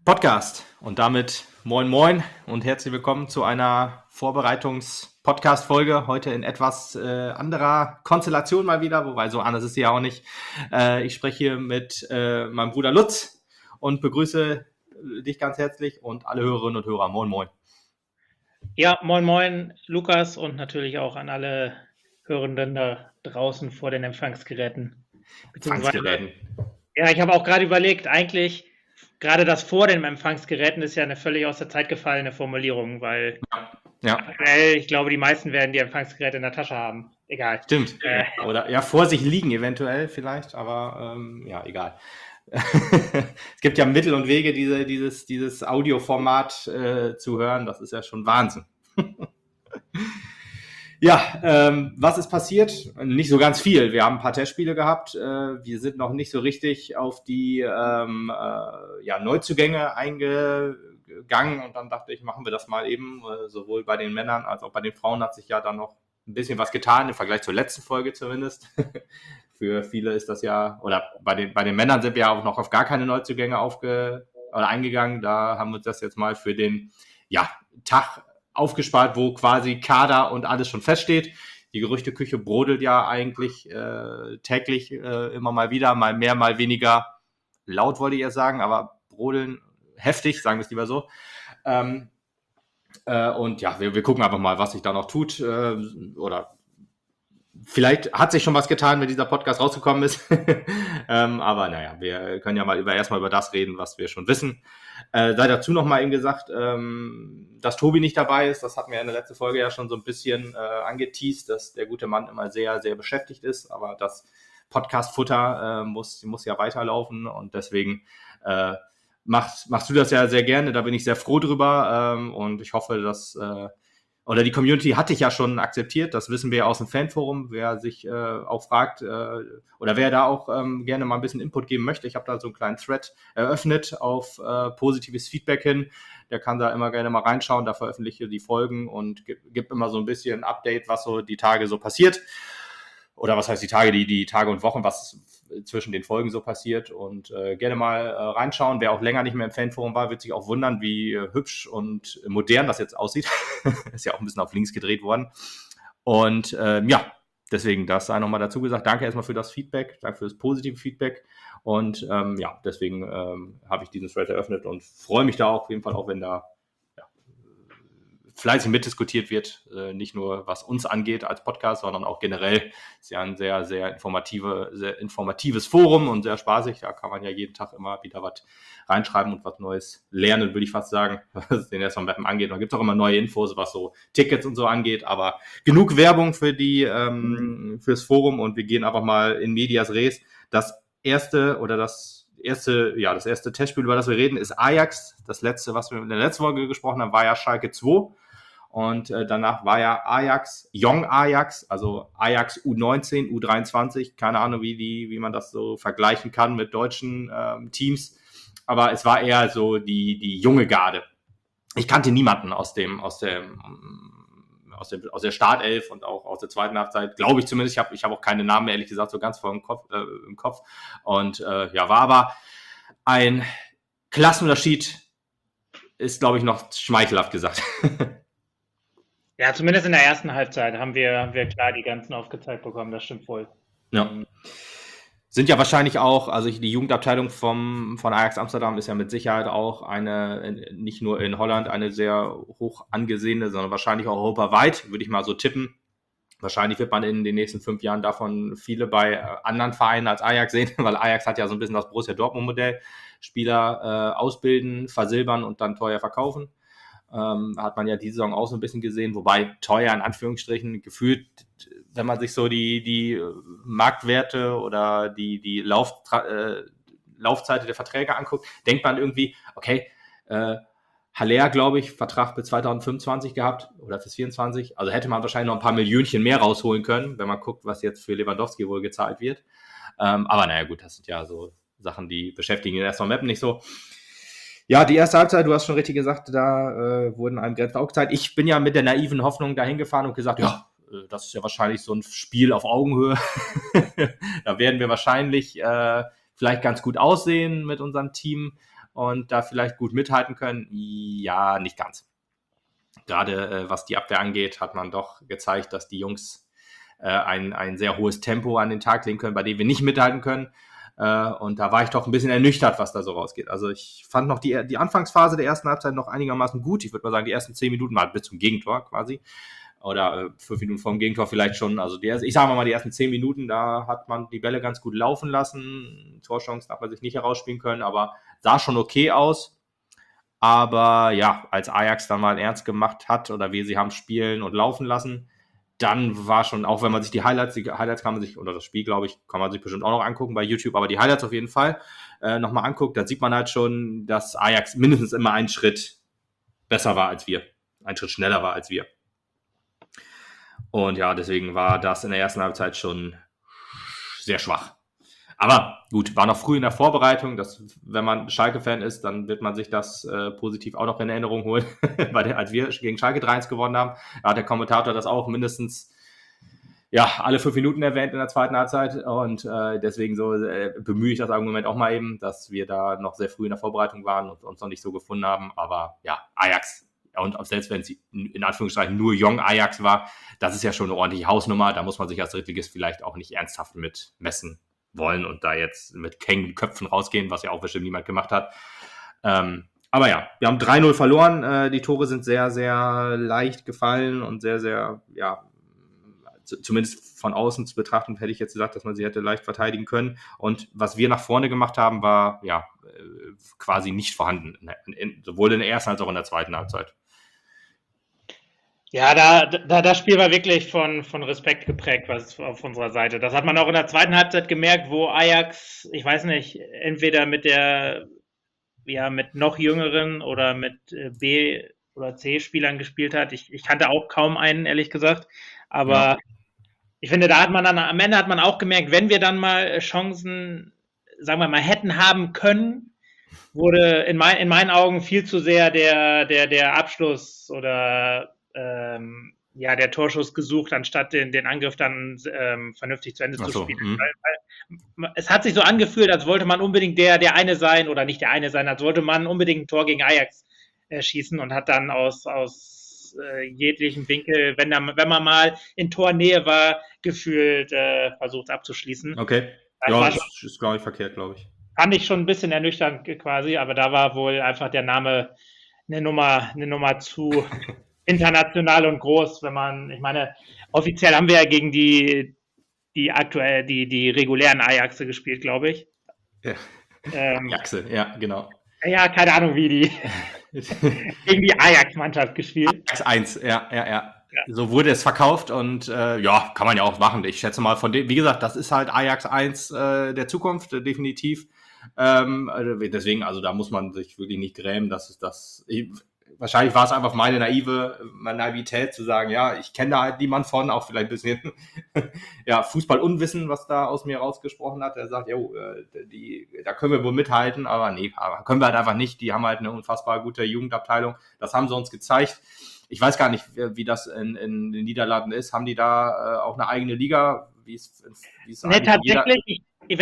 Podcast und damit moin moin und herzlich willkommen zu einer Vorbereitungs-Podcast-Folge. Heute in etwas anderer Konstellation mal wieder, wobei so anders ist sie ja auch nicht. Ich spreche hier mit meinem Bruder Lutz und begrüße dich ganz herzlich und alle Hörerinnen und Hörer. Moin moin. Ja, moin moin Lukas und natürlich auch an alle Hörenden da draußen vor den Empfangsgeräten. Empfangsgeräten. Ja, ich habe auch gerade überlegt, eigentlich gerade das vor den Empfangsgeräten ist ja eine völlig aus der Zeit gefallene Formulierung, weil Ja, aktuell, ich glaube, die meisten werden die Empfangsgeräte in der Tasche haben. Egal. stimmt. Oder ja, vor sich liegen eventuell vielleicht, aber ja, egal. Es gibt ja Mittel und Wege, dieses Audioformat zu hören. Das ist ja schon Wahnsinn. Ja, was ist passiert? Nicht so ganz viel. Wir haben ein paar Testspiele gehabt. Wir sind noch nicht so richtig auf die Neuzugänge eingegangen. Und dann dachte ich, machen wir das mal eben. Sowohl bei den Männern als auch bei den Frauen hat sich ja dann noch ein bisschen was getan, im Vergleich zur letzten Folge zumindest. Für viele ist das ja, oder bei den Männern sind wir ja auch noch auf gar keine Neuzugänge eingegangen. Da haben wir uns das jetzt mal für den Tag aufgespart, wo quasi Kader und alles schon feststeht. Die Gerüchteküche brodelt ja eigentlich täglich immer mal wieder, mal mehr, mal weniger laut, wollte ich ja sagen, aber brodeln heftig, sagen wir es lieber so. Und ja, wir gucken einfach mal, was sich da noch tut. Oder vielleicht hat sich schon was getan, wenn dieser Podcast rausgekommen ist. Aber naja, wir können ja mal erstmal über das reden, was wir schon wissen. Sei dazu noch mal eben gesagt, dass Tobi nicht dabei ist. Das hatten wir in der letzten Folge ja schon so ein bisschen angeteased, dass der gute Mann immer sehr, sehr beschäftigt ist. Aber das Podcast-Futter muss ja weiterlaufen und deswegen machst du das ja sehr gerne. Da bin ich sehr froh drüber und ich hoffe, dass oder die Community hatte ich ja schon akzeptiert, das wissen wir ja aus dem Fanforum, wer sich auch fragt oder wer da auch gerne mal ein bisschen Input geben möchte. Ich habe da so einen kleinen Thread eröffnet auf positives Feedback hin. Der kann da immer gerne mal reinschauen, da veröffentliche ich die Folgen und gibt immer so ein bisschen Update, was so die Tage so passiert. Oder was heißt die Tage, die Tage und Wochen, was zwischen den Folgen so passiert und gerne mal reinschauen. Wer auch länger nicht mehr im Fanforum war, wird sich auch wundern, wie hübsch und modern das jetzt aussieht. Ist ja auch ein bisschen auf links gedreht worden. Und deswegen das sei nochmal dazu gesagt. Danke erstmal für das Feedback, danke für das positive Feedback. Und deswegen habe ich diesen Thread eröffnet und freue mich da auf jeden Fall auch, wenn da fleißig mitdiskutiert wird, nicht nur was uns angeht als Podcast, sondern auch generell. Ist ja ein sehr, sehr informatives Forum und sehr spaßig. Da kann man ja jeden Tag immer wieder was reinschreiben und was Neues lernen, würde ich fast sagen, was den erstmal Mappen angeht. Da gibt es auch immer neue Infos, was so Tickets und so angeht, aber genug Werbung fürs Forum und wir gehen einfach mal in medias res. Das erste Testspiel, über das wir reden, ist Ajax. Das letzte, was wir in der letzten Folge gesprochen haben, war ja Schalke 2. Und danach war ja Ajax, Young Ajax, also Ajax U19, U23, keine Ahnung, wie man das so vergleichen kann mit deutschen Teams. Aber es war eher so die junge Garde. Ich kannte niemanden aus der Startelf und auch aus der zweiten Halbzeit, glaube ich zumindest. Ich hab auch keine Namen, ehrlich gesagt, so ganz voll im Kopf. Und war aber ein Klassenunterschied, ist, glaube ich, noch schmeichelhaft gesagt. Ja, zumindest in der ersten Halbzeit haben wir klar die ganzen aufgezeigt bekommen, das stimmt voll. Ja. Sind ja wahrscheinlich auch, also die Jugendabteilung von Ajax Amsterdam ist ja mit Sicherheit auch eine, nicht nur in Holland, eine sehr hoch angesehene, sondern wahrscheinlich auch europaweit, würde ich mal so tippen. Wahrscheinlich wird man in den nächsten 5 Jahren davon viele bei anderen Vereinen als Ajax sehen, weil Ajax hat ja so ein bisschen das Borussia Dortmund-Modell. Spieler ausbilden, versilbern und dann teuer verkaufen. Hat man ja diese Saison auch so ein bisschen gesehen, wobei teuer in Anführungsstrichen gefühlt, wenn man sich so die Marktwerte oder die Laufzeit der Verträge anguckt, denkt man irgendwie, okay, Haller, glaube ich, Vertrag bis 2025 gehabt oder bis 2024, also hätte man wahrscheinlich noch ein paar Millionchen mehr rausholen können, wenn man guckt, was jetzt für Lewandowski wohl gezahlt wird. Aber naja gut, das sind ja so Sachen, die beschäftigen den erstmal Mappen nicht so. Ja, die erste Halbzeit, du hast schon richtig gesagt, da wurden einem Grenzen aufgezeigt. Ich bin ja mit der naiven Hoffnung dahin gefahren und gesagt, ja, das ist ja wahrscheinlich so ein Spiel auf Augenhöhe. Da werden wir wahrscheinlich vielleicht ganz gut aussehen mit unserem Team. und da vielleicht gut mithalten können? Ja, nicht ganz. Gerade was die Abwehr angeht, hat man doch gezeigt, dass die Jungs ein sehr hohes Tempo an den Tag legen können, bei dem wir nicht mithalten können. Und da war ich doch ein bisschen ernüchtert, was da so rausgeht. Also ich fand noch die Anfangsphase der ersten Halbzeit noch einigermaßen gut. Ich würde mal sagen, die ersten 10 Minuten waren bis zum Gegentor quasi. Oder 5 Minuten vor dem Gegentor vielleicht schon. Also ich sage mal, die ersten 10 Minuten, da hat man die Bälle ganz gut laufen lassen. Torchancen hat man sich nicht herausspielen können, aber sah schon okay aus. Aber ja, als Ajax dann mal ernst gemacht hat oder wir sie haben spielen und laufen lassen, dann war schon, auch wenn man sich die Highlights kann man sich, oder das Spiel, glaube ich, kann man sich bestimmt auch noch angucken bei YouTube, aber die Highlights auf jeden Fall nochmal anguckt, dann sieht man halt schon, dass Ajax mindestens immer einen Schritt besser war als wir, einen Schritt schneller war als wir. Und ja, deswegen war das in der ersten Halbzeit schon sehr schwach. Aber gut, war noch früh in der Vorbereitung. Wenn man Schalke-Fan ist, dann wird man sich das positiv auch noch in Erinnerung holen. Weil als wir gegen Schalke 3-1 gewonnen haben, da hat der Kommentator das auch mindestens alle 5 Minuten erwähnt in der zweiten Halbzeit. Und deswegen bemühe ich das Argument auch mal eben, dass wir da noch sehr früh in der Vorbereitung waren und uns noch nicht so gefunden haben. Aber ja, Ajax, und selbst wenn es in Anführungszeichen nur Young Ajax war, das ist ja schon eine ordentliche Hausnummer. Da muss man sich als Drittligist vielleicht auch nicht ernsthaft mit messen wollen und da jetzt mit hängenden Köpfen rausgehen, was ja auch bestimmt niemand gemacht hat. Aber ja, wir haben 3-0 verloren. Die Tore sind sehr, sehr leicht gefallen und sehr, sehr, zumindest von außen zu betrachten, hätte ich jetzt gesagt, dass man sie hätte leicht verteidigen können. Und was wir nach vorne gemacht haben, war quasi nicht vorhanden, sowohl in der ersten als auch in der zweiten Halbzeit. Ja, das Spiel war wirklich von Respekt geprägt, was auf unserer Seite. Das hat man auch in der zweiten Halbzeit gemerkt, wo Ajax, ich weiß nicht, entweder mit noch jüngeren oder mit B- oder C-Spielern gespielt hat. Ich kannte auch kaum einen, ehrlich gesagt. Aber ich finde, da hat man dann, am Ende hat man auch gemerkt, wenn wir dann mal Chancen, sagen wir mal, hätten haben können, wurde in meinen Augen viel zu sehr der Abschluss oder der Torschuss gesucht, anstatt den Angriff dann vernünftig zu Ende zu spielen. Weil es hat sich so angefühlt, als wollte man unbedingt der eine sein oder nicht der eine sein, als wollte man unbedingt ein Tor gegen Ajax schießen und hat dann aus jeglichem Winkel, wenn man mal in Tornähe war, gefühlt versucht abzuschließen. Okay, das ist gar nicht verkehrt, glaube ich. Fand ich schon ein bisschen ernüchternd quasi, aber da war wohl einfach der Name eine Nummer zu international und groß, ich meine, offiziell haben wir ja gegen die regulären Ajaxe gespielt, glaube ich. Ja. Ajaxe, ja, genau. Ja, keine Ahnung, wie die gegen die Ajax-Mannschaft gespielt. Ajax 1, ja. So wurde es verkauft und kann man ja auch machen. Ich schätze mal wie gesagt, das ist halt Ajax 1 der Zukunft, definitiv. Deswegen, also da muss man sich wirklich nicht grämen, wahrscheinlich war es einfach meine Naivität zu sagen, ja, ich kenne da halt niemand von, auch vielleicht ein bisschen Fußballunwissen, was da aus mir rausgesprochen hat. Er sagt, da können wir wohl mithalten, aber können wir halt einfach nicht. Die haben halt eine unfassbar gute Jugendabteilung. Das haben sie uns gezeigt. Ich weiß gar nicht, wie das in den Niederlanden ist. Haben die da auch eine eigene Liga? Wie ist tatsächlich.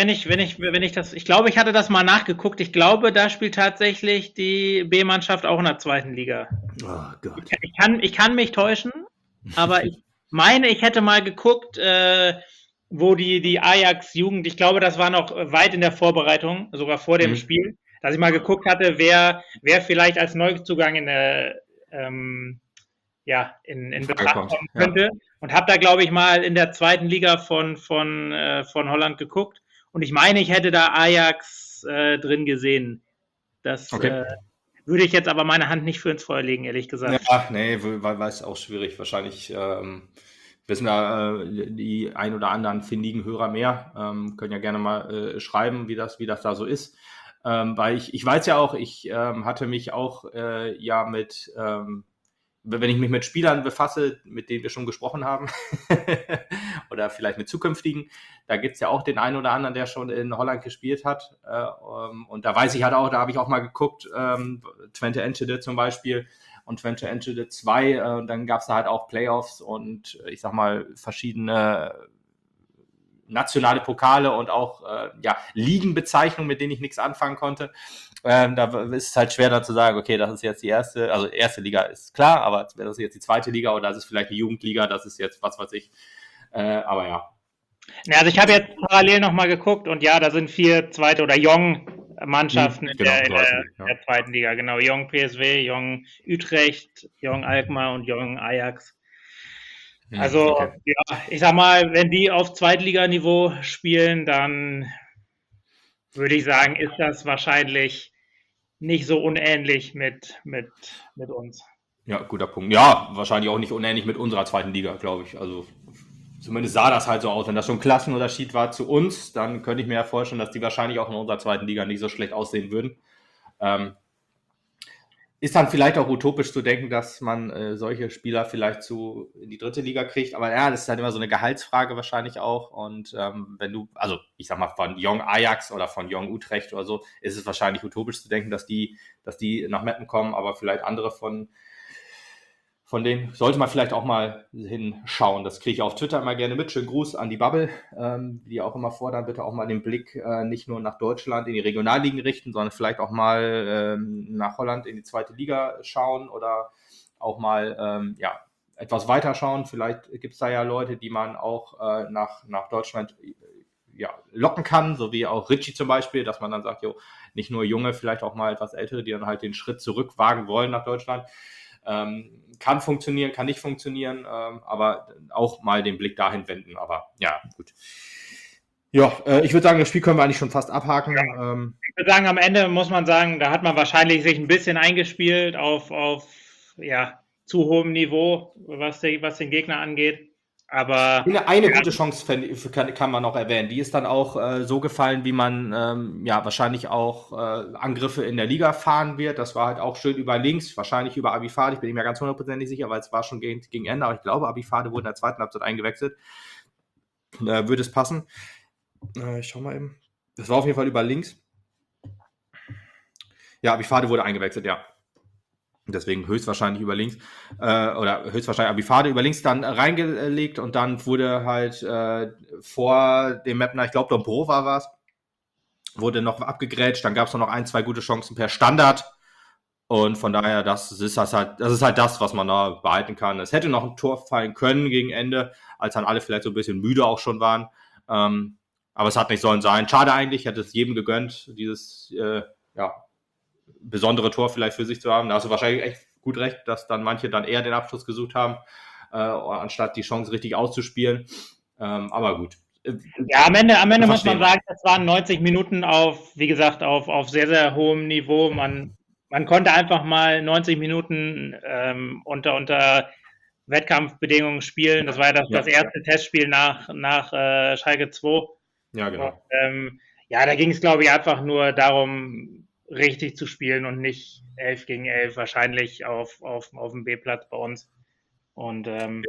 Ich glaube, ich hatte das mal nachgeguckt. Ich glaube, da spielt tatsächlich die B-Mannschaft auch in der zweiten Liga. Oh Gott. Ich kann mich täuschen, aber ich meine, ich hätte mal geguckt, wo die Ajax-Jugend, ich glaube, das war noch weit in der Vorbereitung, sogar vor dem Spiel, dass ich mal geguckt hatte, wer vielleicht als Neuzugang in Betracht kommen könnte. Ja. Und habe da, glaube ich, mal in der zweiten Liga von Holland geguckt. Und ich meine, ich hätte da Ajax drin gesehen. Das würde ich jetzt aber meine Hand nicht für ins Feuer legen, ehrlich gesagt. Ja, nee, weil es auch schwierig. Wahrscheinlich wissen da die ein oder anderen findigen Hörer mehr. Können ja gerne mal schreiben, wie das da so ist. Weil ich weiß ja auch, ich hatte mich auch mit wenn ich mich mit Spielern befasse, mit denen wir schon gesprochen haben oder vielleicht mit zukünftigen, da gibt es ja auch den einen oder anderen, der schon in Holland gespielt hat. Und da weiß ich halt auch, da habe ich auch mal geguckt, Twente Enschede zum Beispiel und Twente Enschede 2. Dann gab es da halt auch Playoffs und ich sag mal verschiedene nationale Pokale und auch Ligenbezeichnungen, mit denen ich nichts anfangen konnte. Da ist es halt schwer dann zu sagen, okay, das ist jetzt die erste Liga ist klar, aber das ist jetzt die zweite Liga oder das ist vielleicht die Jugendliga, das ist jetzt was weiß ich. Aber ja. Ja, also ich habe jetzt parallel nochmal geguckt und ja, da sind 4 zweite oder Jong-Mannschaften in der zweiten Liga. Genau, Jong PSW, Jong Utrecht, Jong Alkmaar und Jong Ajax. Also, ja, ich sag mal, wenn die auf Zweitliganiveau spielen, dann würde ich sagen, ist das wahrscheinlich nicht so unähnlich mit uns. Ja, guter Punkt. Ja, wahrscheinlich auch nicht unähnlich mit unserer zweiten Liga, glaube ich. Also zumindest sah das halt so aus. Wenn das schon ein Klassenunterschied war zu uns, dann könnte ich mir ja vorstellen, dass die wahrscheinlich auch in unserer zweiten Liga nicht so schlecht aussehen würden. Ist dann vielleicht auch utopisch zu denken, dass man solche Spieler vielleicht in die dritte Liga kriegt. Aber ja, das ist halt immer so eine Gehaltsfrage wahrscheinlich auch. Und wenn du, also ich sag mal, von Jong Ajax oder von Jong Utrecht oder so, ist es wahrscheinlich utopisch zu denken, dass die nach Meppen kommen, aber vielleicht andere von denen sollte man vielleicht auch mal hinschauen. Das kriege ich auf Twitter immer gerne mit. Schönen Gruß an die Bubble, die auch immer fordern, bitte auch mal den Blick nicht nur nach Deutschland in die Regionalligen richten, sondern vielleicht auch mal nach Holland in die zweite Liga schauen oder auch mal etwas weiter schauen. Vielleicht gibt es da ja Leute, die man auch nach Deutschland locken kann, so wie auch Richie zum Beispiel, dass man dann sagt, nicht nur Junge, vielleicht auch mal etwas Ältere, die dann halt den Schritt zurück wagen wollen nach Deutschland. Kann funktionieren, kann nicht funktionieren, aber auch mal den Blick dahin wenden. Aber ja, gut. Ja, ich würde sagen, das Spiel können wir eigentlich schon fast abhaken. Ja. Ich würde sagen, am Ende muss man sagen, da hat man wahrscheinlich sich ein bisschen eingespielt auf zu hohem Niveau, was den Gegner angeht. Aber eine gute Chance kann man noch erwähnen. Die ist dann auch so gefallen, wie man wahrscheinlich auch Angriffe in der Liga fahren wird. Das war halt auch schön über links, wahrscheinlich über Abifade. Ich bin nicht mehr ganz hundertprozentig sicher, weil es war schon gegen Ende. Aber ich glaube, Abifade wurde in der zweiten Halbzeit eingewechselt. Würde es passen. Ich schau mal eben. Das war auf jeden Fall über links. Ja, Abifade wurde eingewechselt, ja. Deswegen höchstwahrscheinlich über links oder höchstwahrscheinlich Abifade über links dann reingelegt und dann wurde halt vor dem Mapner, ich glaube Dombro war was, wurde noch abgegrätscht, dann gab es noch 1, 2 gute Chancen per Standard und von daher, das ist halt das, was man da behalten kann. Es hätte noch ein Tor fallen können gegen Ende, als dann alle vielleicht so ein bisschen müde auch schon waren, aber es hat nicht sollen sein. Schade eigentlich, hätte es jedem gegönnt, dieses besondere Tor vielleicht für sich zu haben. Da hast du wahrscheinlich echt gut recht, dass dann manche dann eher den Abschluss gesucht haben, anstatt die Chance richtig auszuspielen. Aber gut. Ja, am Ende muss man sagen, das waren 90 Minuten auf sehr, sehr hohem Niveau. Man konnte einfach mal 90 Minuten unter Wettkampfbedingungen spielen. Das war ja das erste Testspiel nach Schalke 2. Ja, genau. Und, da ging es, glaube ich, einfach nur darum, richtig zu spielen und nicht 11 gegen 11, wahrscheinlich auf dem B-Platz bei uns. Und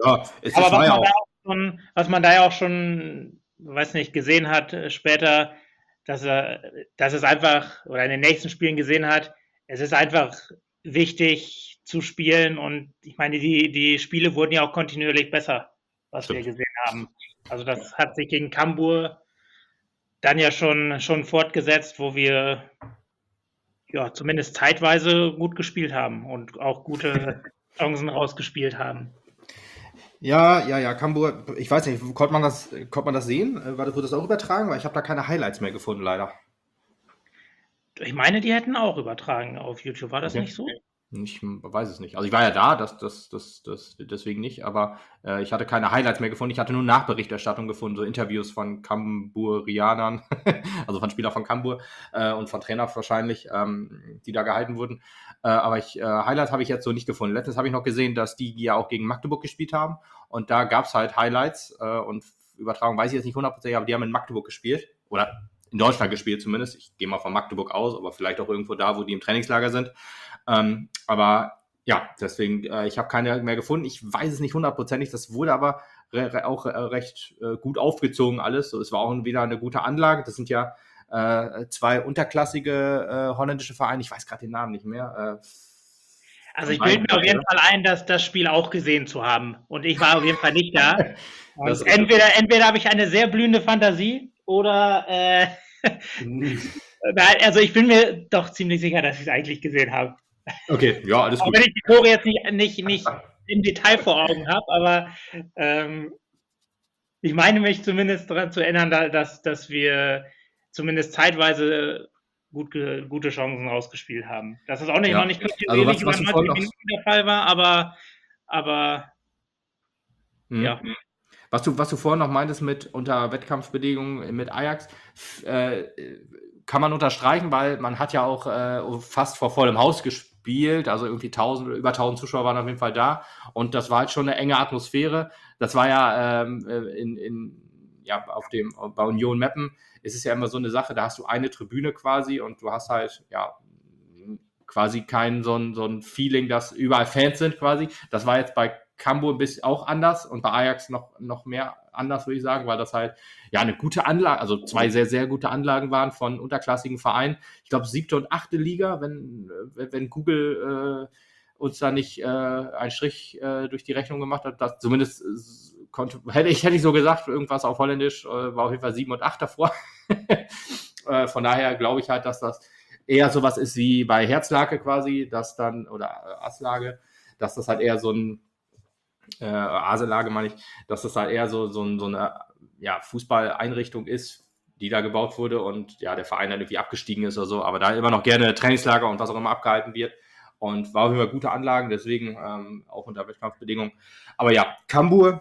was man da ja auch schon, weiß nicht, gesehen hat später, dass es einfach, oder in den nächsten Spielen gesehen hat, es ist einfach wichtig zu spielen und ich meine, die Spiele wurden ja auch kontinuierlich besser, was wir gesehen haben. Also das hat sich gegen Cambuur dann ja schon fortgesetzt, wo wir zumindest zeitweise gut gespielt haben und auch gute Chancen rausgespielt haben. Ja, Cambuur, ich weiß nicht, konnte man das sehen? Wurde das auch übertragen? Weil ich habe da keine Highlights mehr gefunden, leider. Ich meine, die hätten auch übertragen auf YouTube. War das nicht so? Ich weiß es nicht. Also ich war ja da, deswegen nicht, aber ich hatte keine Highlights mehr gefunden. Ich hatte nur Nachberichterstattung gefunden, so Interviews von Cambuurianern, also von Spielern von Cambuur und von Trainern wahrscheinlich, die da gehalten wurden. Aber Highlights habe ich jetzt so nicht gefunden. Letztens habe ich noch gesehen, dass die ja auch gegen Magdeburg gespielt haben und da gab es halt Highlights und Übertragung weiß ich jetzt nicht 100%, aber die haben in Magdeburg gespielt oder in Deutschland gespielt zumindest. Ich gehe mal von Magdeburg aus, aber vielleicht auch irgendwo da, wo die im Trainingslager sind. Aber ja, deswegen, ich habe keine mehr gefunden. Ich weiß es nicht hundertprozentig. Das wurde aber auch recht gut aufgezogen alles. So, es war auch wieder eine gute Anlage. Das sind ja 2 unterklassige holländische Vereine. Ich weiß gerade den Namen nicht mehr. Also ich bilde mir auf jeden Fall ein, dass das Spiel auch gesehen zu haben. Und ich war auf jeden Fall nicht da. Und entweder habe ich eine sehr blühende Fantasie oder also ich bin mir doch ziemlich sicher, dass ich es eigentlich gesehen habe. Okay, ja, alles Auch gut. wenn ich die Tore jetzt nicht im Detail vor Augen habe, aber ich meine mich zumindest daran zu erinnern, dass wir zumindest zeitweise gute Chancen rausgespielt haben. Dass es auch noch Ja, nicht also kontinuierlich über was du 90 vorhin noch, Minuten der Fall war, aber ja. Was du vorhin noch meintest mit unter Wettkampfbedingungen mit Ajax, äh, kann man unterstreichen, weil man hat ja auch fast vor vollem Haus gespielt, also irgendwie über 1000 Zuschauer waren auf jeden Fall da und das war halt schon eine enge Atmosphäre. Das war ja ja bei Union Meppen ist es ja immer so eine Sache, da hast du eine Tribüne quasi und du hast halt ja quasi kein so ein Feeling, dass überall Fans sind quasi. Das war jetzt bei Cambuur auch anders und bei Ajax noch mehr anders, würde ich sagen, weil das halt ja eine gute Anlage, also zwei sehr, sehr gute Anlagen waren von unterklassigen Vereinen. Ich glaube, 7. und 8. Liga, wenn Google uns da nicht einen Strich durch die Rechnung gemacht hat, das zumindest hätte ich so gesagt, irgendwas auf Holländisch, war auf jeden Fall 7 und 8 davor. Von daher glaube ich halt, dass das eher sowas ist wie bei Herzlake quasi, dass dann, oder Aslage, dass das halt eher so ein Aselage meine ich, dass das halt eher so eine ja, Fußballeinrichtung ist, die da gebaut wurde und ja, der Verein dann irgendwie abgestiegen ist oder so, aber da immer noch gerne Trainingslager und was auch immer abgehalten wird und war auch immer gute Anlagen, deswegen auch unter Wettkampfbedingungen. Aber ja, Cambuur,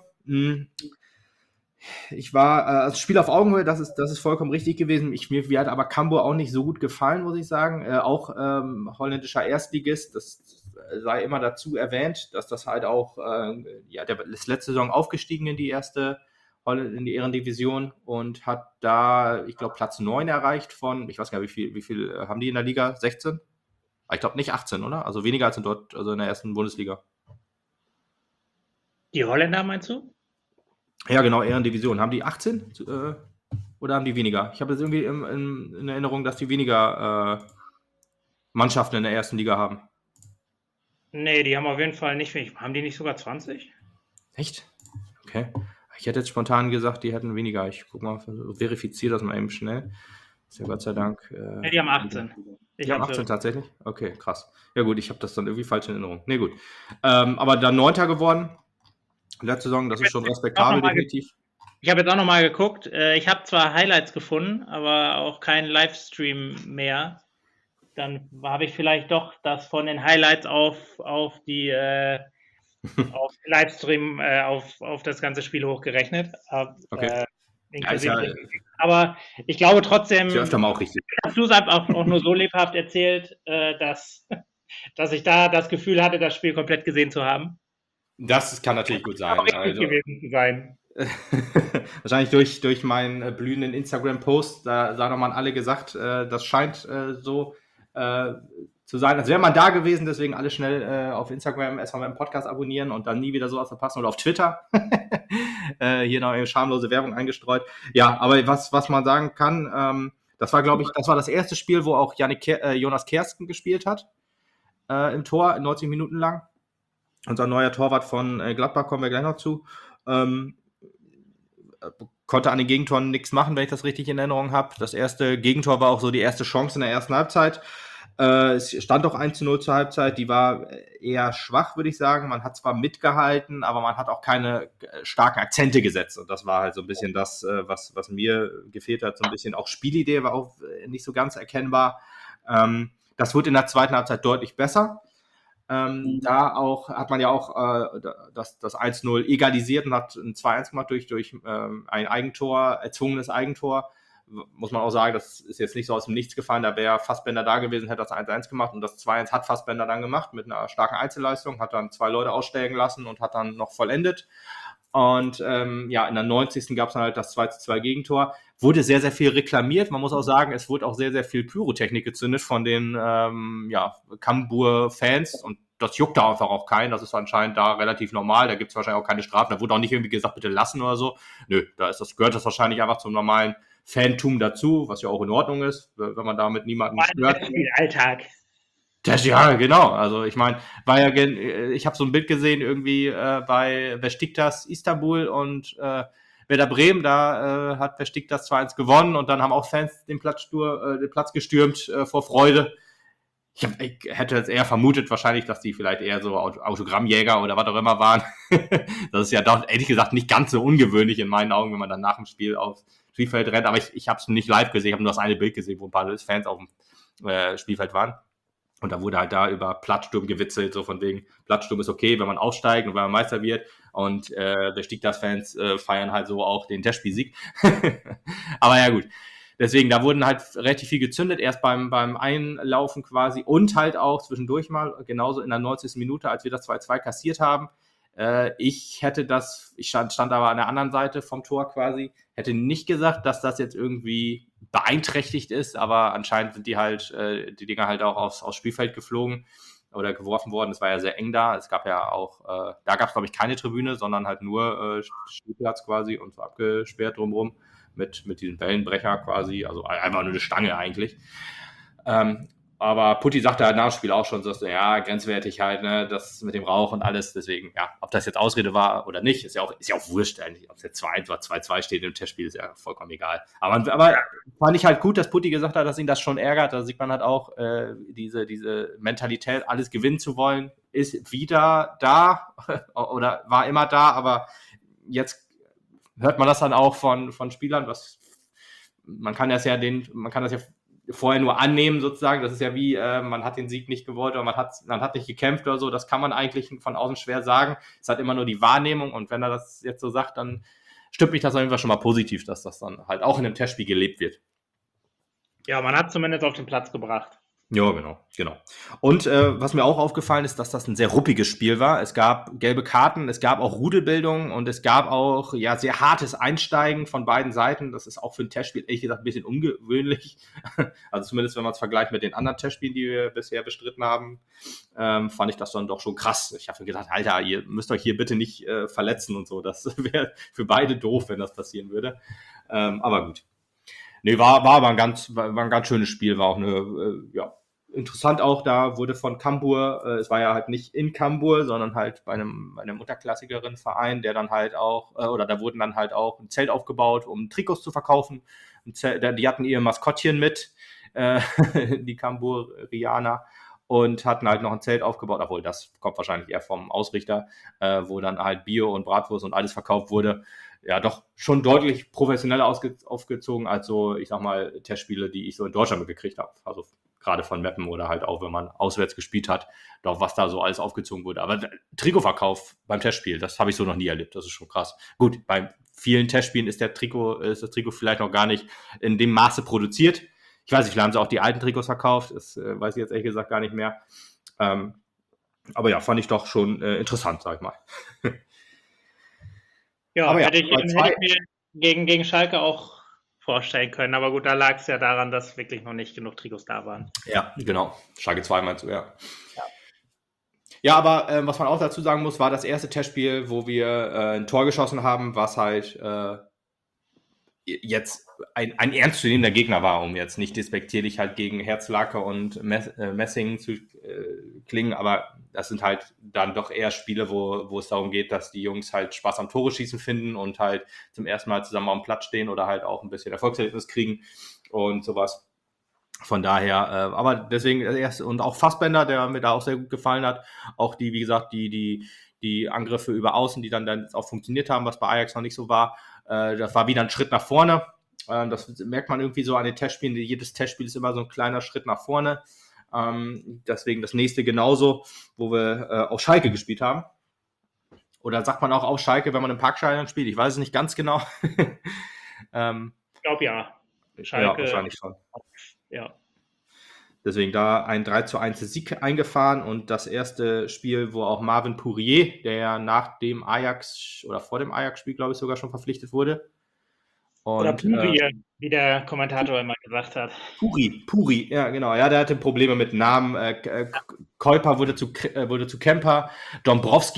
ich war also Spiel auf Augenhöhe, das ist vollkommen richtig gewesen. Mir hat aber Cambuur auch nicht so gut gefallen, muss ich sagen. Auch holländischer Erstligist, das sei immer dazu erwähnt, dass das halt auch ja, der ist letzte Saison aufgestiegen in die Ehrendivision und hat da, ich glaube, Platz 9 erreicht von, ich weiß gar nicht, wie viel haben die in der Liga? 16? Ich glaube nicht 18, oder? Also weniger als also in der ersten Bundesliga. Die Holländer meinst du? Ja, genau, Ehrendivision. Haben die 18 oder haben die weniger? Ich habe jetzt irgendwie in Erinnerung, dass die weniger Mannschaften in der ersten Liga haben. Nee, die haben auf jeden Fall nicht wenig. Haben die nicht sogar 20? Echt? Okay. Ich hätte jetzt spontan gesagt, die hätten weniger. Ich gucke mal, verifiziere das mal eben schnell. Ist ja Gott sei Dank. Nee, die haben 18. Die haben 18 tatsächlich? Okay, krass. Ja gut, ich habe das dann irgendwie falsch in Erinnerung. Nee, gut. Aber dann 9. geworden. Letzte Saison, das ist schon respektabel, definitiv. Ich habe jetzt auch nochmal geguckt. Ich habe zwar Highlights gefunden, aber auch keinen Livestream mehr. Dann habe ich vielleicht doch das von den Highlights auf die auf Livestream auf das ganze Spiel hochgerechnet. Okay. Aber ich glaube trotzdem, ist ja öfter mal auch richtig. Hast du es auch nur so lebhaft erzählt, dass ich da das Gefühl hatte, das Spiel komplett gesehen zu haben? Das kann natürlich gut sein. Auch richtig gewesen zu sein. Wahrscheinlich durch meinen blühenden Instagram-Post, da haben alle gesagt, das scheint so zu sein, als wäre man da gewesen, deswegen alle schnell auf Instagram erstmal meinen Podcast abonnieren und dann nie wieder sowas verpassen oder auf Twitter. Hier noch eine schamlose Werbung eingestreut. Ja, aber was man sagen kann, das war, glaube ich, das erste Spiel, wo auch Jonas Kersten gespielt hat im Tor, 90 Minuten lang. Unser neuer Torwart von Gladbach, kommen wir gleich noch zu. Konnte an den Gegentoren nichts machen, wenn ich das richtig in Erinnerung habe. Das erste Gegentor war auch so die erste Chance in der ersten Halbzeit. Es stand auch 1:0 zur Halbzeit, die war eher schwach, würde ich sagen. Man hat zwar mitgehalten, aber man hat auch keine starken Akzente gesetzt. Und das war halt so ein bisschen das, was mir gefehlt hat. So ein bisschen auch Spielidee war auch nicht so ganz erkennbar. Das wurde in der zweiten Halbzeit deutlich besser. Da auch hat man ja auch das 1:0 egalisiert und hat ein 2:1 gemacht durch ein Eigentor, erzwungenes Eigentor. Muss man auch sagen, das ist jetzt nicht so aus dem Nichts gefallen, da wäre Fassbender da gewesen, hätte das 1:1 gemacht und das 2:1 hat Fassbender dann gemacht mit einer starken Einzelleistung, hat dann 2 Leute aussteigen lassen und hat dann noch vollendet. Und ja, in der 90. gab es dann halt das 2:2 Gegentor. Wurde sehr, sehr viel reklamiert. Man muss auch sagen, es wurde auch sehr, sehr viel Pyrotechnik gezündet von den Cambuur-Fans und das juckt da einfach auch keinen. Das ist anscheinend da relativ normal. Da gibt es wahrscheinlich auch keine Strafen. Da wurde auch nicht irgendwie gesagt, bitte lassen oder so. Nö, gehört das wahrscheinlich einfach zum normalen Fantum dazu, was ja auch in Ordnung ist, wenn man damit niemanden stört. Alltag. Das, ja, genau. Also ich meine, ich habe so ein Bild gesehen irgendwie bei Beşiktaş Istanbul und Werder Bremen, da hat Beşiktaş 2-1 gewonnen und dann haben auch Fans den Platz gestürmt vor Freude. Ich hätte jetzt eher vermutet wahrscheinlich, dass die vielleicht eher so Autogrammjäger oder was auch immer waren. Das ist ja doch, ehrlich gesagt, nicht ganz so ungewöhnlich in meinen Augen, wenn man dann nach dem Spiel aufs Spielfeld rennt. Aber ich habe es nicht live gesehen, ich habe nur das eine Bild gesehen, wo ein paar Fans auf dem Spielfeld waren. Und da wurde halt da über Plattsturm gewitzelt, so von wegen, Plattsturm ist okay, wenn man aufsteigt und wenn man Meister wird. Und Beşiktaş-Fans feiern halt so auch den Testspielsieg. Aber ja gut. Deswegen, da wurden halt relativ viel gezündet, erst beim Einlaufen quasi und halt auch zwischendurch mal, genauso in der 90. Minute, als wir das 2-2 kassiert haben. Ich stand aber an der anderen Seite vom Tor quasi, hätte nicht gesagt, dass das jetzt irgendwie beeinträchtigt ist, aber anscheinend sind die Dinger halt auch aufs Spielfeld geflogen oder geworfen worden. Es war ja sehr eng da. Es gab ja auch, da gab es glaube ich keine Tribüne, sondern halt nur Spielplatz quasi und so abgesperrt drumherum mit diesem Wellenbrecher quasi, also einfach nur eine Stange eigentlich. Aber Putti sagte halt nach dem Spiel auch schon, so, ja, grenzwertig halt, ne, das mit dem Rauch und alles. Deswegen, ja, ob das jetzt Ausrede war oder nicht, ist ja auch wurscht eigentlich. Ob es jetzt 2-1 oder 2-2 steht im Testspiel, ist ja vollkommen egal. Aber fand ich halt gut, dass Putti gesagt hat, dass ihn das schon ärgert. Da sieht man halt auch, diese Mentalität, alles gewinnen zu wollen, ist wieder da oder war immer da, aber jetzt hört man das dann auch von Spielern, man kann das ja vorher nur annehmen sozusagen, das ist ja wie, man hat den Sieg nicht gewollt oder man hat nicht gekämpft oder so, das kann man eigentlich von außen schwer sagen, es hat immer nur die Wahrnehmung und wenn er das jetzt so sagt, dann stimmt mich das auf jeden Fall schon mal positiv, dass das dann halt auch in einem Testspiel gelebt wird. Ja, man hat zumindest auf den Platz gebracht. Ja, genau. Und was mir auch aufgefallen ist, dass das ein sehr ruppiges Spiel war. Es gab gelbe Karten, es gab auch Rudelbildung und es gab auch ja sehr hartes Einsteigen von beiden Seiten. Das ist auch für ein Testspiel ehrlich gesagt ein bisschen ungewöhnlich. Also zumindest wenn man es vergleicht mit den anderen Testspielen, die wir bisher bestritten haben, fand ich das dann doch schon krass. Ich habe mir gedacht, Alter, ihr müsst euch hier bitte nicht verletzen und so. Das wäre für beide doof, wenn das passieren würde. Aber gut. Nee, war aber ein ganz schönes Spiel, war auch interessant auch, da wurde von Kambur, es war ja halt nicht in Kambur, sondern halt bei einem unterklassigeren Verein, der dann halt auch, oder da wurden dann halt auch ein Zelt aufgebaut, um Trikots zu verkaufen. Die hatten ihr Maskottchen mit, die Kamburianer, und hatten halt noch ein Zelt aufgebaut, obwohl das kommt wahrscheinlich eher vom Ausrichter, wo dann halt Bier und Bratwurst und alles verkauft wurde. Ja, doch schon deutlich professioneller aufgezogen als so, ich sag mal, Testspiele, die ich so in Deutschland mitgekriegt habe. Also gerade von Meppen oder halt auch, wenn man auswärts gespielt hat, doch was da so alles aufgezogen wurde. Aber Trikotverkauf beim Testspiel, das habe ich so noch nie erlebt. Das ist schon krass. Gut, bei vielen Testspielen ist das Trikot vielleicht noch gar nicht in dem Maße produziert. Ich weiß nicht, vielleicht haben sie auch die alten Trikots verkauft. Das weiß ich jetzt ehrlich gesagt gar nicht mehr. Aber ja, fand ich doch schon interessant, sag ich mal. Ja, aber hätte ich mir gegen Schalke auch vorstellen können. Aber gut, da lag es ja daran, dass wirklich noch nicht genug Trikots da waren. Ja, genau. Schalke 2 meinst du, ja. Ja, aber was man auch dazu sagen muss, war das erste Testspiel, wo wir ein Tor geschossen haben, was halt jetzt ein ernstzunehmender Gegner war, um jetzt nicht despektierlich halt gegen Herzlaker und Messing zu klingen, aber das sind halt dann doch eher Spiele, wo es darum geht, dass die Jungs halt Spaß am Tore schießen finden und halt zum ersten Mal zusammen auf dem Platz stehen oder halt auch ein bisschen Erfolgserlebnis kriegen und sowas. Von daher, aber deswegen erst, und auch Fassbender, der mir da auch sehr gut gefallen hat, auch die, wie gesagt, die Angriffe über Außen, die dann auch funktioniert haben, was bei Ajax noch nicht so war, das war wieder ein Schritt nach vorne. Das merkt man irgendwie so an den Testspielen. Jedes Testspiel ist immer so ein kleiner Schritt nach vorne. Deswegen das nächste genauso, wo wir auf Schalke gespielt haben. Oder sagt man auch auf Schalke, wenn man im Parkstadion spielt? Ich weiß es nicht ganz genau. Ich glaube ja. Schalke, ja, wahrscheinlich schon. Ja. Deswegen da ein 3-1 Sieg eingefahren und das erste Spiel, wo auch Marvin Pourier, der ja nach dem Ajax oder vor dem Ajax-Spiel, glaube ich, sogar schon verpflichtet wurde. Und, oder Puri, wie der Kommentator immer gesagt hat. Puri, ja genau. Ja, der hatte Probleme mit Namen. Keuper wurde zu Kemper. Dombrowski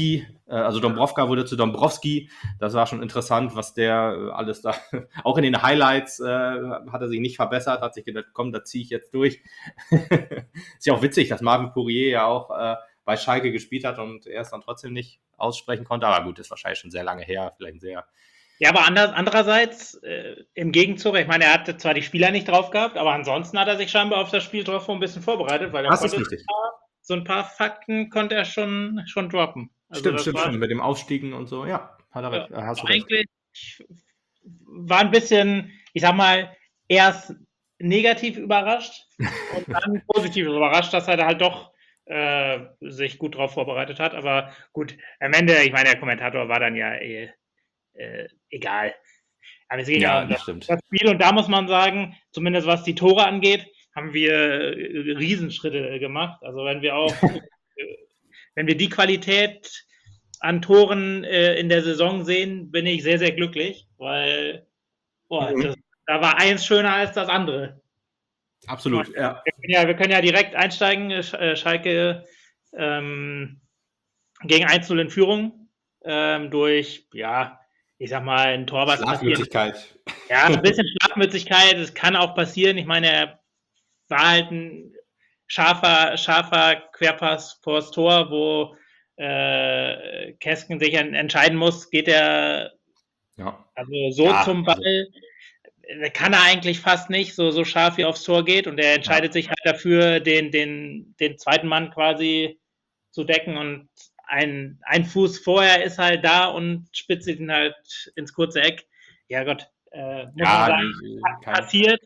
Also Dombrovka wurde zu Dombrowski. Das war schon interessant, was der alles da, auch in den Highlights hat er sich nicht verbessert, hat sich gedacht, komm, da ziehe ich jetzt durch. Ist ja auch witzig, dass Marvin Pourier ja auch bei Schalke gespielt hat und er es dann trotzdem nicht aussprechen konnte. Aber gut, ist wahrscheinlich schon sehr lange her, vielleicht sehr. Ja, aber andererseits, im Gegenzug, ich meine, er hatte zwar die Spieler nicht drauf gehabt, aber ansonsten hat er sich scheinbar auf das Spiel drauf ein bisschen vorbereitet, weil er Das ist konnte richtig. so ein paar Fakten konnte er schon droppen. Also Stimmt. Mit dem Aufstiegen und so, ja, hat er recht. Hast du recht. eigentlich war ein bisschen, ich sag mal, erst negativ überrascht und dann positiv überrascht, dass er da halt doch sich gut drauf vorbereitet hat. Aber gut, am Ende, ich meine, der Kommentator war dann ja egal. Aber es ging ja um das Spiel und da muss man sagen, zumindest was die Tore angeht, haben wir Riesenschritte gemacht. Also wenn wir die Qualität an Toren in der Saison sehen, bin ich sehr, sehr glücklich, weil da war eins schöner als das andere. Absolut, ja. Wir können ja direkt einsteigen. Schalke gegen 1-0 in Führung durch, ja, ich sag mal, ein Torwart. Schlafmützigkeit. Ja, ein bisschen Schlafmützigkeit, das kann auch passieren. Ich meine, er war halt ein scharfer Querpass vors Tor, wo Kesken sich entscheiden muss, geht er zum Ball. Kann er eigentlich fast nicht, so scharf wie aufs Tor geht und er entscheidet sich halt dafür, den zweiten Mann quasi zu decken und ein Fuß vorher ist halt da und spitzt ihn halt ins kurze Eck. Ja Gott, muss man sagen, passiert.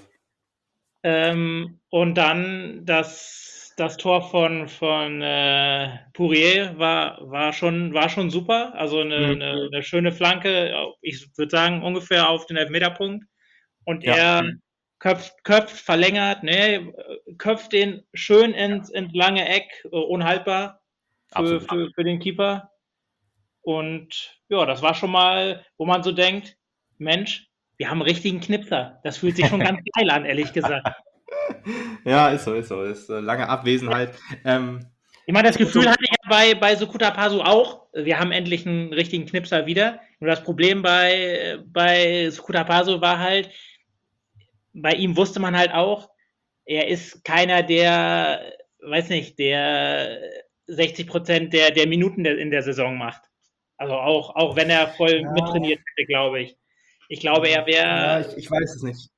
Und dann das Tor von Pourier war schon super. Also eine schöne Flanke. Ich würde sagen, ungefähr auf den Elfmeterpunkt. Und er köpft, verlängert, köpft den schön ins lange Eck, unhaltbar für den Keeper. Und ja, das war schon mal, wo man so denkt, Mensch, wir haben einen richtigen Knipser. Das fühlt sich schon ganz geil an, ehrlich gesagt. Ja, ist so. Ist lange Abwesenheit. Ich meine, das Gefühl hatte ich ja bei Sukuta Pasu auch. Wir haben endlich einen richtigen Knipser wieder. Nur das Problem bei Sukuta Pasu war halt, bei ihm wusste man halt auch, er ist keiner, der 60% der Minuten in der Saison macht. Also auch wenn er voll mittrainiert hätte, glaube ich. Ich glaube, er wäre. Ja, ich weiß es nicht.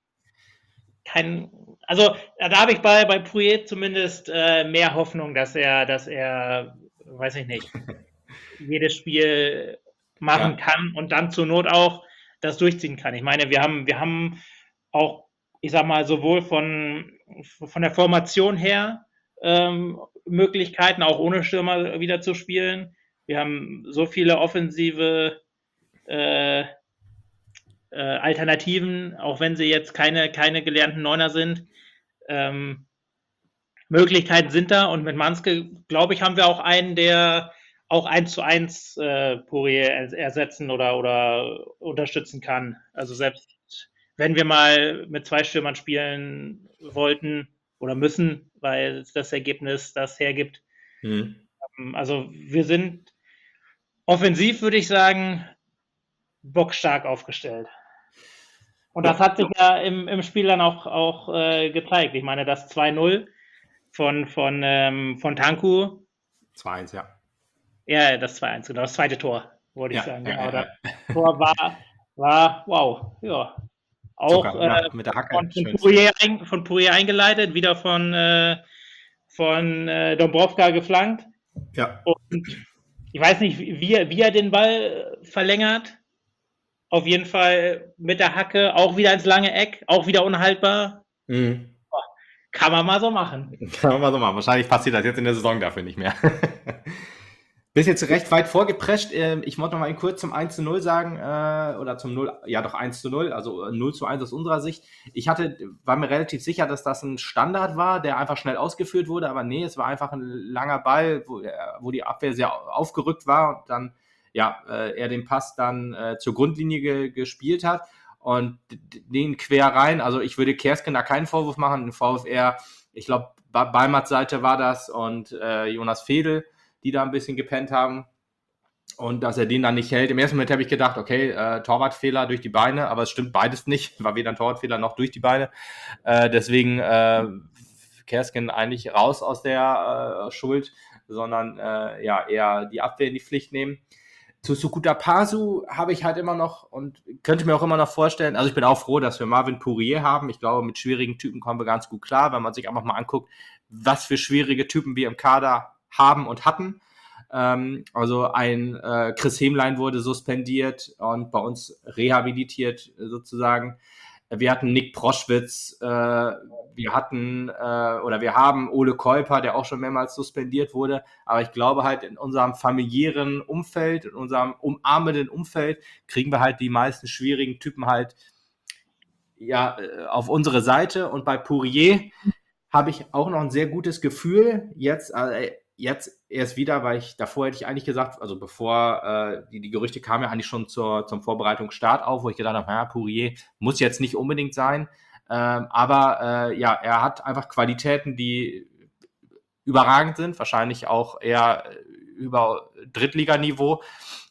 Also da habe ich bei Pourier zumindest mehr Hoffnung, dass er, weiß ich nicht, jedes Spiel machen kann und dann zur Not auch das durchziehen kann. Ich meine, wir haben auch, ich sag mal, sowohl von der Formation her Möglichkeiten, auch ohne Stürmer wieder zu spielen. Wir haben so viele offensive Alternativen, auch wenn sie jetzt keine gelernten Neuner sind. Möglichkeiten sind da und mit Manske, glaube ich, haben wir auch einen, der auch 1:1 Pourier ersetzen oder unterstützen kann. Also selbst wenn wir mal mit 2 Stürmern spielen wollten oder müssen, weil das Ergebnis das hergibt. Also wir sind offensiv, würde ich sagen, bockstark aufgestellt. Und das hat sich ja im Spiel dann auch gezeigt. Ich meine, das 2-0 von Tanku. 2-1, ja. Ja, das 2-1, genau, das zweite Tor, wollte ich sagen. Genau, das Tor war wow, ja. Auch mit der Hacke von Pourier eingeleitet, wieder von Dombrovka geflankt. Ja. Und ich weiß nicht, wie er den Ball verlängert. Auf jeden Fall mit der Hacke, auch wieder ins lange Eck, auch wieder unhaltbar. Kann man mal so machen. Wahrscheinlich passiert das jetzt in der Saison dafür nicht mehr. Bist jetzt recht weit vorgeprescht. Ich wollte noch mal kurz zum 1:0 sagen, oder zum 0, ja doch 1:0, also 0:1 aus unserer Sicht. Ich war mir relativ sicher, dass das ein Standard war, der einfach schnell ausgeführt wurde, aber nee, es war einfach ein langer Ball, wo die Abwehr sehr aufgerückt war und dann er den Pass dann zur Grundlinie gespielt hat und den quer rein. Also ich würde Kersken da keinen Vorwurf machen, den Vorwurf eher, ich glaube, Balmats Seite war das und Jonas Fedel, die da ein bisschen gepennt haben. Und dass er den dann nicht hält. Im ersten Moment habe ich gedacht, okay, Torwartfehler durch die Beine, aber es stimmt beides nicht. War weder ein Torwartfehler noch durch die Beine. Deswegen Kersken eigentlich raus aus der Schuld, sondern eher die Abwehr in die Pflicht nehmen. Zu Sukuta Pasu habe ich halt immer noch und könnte mir auch immer noch vorstellen, also ich bin auch froh, dass wir Marvin Pourier haben. Ich glaube, mit schwierigen Typen kommen wir ganz gut klar, wenn man sich einfach mal anguckt, was für schwierige Typen wir im Kader haben und hatten. Also ein Chris Hemlein wurde suspendiert und bei uns rehabilitiert sozusagen. Wir hatten Nick Proschwitz, wir haben Ole Keuper, der auch schon mehrmals suspendiert wurde. Aber ich glaube halt, in unserem familiären Umfeld, in unserem umarmenden Umfeld, kriegen wir halt die meisten schwierigen Typen halt auf unsere Seite. Und bei Pourier habe ich auch noch ein sehr gutes Gefühl. Jetzt erst wieder, weil davor hätte ich eigentlich gesagt, also bevor die Gerüchte kamen ja eigentlich schon zum Vorbereitungsstart auf, wo ich gedacht habe, Pourier muss jetzt nicht unbedingt sein. Aber er hat einfach Qualitäten, die überragend sind, wahrscheinlich auch eher über Drittliganiveau.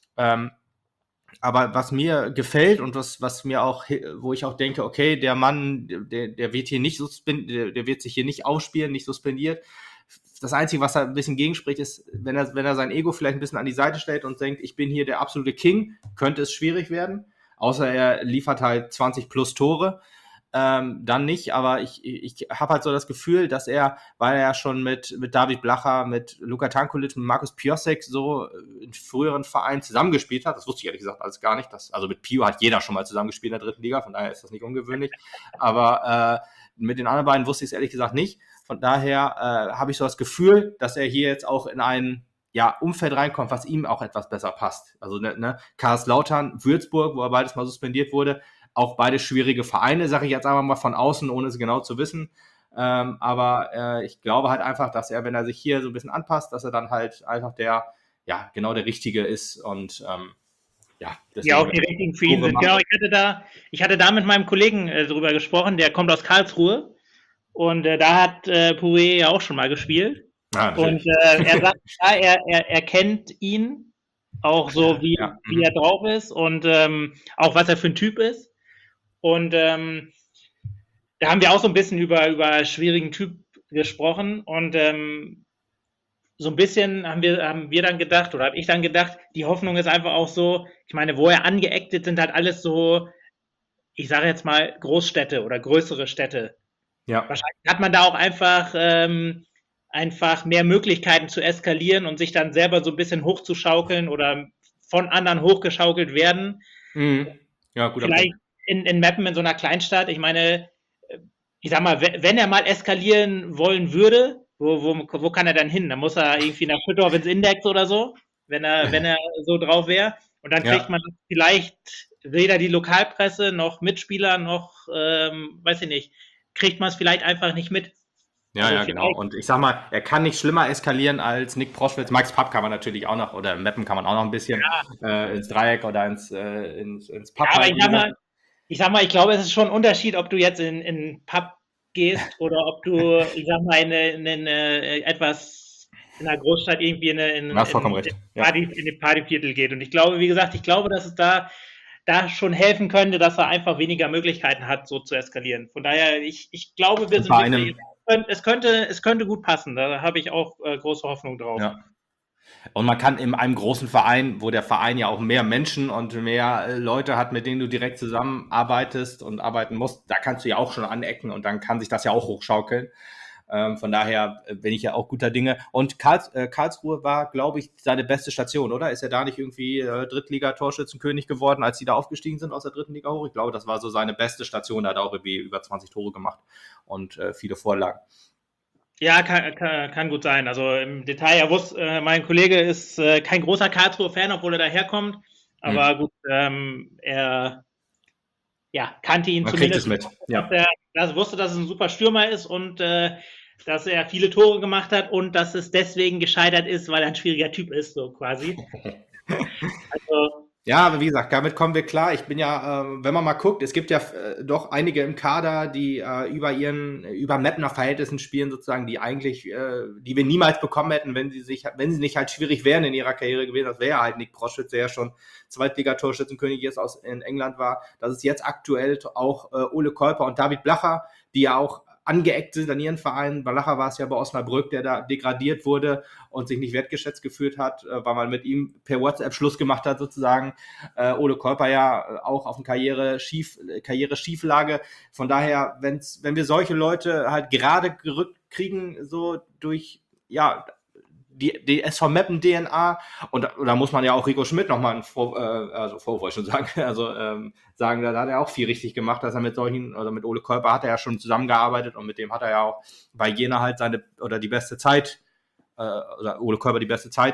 Aber was mir gefällt und was mir auch, wo ich auch denke, okay, der Mann, der wird hier nicht der wird sich hier nicht aufspielen, nicht suspendiert. Das Einzige, was da ein bisschen gegenspricht, ist, wenn er sein Ego vielleicht ein bisschen an die Seite stellt und denkt, ich bin hier der absolute King, könnte es schwierig werden. Außer er liefert halt 20 plus Tore. Dann nicht, aber ich habe halt so das Gefühl, dass er, weil er ja schon mit David Blacher, mit Luka Tankulic, mit Markus Piosek so in früheren Vereinen zusammengespielt hat. Das wusste ich ehrlich gesagt alles gar nicht. Also mit Pio hat jeder schon mal zusammengespielt in der dritten Liga, von daher ist das nicht ungewöhnlich. Aber mit den anderen beiden wusste ich es ehrlich gesagt nicht. Von daher habe ich so das Gefühl, dass er hier jetzt auch in ein Umfeld reinkommt, was ihm auch etwas besser passt. Also Kaiserslautern, Würzburg, wo er beides mal suspendiert wurde, auch beide schwierige Vereine, sage ich jetzt einfach mal von außen, ohne es genau zu wissen. Aber ich glaube halt einfach, dass er, wenn er sich hier so ein bisschen anpasst, dass er dann halt einfach der Richtige ist und auch die richtigen für ihn sind. Genau, ich hatte da mit meinem Kollegen drüber gesprochen, der kommt aus Karlsruhe und da hat Pourier ja auch schon mal gespielt. Und er sagt, er kennt ihn auch so, wie er drauf ist und auch was er für ein Typ ist. Und da haben wir auch so ein bisschen über schwierigen Typ gesprochen und so ein bisschen haben wir dann gedacht, oder habe ich dann gedacht, die Hoffnung ist einfach auch so, ich meine, wo er angeeckt ist, sind halt alles so, ich sage jetzt mal, Großstädte oder größere Städte. Ja. Wahrscheinlich hat man da auch einfach mehr Möglichkeiten zu eskalieren und sich dann selber so ein bisschen hochzuschaukeln oder von anderen hochgeschaukelt werden. Ja, gut. Vielleicht in Meppen, in so einer Kleinstadt, ich meine, ich sag mal, wenn er mal eskalieren wollen würde, wo kann er dann hin? Da muss er irgendwie nach Schüttorf ins Index oder so, wenn er so drauf wäre. Und dann kriegt man vielleicht weder die Lokalpresse noch Mitspieler noch, weiß ich nicht, kriegt man es vielleicht einfach nicht mit. Ja, genau. Und ich sag mal, er kann nicht schlimmer eskalieren als Nick Proschwitz. Max Papp kann man natürlich auch noch, oder Meppen kann man auch noch ein bisschen ins Dreieck oder ins Papp. Ja, aber ich sag mal, ich glaube, es ist schon ein Unterschied, ob du jetzt in Pub gehst oder ob du, ich sag mal, in einer Großstadt irgendwie in ein Partyviertel geht. Und ich glaube, wie gesagt, dass es da schon helfen könnte, dass er einfach weniger Möglichkeiten hat, so zu eskalieren. Von daher, ich glaube, es könnte gut passen. Da habe ich auch große Hoffnung drauf. Ja. Und man kann in einem großen Verein, wo der Verein ja auch mehr Menschen und mehr Leute hat, mit denen du direkt zusammenarbeitest und arbeiten musst, da kannst du ja auch schon anecken und dann kann sich das ja auch hochschaukeln. Von daher bin ich ja auch guter Dinge. Und Karlsruhe war, glaube ich, seine beste Station, oder? Ist er da nicht irgendwie Drittliga-Torschützenkönig geworden, als sie da aufgestiegen sind aus der dritten Liga hoch? Ich glaube, das war so seine beste Station. Er hat auch irgendwie über 20 Tore gemacht und viele Vorlagen. Ja, kann gut sein. Also im Detail, mein Kollege ist kein großer Karlsruhe-Fan, obwohl er daherkommt. Aber gut, er kannte ihn zumindest. Man kriegt es mit. Er wusste, dass es ein super Stürmer ist und dass er viele Tore gemacht hat und dass es deswegen gescheitert ist, weil er ein schwieriger Typ ist, so quasi. Also Ja, aber wie gesagt, damit kommen wir klar. Ich bin ja, wenn man mal guckt, es gibt ja doch einige im Kader, die über Mapner Verhältnissen spielen, sozusagen, die eigentlich, die wir niemals bekommen hätten, wenn sie nicht halt schwierig wären in ihrer Karriere gewesen. Das wäre ja halt Nick Proschwitz, der ja schon Zweitligatorschützenkönig jetzt in England war. Das ist jetzt aktuell auch Ole Kolper und David Blacher, die ja auch angeeckt sind an ihren Vereinen. Blacher war es ja bei Osnabrück, der da degradiert wurde und sich nicht wertgeschätzt gefühlt hat, weil man mit ihm per WhatsApp Schluss gemacht hat, sozusagen. Ole Kolper ja auch auf eine Karriere-Schieflage. Von daher, wenn wir solche Leute halt gerade gerückt kriegen, so durch, ja, die SV Meppen DNA, und da muss man ja auch Rico Schmidt nochmal Vorwurf, wollte ich schon sagen, sagen, da hat er auch viel richtig gemacht, dass er mit solchen, oder mit Ole Kolper hat er ja schon zusammengearbeitet und mit dem hat er ja auch bei Jena halt die beste Zeit, oder Ole Kolper die beste Zeit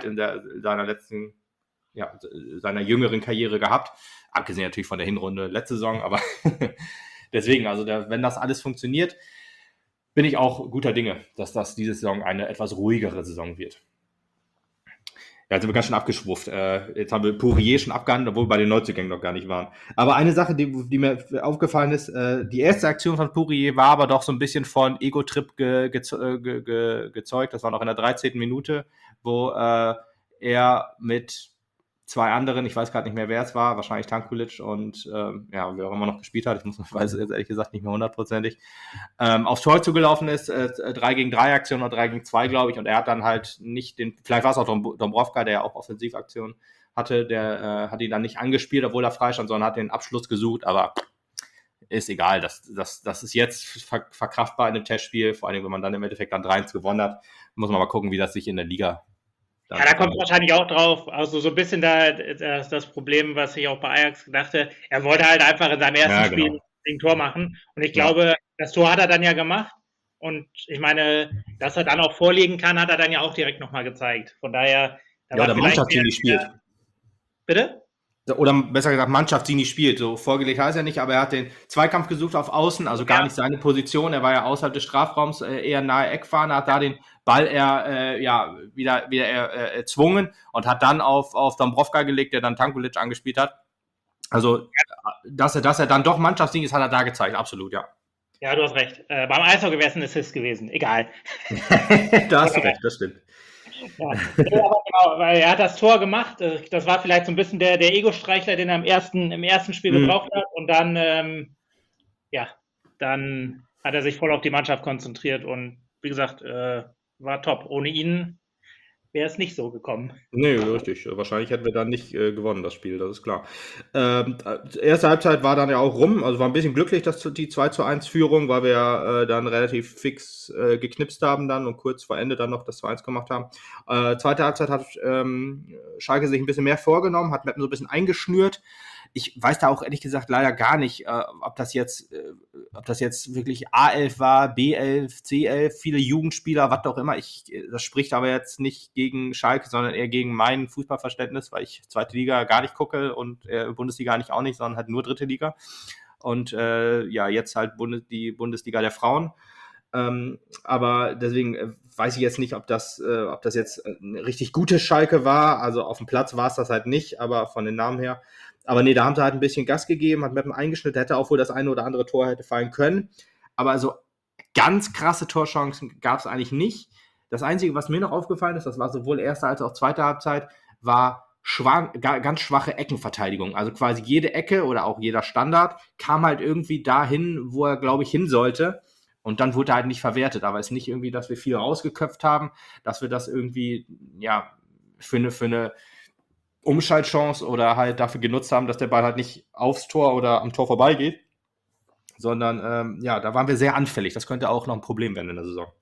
seiner jüngeren Karriere gehabt. Abgesehen natürlich von der Hinrunde letzte Saison, aber deswegen, also wenn das alles funktioniert, bin ich auch guter Dinge, dass das diese Saison eine etwas ruhigere Saison wird. Ja, jetzt sind wir ganz schön abgeschwufft. Jetzt haben wir Pourier schon abgehandelt, obwohl wir bei den Neuzugängen noch gar nicht waren. Aber eine Sache, die mir aufgefallen ist, die erste Aktion von Pourier war aber doch so ein bisschen von Ego-Trip gezeugt. Das war noch in der 13. Minute, wo er mit zwei anderen, ich weiß gerade nicht mehr, wer es war, wahrscheinlich Tankulic und wer auch immer noch gespielt hat, weiß es jetzt ehrlich gesagt nicht mehr hundertprozentig, aufs Tor zugelaufen ist, 3 gegen 3 Aktion oder 3 gegen 2, glaube ich, und er hat dann halt nicht vielleicht war es auch Dombrovka, der ja auch Offensivaktionen hatte, der hat ihn dann nicht angespielt, obwohl er frei stand, sondern hat den Abschluss gesucht, aber ist egal, das ist jetzt verkraftbar in einem Testspiel, vor allem, wenn man dann im Endeffekt dann 3-1 gewonnen hat, muss man mal gucken, wie das sich in der Liga Ja, da kommt es wahrscheinlich auch drauf. Also so ein bisschen das Problem, was ich auch bei Ajax dachte. Er wollte halt einfach in seinem ersten Spiel ein Tor machen. Und ich glaube, das Tor hat er dann ja gemacht. Und ich meine, dass er dann auch vorlegen kann, hat er dann ja auch direkt nochmal gezeigt. Von daher. Ja, der Mannschaft, die nicht spielt. Bitte? Oder besser gesagt, Mannschaft, die nicht spielt. So vorgelegt heißt er nicht, aber er hat den Zweikampf gesucht auf Außen, also gar nicht seine Position. Er war ja außerhalb des Strafraums, eher nahe Eckfahne, hat da den Ball wieder erzwungen und hat dann auf Dombrovka gelegt, der dann Tankulic angespielt hat. Also, dass er dann doch Mannschaftsdienst ist, hat er da gezeigt, absolut, ja. Ja, du hast recht. Beim Eishockey wäre es ein Assist gewesen, egal. Da hast du recht, das stimmt. Ja, aber genau, weil er hat das Tor gemacht. Das war vielleicht so ein bisschen der Ego-Streichler, den er im ersten Spiel gebraucht hat. Und dann, dann hat er sich voll auf die Mannschaft konzentriert. Und wie gesagt, war top. Ohne ihn wäre es nicht so gekommen. Nee, richtig. Wahrscheinlich hätten wir dann nicht gewonnen, das Spiel, das ist klar. Erste Halbzeit war dann ja auch rum, also war ein bisschen glücklich, dass die 2:1 Führung, weil wir ja dann relativ fix geknipst haben dann und kurz vor Ende dann noch das 2:1 gemacht haben. Zweite Halbzeit hat Schalke sich ein bisschen mehr vorgenommen, hat Meppen so ein bisschen eingeschnürt. Ich weiß da auch ehrlich gesagt leider gar nicht, ob das jetzt wirklich A11 war, B11, C11, viele Jugendspieler, was auch immer. Das spricht aber jetzt nicht gegen Schalke, sondern eher gegen mein Fußballverständnis, weil ich zweite Liga gar nicht gucke und Bundesliga eigentlich auch nicht, sondern halt nur dritte Liga. Und jetzt halt die Bundesliga der Frauen. Aber deswegen weiß ich jetzt nicht, ob das jetzt eine richtig gute Schalke war. Also auf dem Platz war es das halt nicht, aber von den Namen her. Aber nee, da haben sie halt ein bisschen Gas gegeben, hat Meppen eingeschnitten, hätte auch wohl das eine oder andere Tor hätte fallen können. Aber also ganz krasse Torchancen gab es eigentlich nicht. Das Einzige, was mir noch aufgefallen ist, das war sowohl erste als auch zweite Halbzeit, war ganz schwache Eckenverteidigung. Also quasi jede Ecke oder auch jeder Standard kam halt irgendwie dahin, wo er, glaube ich, hin sollte. Und dann wurde er halt nicht verwertet. Aber es ist nicht irgendwie, dass wir viel rausgeköpft haben, dass wir das irgendwie, für eine Umschaltchance oder halt dafür genutzt haben, dass der Ball halt nicht aufs Tor oder am Tor vorbeigeht, sondern da waren wir sehr anfällig. Das könnte auch noch ein Problem werden in der Saison.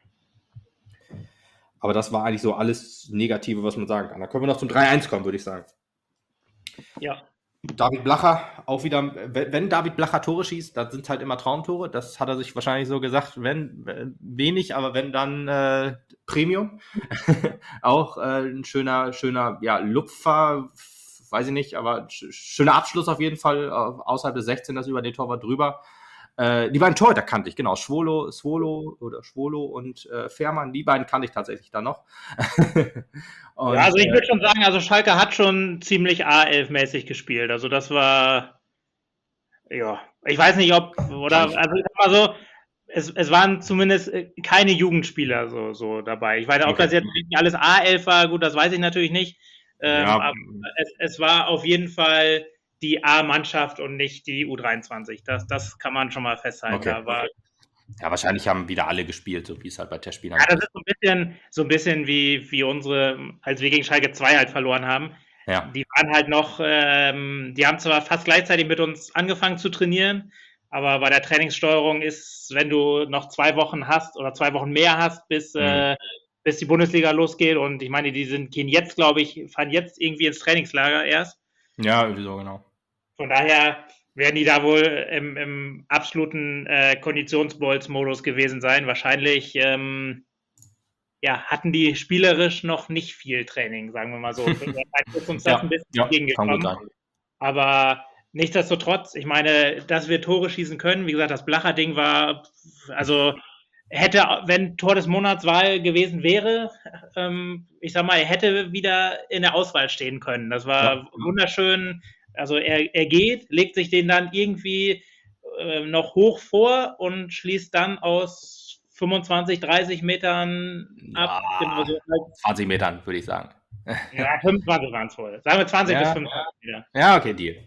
Aber das war eigentlich so alles Negative, was man sagen kann. Da können wir noch zum 3:1 kommen, würde ich sagen. Ja. David Blacher, auch wieder, wenn David Blacher Tore schießt, das sind halt immer Traumtore. Das hat er sich wahrscheinlich so gesagt, wenn wenig, aber wenn dann Premium. Auch ein schöner Lupfer, weiß ich nicht, aber schöner Abschluss auf jeden Fall, außerhalb des 16ers über den Torwart drüber. Die beiden Torhüter kannte ich, genau. Schwolo und Fährmann, die beiden kannte ich tatsächlich dann noch. Und, ja, also ich würde schon sagen, also Schalke hat schon ziemlich A11-mäßig gespielt. Also das war, ja, ich weiß nicht, also ich sag mal so, es waren zumindest keine Jugendspieler so dabei. Ich weiß nicht, ob das jetzt wirklich alles A11 war, gut, das weiß ich natürlich nicht. Aber es war auf jeden Fall die A-Mannschaft und nicht die U23. Das kann man schon mal festhalten. Okay. Ja, wahrscheinlich haben wieder alle gespielt, so wie es halt bei Testspielern ist. Ja, das ist so ein bisschen wie unsere, als wir gegen Schalke 2 halt verloren haben. Ja. Die waren halt noch, die haben zwar fast gleichzeitig mit uns angefangen zu trainieren, aber bei der Trainingssteuerung ist, wenn du noch 2 Wochen hast oder 2 Wochen mehr hast, bis die Bundesliga losgeht, und ich meine, gehen jetzt, glaube ich, fahren jetzt irgendwie ins Trainingslager erst. Ja, irgendwie so, genau. Von daher werden die da wohl im absoluten Konditionsbolz-Modus gewesen sein. Wahrscheinlich hatten die spielerisch noch nicht viel Training, sagen wir mal so. Ist uns das ein bisschen entgegengekommen. Aber nichtsdestotrotz, ich meine, dass wir Tore schießen können, wie gesagt, das Blacher-Ding war, also wenn Tor des Monats Wahl gewesen wäre, ich sag mal, er hätte wieder in der Auswahl stehen können. Das war wunderschön. Also er geht, legt sich den dann irgendwie noch hoch vor und schließt dann aus 25, 30 Metern ab. Ja, genau so 20 Metern, würde ich sagen. Ja, 25 waren es wohl. Sagen wir 20 bis 25 Meter. Ja, okay, Deal.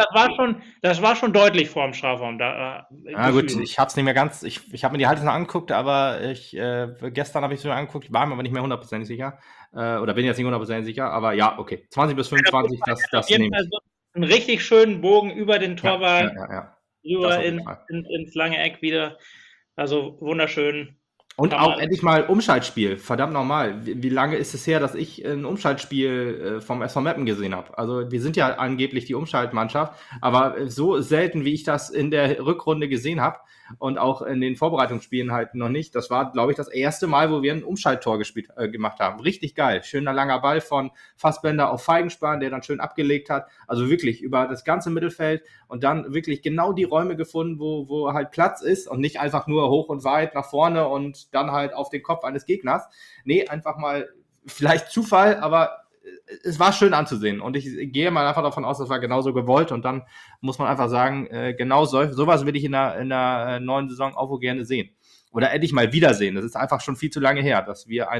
Das war schon deutlich vor dem Strafraum. Gut, ich habe es nicht mehr ganz, ich habe mir die Highlights noch angeguckt, aber gestern habe ich es mir angeguckt, war mir aber nicht mehr 100% sicher. Oder bin jetzt nicht 100% sicher, aber ja, okay. 20 bis 25, das nehme ich. Einen richtig schönen Bogen über den Torwart, rüber ins lange Eck wieder. Also wunderschön. Und auch endlich mal Umschaltspiel. Verdammt nochmal. Wie lange ist es her, dass ich ein Umschaltspiel vom SV Meppen gesehen habe? Also wir sind ja angeblich die Umschaltmannschaft, aber so selten, wie ich das in der Rückrunde gesehen habe und auch in den Vorbereitungsspielen halt noch nicht. Das war, glaube ich, das erste Mal, wo wir ein Umschalttor gemacht haben. Richtig geil. Schöner langer Ball von Fassbender auf Feigenspan, der dann schön abgelegt hat. Also wirklich über das ganze Mittelfeld und dann wirklich genau die Räume gefunden, wo halt Platz ist und nicht einfach nur hoch und weit nach vorne und dann halt auf den Kopf eines Gegners. Nee, einfach mal vielleicht Zufall, aber es war schön anzusehen und ich gehe mal einfach davon aus, das war genauso gewollt und dann muss man einfach sagen, genau sowas will ich in der neuen Saison auch wohl gerne sehen. Oder endlich mal wiedersehen. Das ist einfach schon viel zu lange her, dass wir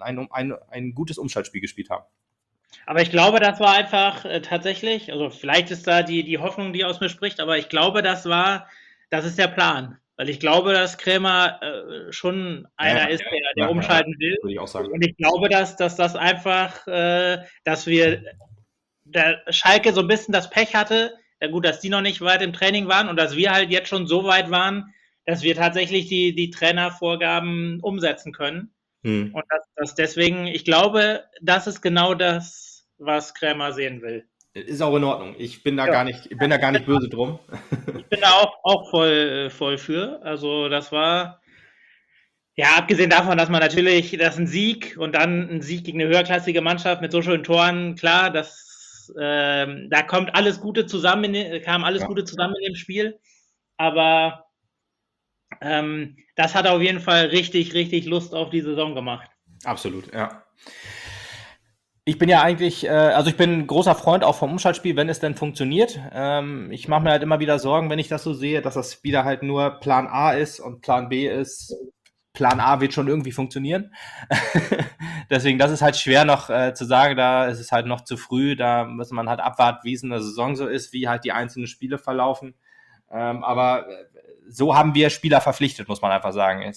ein gutes Umschaltspiel gespielt haben. Aber ich glaube, das war einfach tatsächlich, also vielleicht ist da die Hoffnung, die aus mir spricht, aber ich glaube, das ist der Plan. Weil ich glaube, dass Krämer schon einer ist, der umschalten will. Würde ich auch sagen. Und ich glaube, dass das einfach, dass der Schalke so ein bisschen das Pech hatte, ja gut, dass die noch nicht weit im Training waren und dass wir halt jetzt schon so weit waren, dass wir tatsächlich die Trainervorgaben umsetzen können. Und das deswegen, ich glaube, das ist genau das, was Krämer sehen will. Ist auch in Ordnung. Ich bin da gar nicht böse drum. Ich bin da auch voll für. Also das war, ja, abgesehen davon, dass man natürlich, das ist ein Sieg und dann ein Sieg gegen eine höherklassige Mannschaft mit so schönen Toren, klar, da kommt alles Gute zusammen, kam alles Gute zusammen in dem Spiel. Aber das hat auf jeden Fall richtig, richtig Lust auf die Saison gemacht. Absolut, ja. Ich bin ja eigentlich, also ich bin ein großer Freund auch vom Umschaltspiel, wenn es denn funktioniert. Ich mache mir halt immer wieder Sorgen, wenn ich das so sehe, dass das wieder halt nur Plan A ist und Plan B ist, Plan A wird schon irgendwie funktionieren. Deswegen, das ist halt schwer noch zu sagen, da ist es halt noch zu früh, da muss man halt abwarten, wie es in der Saison so ist, wie halt die einzelnen Spiele verlaufen. Aber so haben wir Spieler verpflichtet, muss man einfach sagen.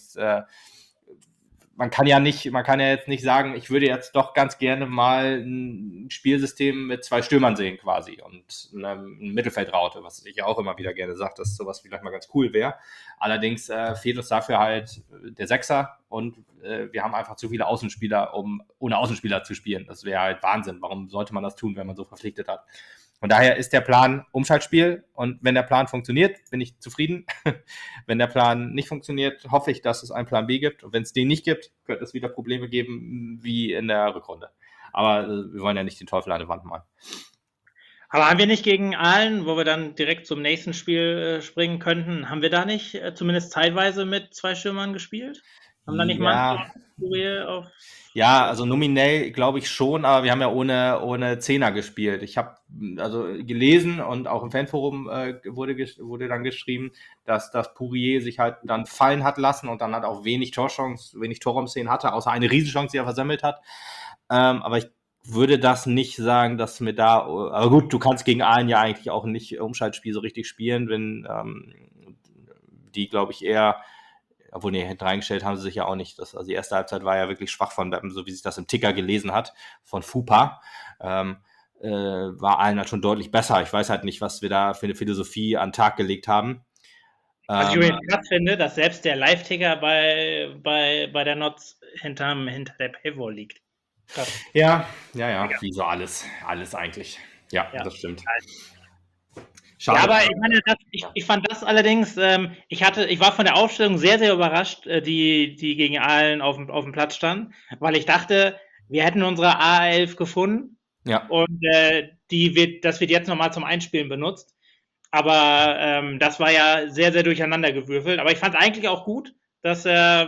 Man kann ja jetzt nicht sagen, ich würde jetzt doch ganz gerne mal ein Spielsystem mit 2 Stürmern sehen quasi und eine Mittelfeldraute, was ich ja auch immer wieder gerne sage, dass sowas vielleicht mal ganz cool wäre. Allerdings fehlt uns dafür halt der Sechser und wir haben einfach zu viele Außenspieler, um ohne Außenspieler zu spielen. Das wäre halt Wahnsinn. Warum sollte man das tun, wenn man so verpflichtet hat? Von daher ist der Plan Umschaltspiel und wenn der Plan funktioniert, bin ich zufrieden. Wenn der Plan nicht funktioniert, hoffe ich, dass es einen Plan B gibt. Und wenn es den nicht gibt, könnte es wieder Probleme geben wie in der Rückrunde. Aber wir wollen ja nicht den Teufel an die Wand malen. Aber haben wir nicht gegen Aalen, wo wir dann direkt zum nächsten Spiel springen könnten, haben wir da nicht zumindest zeitweise mit 2 Stürmern gespielt? Haben da nicht Mannschaft Ja, auf. ja, also nominell glaube ich schon, aber wir haben ja ohne Zehner gespielt. Ich habe also gelesen und auch im Fanforum wurde dann geschrieben, dass das Pourier sich halt dann fallen hat lassen und dann halt auch wenig Torchance, wenig Torraumszenen hatte, außer eine Riesenchance, die er versammelt hat. Aber ich würde das nicht sagen, dass mir da, aber gut, du kannst gegen Aalen ja eigentlich auch nicht Umschaltspiel so richtig spielen, wenn die, glaube ich, eher, obwohl, nee, hinten reingestellt haben sie sich ja auch nicht. Also die erste Halbzeit war ja wirklich schwach von Beppen, so wie sich das im Ticker gelesen hat, von FUPA. War allen halt schon deutlich besser. Ich weiß halt nicht, was wir da für eine Philosophie an den Tag gelegt haben. Was ich übrigens krass finde, dass selbst der Live-Ticker bei der Notz hinter der Paywall liegt. Krass. Ja, Ja. wie so alles eigentlich. Ja, Ja. das stimmt. Ja, Schade. aber ich meine, ich fand das allerdings, ich war von der Aufstellung sehr, sehr überrascht, die gegen Aalen auf dem Platz stand, weil ich dachte, wir hätten unsere A11 gefunden Ja, und das wird jetzt nochmal zum Einspielen benutzt. Aber das war ja sehr, sehr durcheinandergewürfelt. Aber ich fand es eigentlich auch gut, dass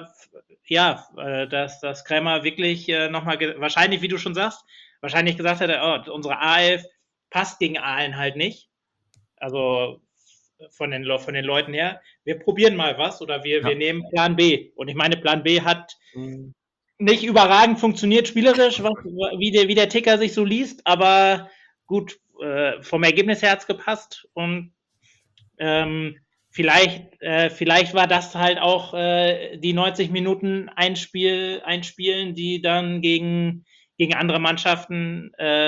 dass Krämer wirklich nochmal, wahrscheinlich, wie du schon sagst, wahrscheinlich gesagt hätte, oh, unsere A11 passt gegen Aalen halt nicht. Also von den Leuten her. Wir probieren mal was oder wir ja. nehmen Plan B. Und ich meine, Plan B hat nicht überragend funktioniert spielerisch, wie der Ticker sich so liest, aber gut, vom Ergebnis her hat es gepasst und vielleicht war das halt auch die 90 Minuten einspielen, die dann gegen andere Mannschaften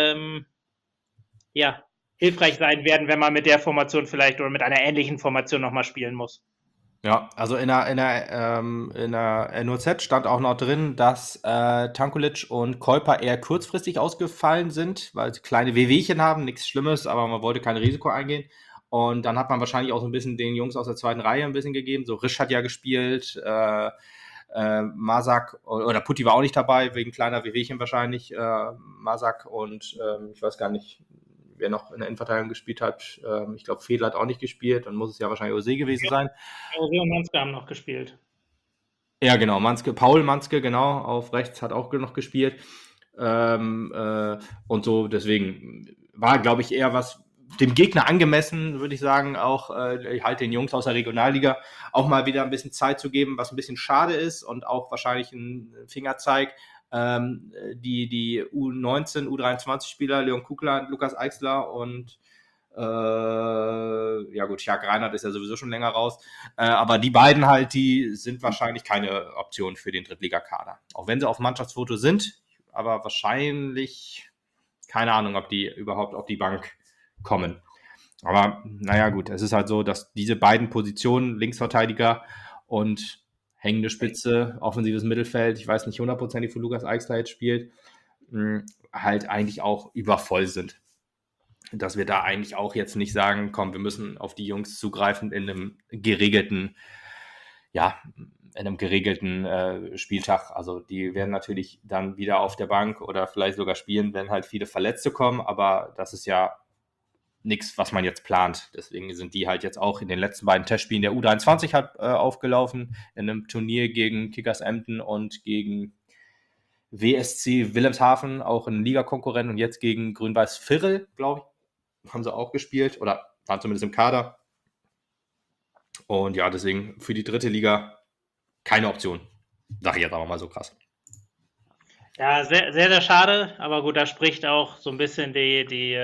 hilfreich sein werden, wenn man mit der Formation vielleicht oder mit einer ähnlichen Formation nochmal spielen muss. Ja, also in der NOZ stand auch noch drin, dass Tankulic und Keuper eher kurzfristig ausgefallen sind, weil sie kleine Wehwehchen haben, nichts Schlimmes, aber man wollte kein Risiko eingehen. Und dann hat man wahrscheinlich auch so ein bisschen den Jungs aus der zweiten Reihe ein bisschen gegeben. So Risch hat ja gespielt, Masak oder Putti war auch nicht dabei, wegen kleiner Wehwehchen wahrscheinlich. Masak und ich weiß gar nicht, wer noch in der Innenverteidigung gespielt hat. Ich glaube, Fedel hat auch nicht gespielt, dann muss es ja wahrscheinlich Ose gewesen sein. Ose und Manske haben noch gespielt. Ja, genau, Paul Manske, genau, auf rechts hat auch noch gespielt. Und so, deswegen war, glaube ich, eher was dem Gegner angemessen, würde ich sagen, auch halt den Jungs aus der Regionalliga auch mal wieder ein bisschen Zeit zu geben, was ein bisschen schade ist und auch wahrscheinlich ein Fingerzeig. Die U19, U23-Spieler, Leon Kugler, Lukas Eichsler und ja gut, Jörg Reinhardt ist ja sowieso schon länger raus. Aber die beiden halt, die sind wahrscheinlich keine Option für den Drittligakader. Auch wenn sie auf Mannschaftsfoto sind, aber wahrscheinlich keine Ahnung, ob die überhaupt auf die Bank kommen. Aber naja gut, es ist halt so, dass diese beiden Positionen, Linksverteidiger und hängende Spitze, offensives Mittelfeld, ich weiß nicht hundertprozentig, wo Lukas Eichsler jetzt spielt, halt eigentlich auch übervoll sind. Dass wir da eigentlich auch jetzt nicht sagen, komm, wir müssen auf die Jungs zugreifen in einem geregelten Spieltag. Also die werden natürlich dann wieder auf der Bank oder vielleicht sogar spielen, wenn halt viele Verletzte kommen, aber das ist ja nichts, was man jetzt plant. Deswegen sind die halt jetzt auch in den letzten beiden Testspielen der U23 halt aufgelaufen, in einem Turnier gegen Kickers Emden und gegen WSC Wilhelmshaven, auch ein Ligakonkurrent, und jetzt gegen Grün-Weiß Virel, glaube ich, haben sie auch gespielt oder waren zumindest im Kader. Und ja, deswegen für die dritte Liga keine Option. Sag ich jetzt aber mal so krass. Ja, sehr, sehr, sehr schade, aber gut, da spricht auch so ein bisschen die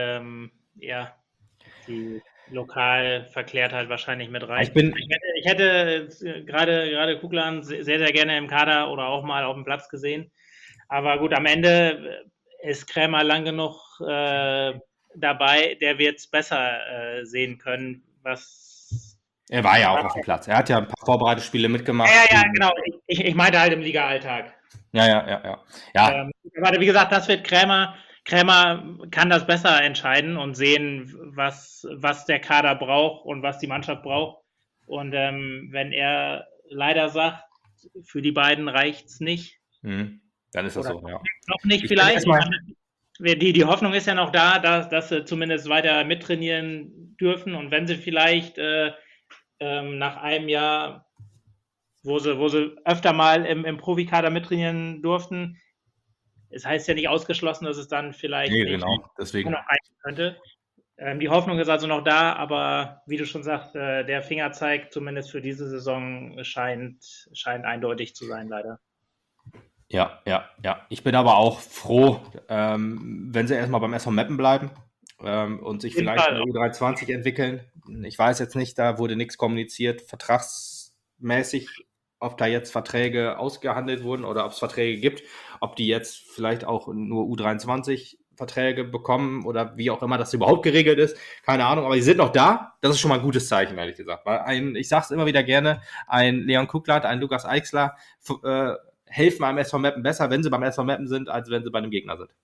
Lokalverklärtheit wahrscheinlich mit rein. Ich hätte gerade Kuglan sehr, sehr gerne im Kader oder auch mal auf dem Platz gesehen. Aber gut, am Ende ist Krämer lang genug dabei, der wird es besser sehen können, Er war ja auch auf dem Platz. Er hat ja ein paar Vorbereitungsspiele mitgemacht. Ja, genau. Ich meinte halt im Liga-Alltag. Ja. Aber wie gesagt, das wird Krämer kann das besser entscheiden und sehen, was der Kader braucht und was die Mannschaft braucht. Und wenn er leider sagt, für die beiden reicht's nicht. Dann ist das so, ja. Noch nicht vielleicht. Die Hoffnung ist ja noch da, dass sie zumindest weiter mittrainieren dürfen und wenn sie vielleicht nach einem Jahr, wo sie öfter mal im Profikader mittrainieren durften, es heißt ja nicht ausgeschlossen, dass es dann vielleicht Nee, nicht genau, deswegen. noch reichen könnte. Die Hoffnung ist also noch da, aber wie du schon sagst, der Fingerzeig zumindest für diese Saison scheint eindeutig zu sein, leider. Ja, ja, ja. Ich bin aber auch froh, wenn sie erstmal beim SV Meppen bleiben und sich Auf jeden vielleicht in Fall. der U23 entwickeln. Ich weiß jetzt nicht, da wurde nichts kommuniziert, vertragsmäßig, ob da jetzt Verträge ausgehandelt wurden oder ob es Verträge gibt, ob die jetzt vielleicht auch nur U23 Verträge bekommen oder wie auch immer das überhaupt geregelt ist. Keine Ahnung, aber die sind noch da. Das ist schon mal ein gutes Zeichen, ehrlich gesagt. Weil ich sage es immer wieder gerne, ein Leon Kucklat, ein Lukas Eichsler helfen einem SV Meppen besser, wenn sie beim SV Meppen sind, als wenn sie bei einem Gegner sind.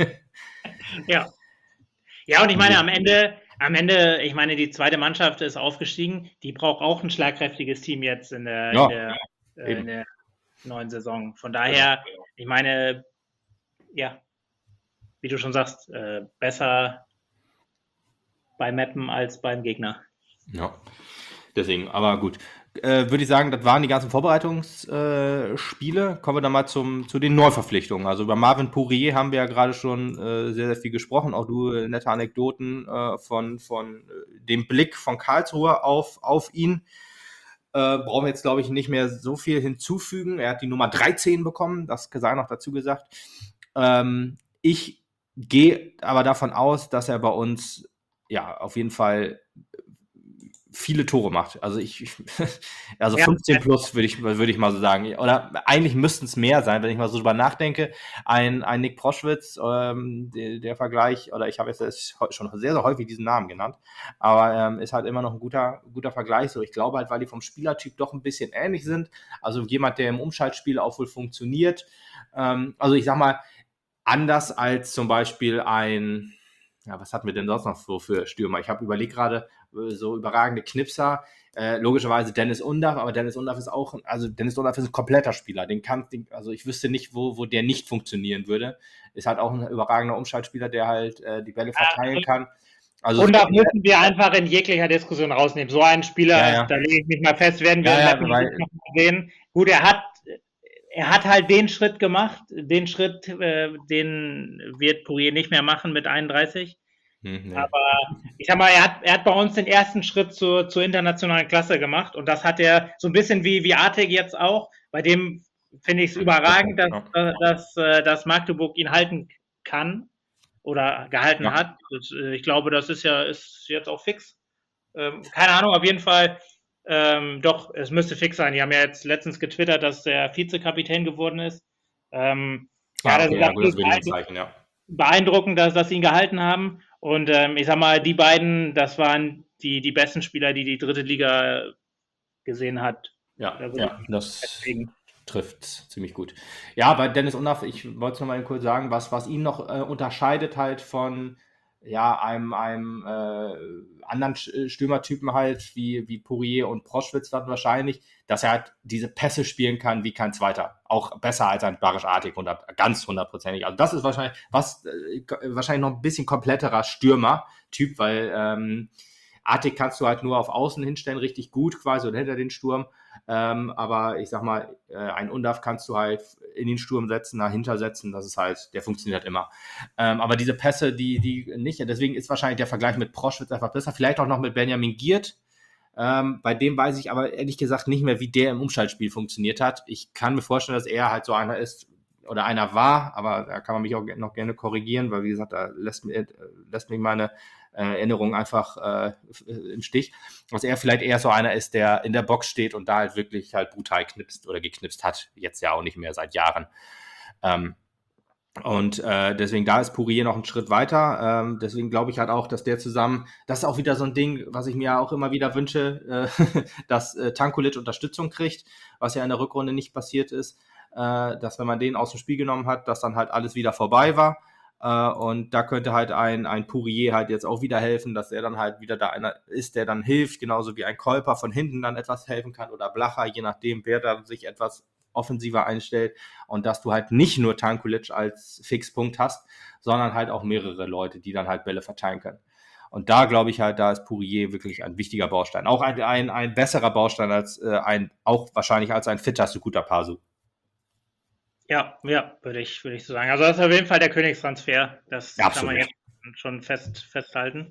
Ja. Ja, und ich meine, am Ende, ich meine, die zweite Mannschaft ist aufgestiegen, die braucht auch ein schlagkräftiges Team jetzt in der neuen Saison. Von daher, ich meine, ja, wie du schon sagst, besser bei Meppen als beim Gegner. Ja, deswegen, aber gut. Würde ich sagen, das waren die ganzen Vorbereitungsspiele. Kommen wir dann mal zu den Neuverpflichtungen. Also über Marvin Pourier haben wir ja gerade schon sehr, sehr viel gesprochen. Auch du nette Anekdoten von dem Blick von Karlsruhe auf ihn. Brauchen wir jetzt, glaube ich, nicht mehr so viel hinzufügen. Er hat die Nummer 13 bekommen, das sei noch dazu gesagt. Ich gehe aber davon aus, dass er bei uns ja auf jeden Fall viele Tore macht. Also also 15 plus würde ich mal so sagen. Oder eigentlich müssten es mehr sein, wenn ich mal so drüber nachdenke. Ein Nick Proschwitz, der Vergleich, oder ich habe jetzt schon sehr, sehr häufig diesen Namen genannt, aber ist halt immer noch ein guter Vergleich. So, ich glaube halt, weil die vom Spielertyp doch ein bisschen ähnlich sind. Also jemand, der im Umschaltspiel auch wohl funktioniert. Also ich sag mal, anders als zum Beispiel was hatten wir denn sonst noch so für Stürmer? Ich habe überlegt gerade, so überragende Knipser, logischerweise Dennis Undaff, aber Dennis Undaff ist ein kompletter Spieler. Also ich wüsste nicht, wo der nicht funktionieren würde. Ist halt auch ein überragender Umschaltspieler, der halt die Bälle verteilen kann. Also und da müssen wir einfach in jeglicher Diskussion rausnehmen. So einen Spieler, da lege ich mich mal fest, werden wir noch mal sehen. Gut, er hat halt den Schritt gemacht, den wird Pourier nicht mehr machen mit 31. Nee. Aber ich sag mal, er hat bei uns den ersten Schritt zur internationalen Klasse gemacht und das hat er so ein bisschen wie Artig jetzt auch. Bei dem finde ich es überragend, dass Magdeburg ihn halten kann oder gehalten hat. Ich glaube, das ist jetzt auch fix. Keine Ahnung, auf jeden Fall. Doch, es müsste fix sein. Die haben ja jetzt letztens getwittert, dass der Vizekapitän geworden ist. Das ist beeindruckend, dass sie ihn gehalten haben. Und ich sag mal, die beiden, das waren die besten Spieler, die dritte Liga gesehen hat. Ja, das trifft ziemlich gut. Ja, bei Dennis Undaff, ich wollte es nochmal kurz sagen, was ihn noch unterscheidet halt von einem anderen Stürmertypen halt, wie Pourier und Proschwitz dann wahrscheinlich, dass er halt diese Pässe spielen kann wie kein zweiter. Auch besser als ein Barisch Artig, ganz hundertprozentig. Also das ist wahrscheinlich noch ein bisschen kompletterer Stürmertyp, weil Artig kannst du halt nur auf Außen hinstellen, richtig gut quasi, oder hinter den Sturm. Aber ich sag mal, ein Undaff kannst du halt in den Sturm setzen, dahinter setzen, das ist halt, der funktioniert immer. Aber diese Pässe, die nicht, deswegen ist wahrscheinlich der Vergleich mit Proschwitz einfach besser. Vielleicht auch noch mit Benjamin Giert. Bei dem weiß ich aber ehrlich gesagt nicht mehr, wie der im Umschaltspiel funktioniert hat. Ich kann mir vorstellen, dass er halt so einer ist oder einer war, aber da kann man mich auch noch gerne korrigieren, weil wie gesagt, da lässt mich meine Erinnerung einfach im Stich, dass er vielleicht eher so einer ist, der in der Box steht und da halt wirklich halt brutal knipst oder geknipst hat, jetzt ja auch nicht mehr seit Jahren. Und deswegen, da ist Pourier noch einen Schritt weiter. Deswegen glaube ich halt auch, dass der zusammen, das ist auch wieder so ein Ding, was ich mir auch immer wieder wünsche, dass Tankulic Unterstützung kriegt, was ja in der Rückrunde nicht passiert ist, dass wenn man den aus dem Spiel genommen hat, dass dann halt alles wieder vorbei war. Und da könnte halt ein Pourier halt jetzt auch wieder helfen, dass er dann halt wieder da einer ist, der dann hilft, genauso wie ein Kolper von hinten dann etwas helfen kann oder Blacher, je nachdem, wer da sich etwas offensiver einstellt und dass du halt nicht nur Tankulic als Fixpunkt hast, sondern halt auch mehrere Leute, die dann halt Bälle verteilen können. Und da glaube ich halt, da ist Pourier wirklich ein wichtiger Baustein. Auch ein besserer Baustein als auch wahrscheinlich als ein fitter Sukuta Pasu. Ja, würde ich so sagen. Also das ist auf jeden Fall der Königstransfer. Das Ja, kann man absolut. jetzt schon festhalten.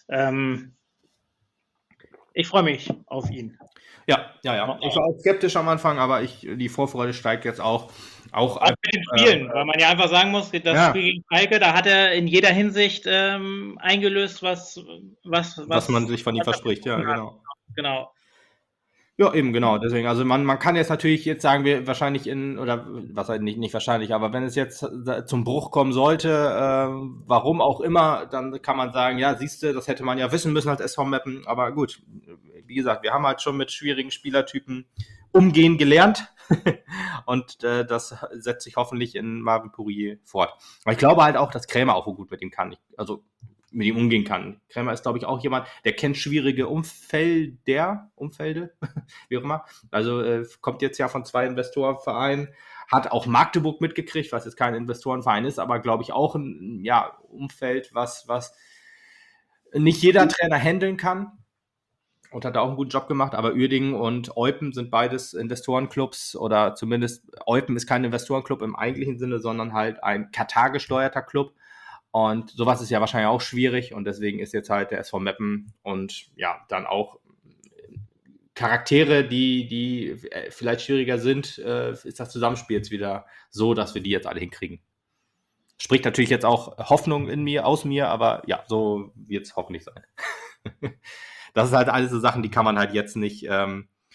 Ich freue mich auf ihn. Ja. Ich war auch skeptisch am Anfang, aber die Vorfreude steigt jetzt auch. Auch mit den Spielen, weil man ja einfach sagen muss, das Spiel gegen Schalke, da hat er in jeder Hinsicht eingelöst, was man sich von ihm verspricht. Ja, genau. Ja, eben, genau. Deswegen, also man kann jetzt natürlich jetzt sagen, wir wahrscheinlich oder was halt nicht wahrscheinlich, aber wenn es jetzt zum Bruch kommen sollte, warum auch immer, dann kann man sagen, ja, siehste, das hätte man ja wissen müssen als SV Meppen, aber gut, wie gesagt, wir haben halt schon mit schwierigen Spielertypen umgehen gelernt und das setzt sich hoffentlich in Marvin Pourier fort. Aber ich glaube halt auch, dass Krämer auch so gut mit ihm kann. Also mit ihm umgehen kann. Krämer ist, glaube ich, auch jemand, der kennt schwierige Umfelde, wie auch immer. Also kommt jetzt ja von 2 Investorenvereinen, hat auch Magdeburg mitgekriegt, was jetzt kein Investorenverein ist, aber glaube ich auch ein Umfeld, was nicht jeder Trainer handeln kann. Und hat da auch einen guten Job gemacht, aber Uerdingen und Eupen sind beides Investorenclubs oder zumindest Eupen ist kein Investorenclub im eigentlichen Sinne, sondern halt ein Katar-gesteuerter Club. Und sowas ist ja wahrscheinlich auch schwierig und deswegen ist jetzt halt der SV Meppen und ja, dann auch Charaktere, die vielleicht schwieriger sind, ist das Zusammenspiel jetzt wieder so, dass wir die jetzt alle hinkriegen. Spricht natürlich jetzt auch Hoffnung aus mir, aber ja, so wird es hoffentlich sein. Das ist halt alles so Sachen, die kann man halt jetzt nicht ja,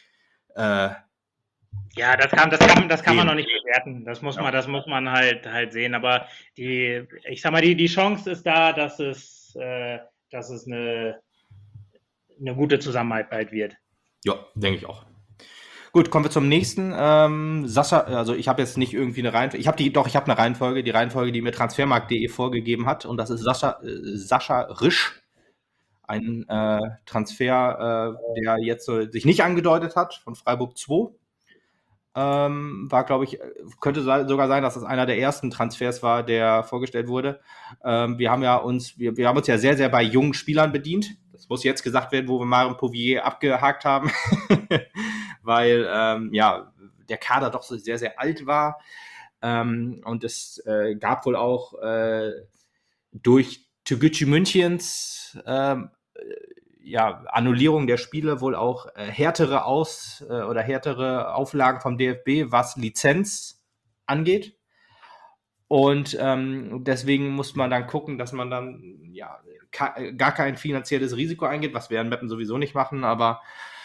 das kann man noch nicht bewerten. Das muss man halt sehen. Aber ich sag mal, die Chance ist da, dass es eine gute Zusammenarbeit wird. Ja, denke ich auch. Gut, kommen wir zum nächsten. Sascha, also ich habe jetzt nicht irgendwie eine Reihenfolge. Ich habe eine Reihenfolge, die Reihenfolge, die mir transfermarkt.de vorgegeben hat. Und das ist Sascha Risch. Ein Transfer, der jetzt sich nicht angedeutet hat, von Freiburg 2. War, glaube ich, könnte sogar sein, dass das einer der ersten Transfers war, der vorgestellt wurde. Wir haben uns ja sehr, sehr bei jungen Spielern bedient. Das muss jetzt gesagt werden, wo wir Marvin Pourier abgehakt haben, weil der Kader doch so sehr, sehr alt war. Und es gab wohl auch durch Türkgücü Münchens Annullierung der Spiele wohl auch härtere Auflagen vom DFB, was Lizenz angeht. Und deswegen muss man dann gucken, dass man dann gar kein finanzielles Risiko eingeht, was wir in Meppen sowieso nicht machen, aber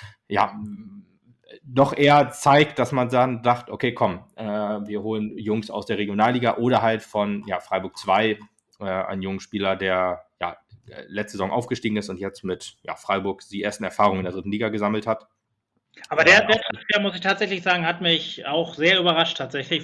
doch eher zeigt, dass man dann dachte, okay, komm, wir holen Jungs aus der Regionalliga oder halt von Freiburg 2, einen jungen Spieler, der letzte Saison aufgestiegen ist und jetzt mit Freiburg die ersten Erfahrungen in der 3. Liga gesammelt hat. Aber der muss ich tatsächlich sagen, hat mich auch sehr überrascht tatsächlich,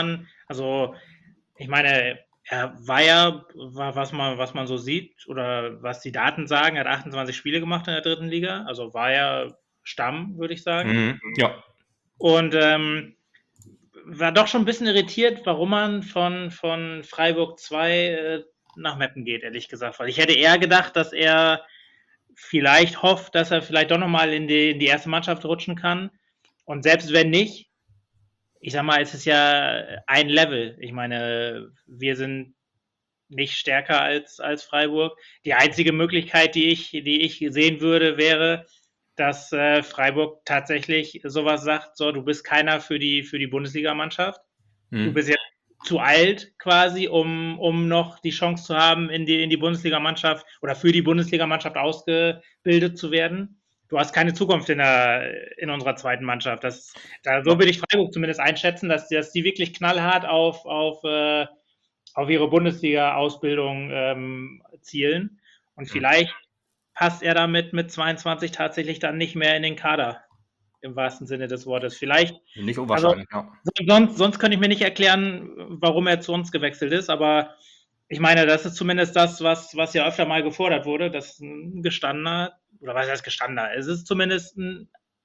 ich meine, er was man so sieht oder was die Daten sagen, er hat 28 Spiele gemacht in der 3. Liga, also war ja Stamm, würde ich sagen. Ja. Und war doch schon ein bisschen irritiert, warum man von Freiburg 2 nach Meppen geht, ehrlich gesagt. Weil ich hätte eher gedacht, dass er vielleicht hofft, dass er vielleicht doch nochmal in die erste Mannschaft rutschen kann. Und selbst wenn nicht, ich sag mal, es ist ja ein Level. Ich meine, wir sind nicht stärker als Freiburg. Die einzige Möglichkeit, die ich sehen würde, wäre, dass Freiburg tatsächlich sowas sagt, so, du bist keiner für die Bundesligamannschaft. Du bist jetzt zu alt quasi, um noch die Chance zu haben, in die Bundesligamannschaft oder für die Bundesligamannschaft ausgebildet zu werden. Du hast keine Zukunft in unserer zweiten Mannschaft. So würde ich Freiburg zumindest einschätzen, dass die wirklich knallhart auf ihre Bundesliga-Ausbildung zielen. Und vielleicht passt er damit mit 22 tatsächlich dann nicht mehr in den Kader, im wahrsten Sinne des Wortes. Vielleicht. Nicht unwahrscheinlich, Sonst könnte ich mir nicht erklären, warum er zu uns gewechselt ist, aber ich meine, das ist zumindest das, was ja öfter mal gefordert wurde, dass ein gestandener, oder was heißt gestandener? Es ist zumindest ein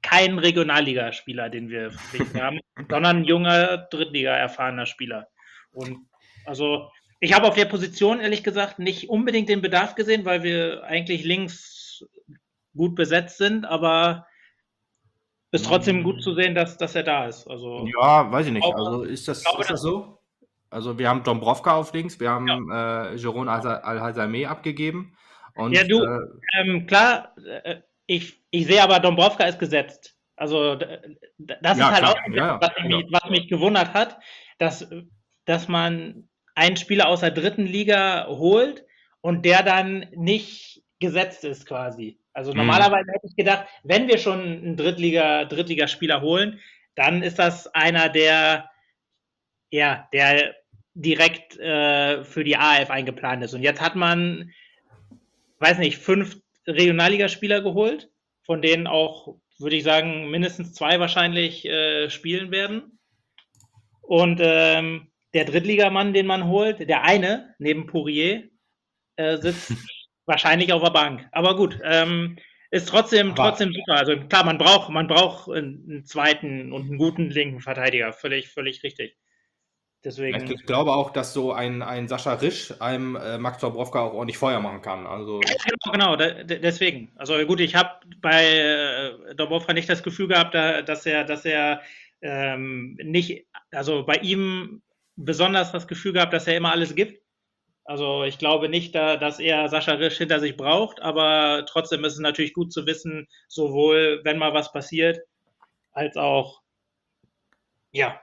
kein Regionalligaspieler, den wir verpflichtet haben, sondern ein junger Drittliga-erfahrener Spieler. Und also ich habe auf der Position ehrlich gesagt nicht unbedingt den Bedarf gesehen, weil wir eigentlich links gut besetzt sind, aber ist trotzdem gut zu sehen, dass er da ist. Also Ja, weiß ich ich nicht. glaube, Also ich glaube, ist das dass so? Also wir haben Dombrovka auf links, wir ja. haben Jeroen Al-Hazameh abgegeben Ja, und du, klar, ich sehe aber, Dombrovka ist gesetzt. Also das ist ja, halt auch klar, ja, ja, ja. was mich gewundert hat, dass, dass man einen Spieler aus der dritten Liga holt und der dann nicht gesetzt ist quasi. Also Mhm. normalerweise hätte ich gedacht, wenn wir schon einen Drittligaspieler holen, dann ist das einer, der direkt für die A11 eingeplant ist. Und jetzt hat man, weiß nicht, 5 Regionalligaspieler geholt, von denen auch, würde ich sagen, mindestens 2 wahrscheinlich spielen werden. Und der Drittligamann, den man holt, der eine neben Poirier, sitzt wahrscheinlich auf der Bank. Aber gut, ist Aber trotzdem super. Also klar, man braucht einen zweiten und einen guten linken Verteidiger. Völlig richtig. Deswegen, ich glaube auch, dass so ein Sascha Risch einem Max Dombrovka auch ordentlich Feuer machen kann. Also genau, deswegen. Also gut, ich habe bei Dombrovka nicht das Gefühl gehabt, dass er nicht, also bei ihm besonders das Gefühl gehabt, dass er immer alles gibt. Also ich glaube nicht, dass er Sascha Risch hinter sich braucht, aber trotzdem ist es natürlich gut zu wissen, sowohl wenn mal was passiert, als auch, ja,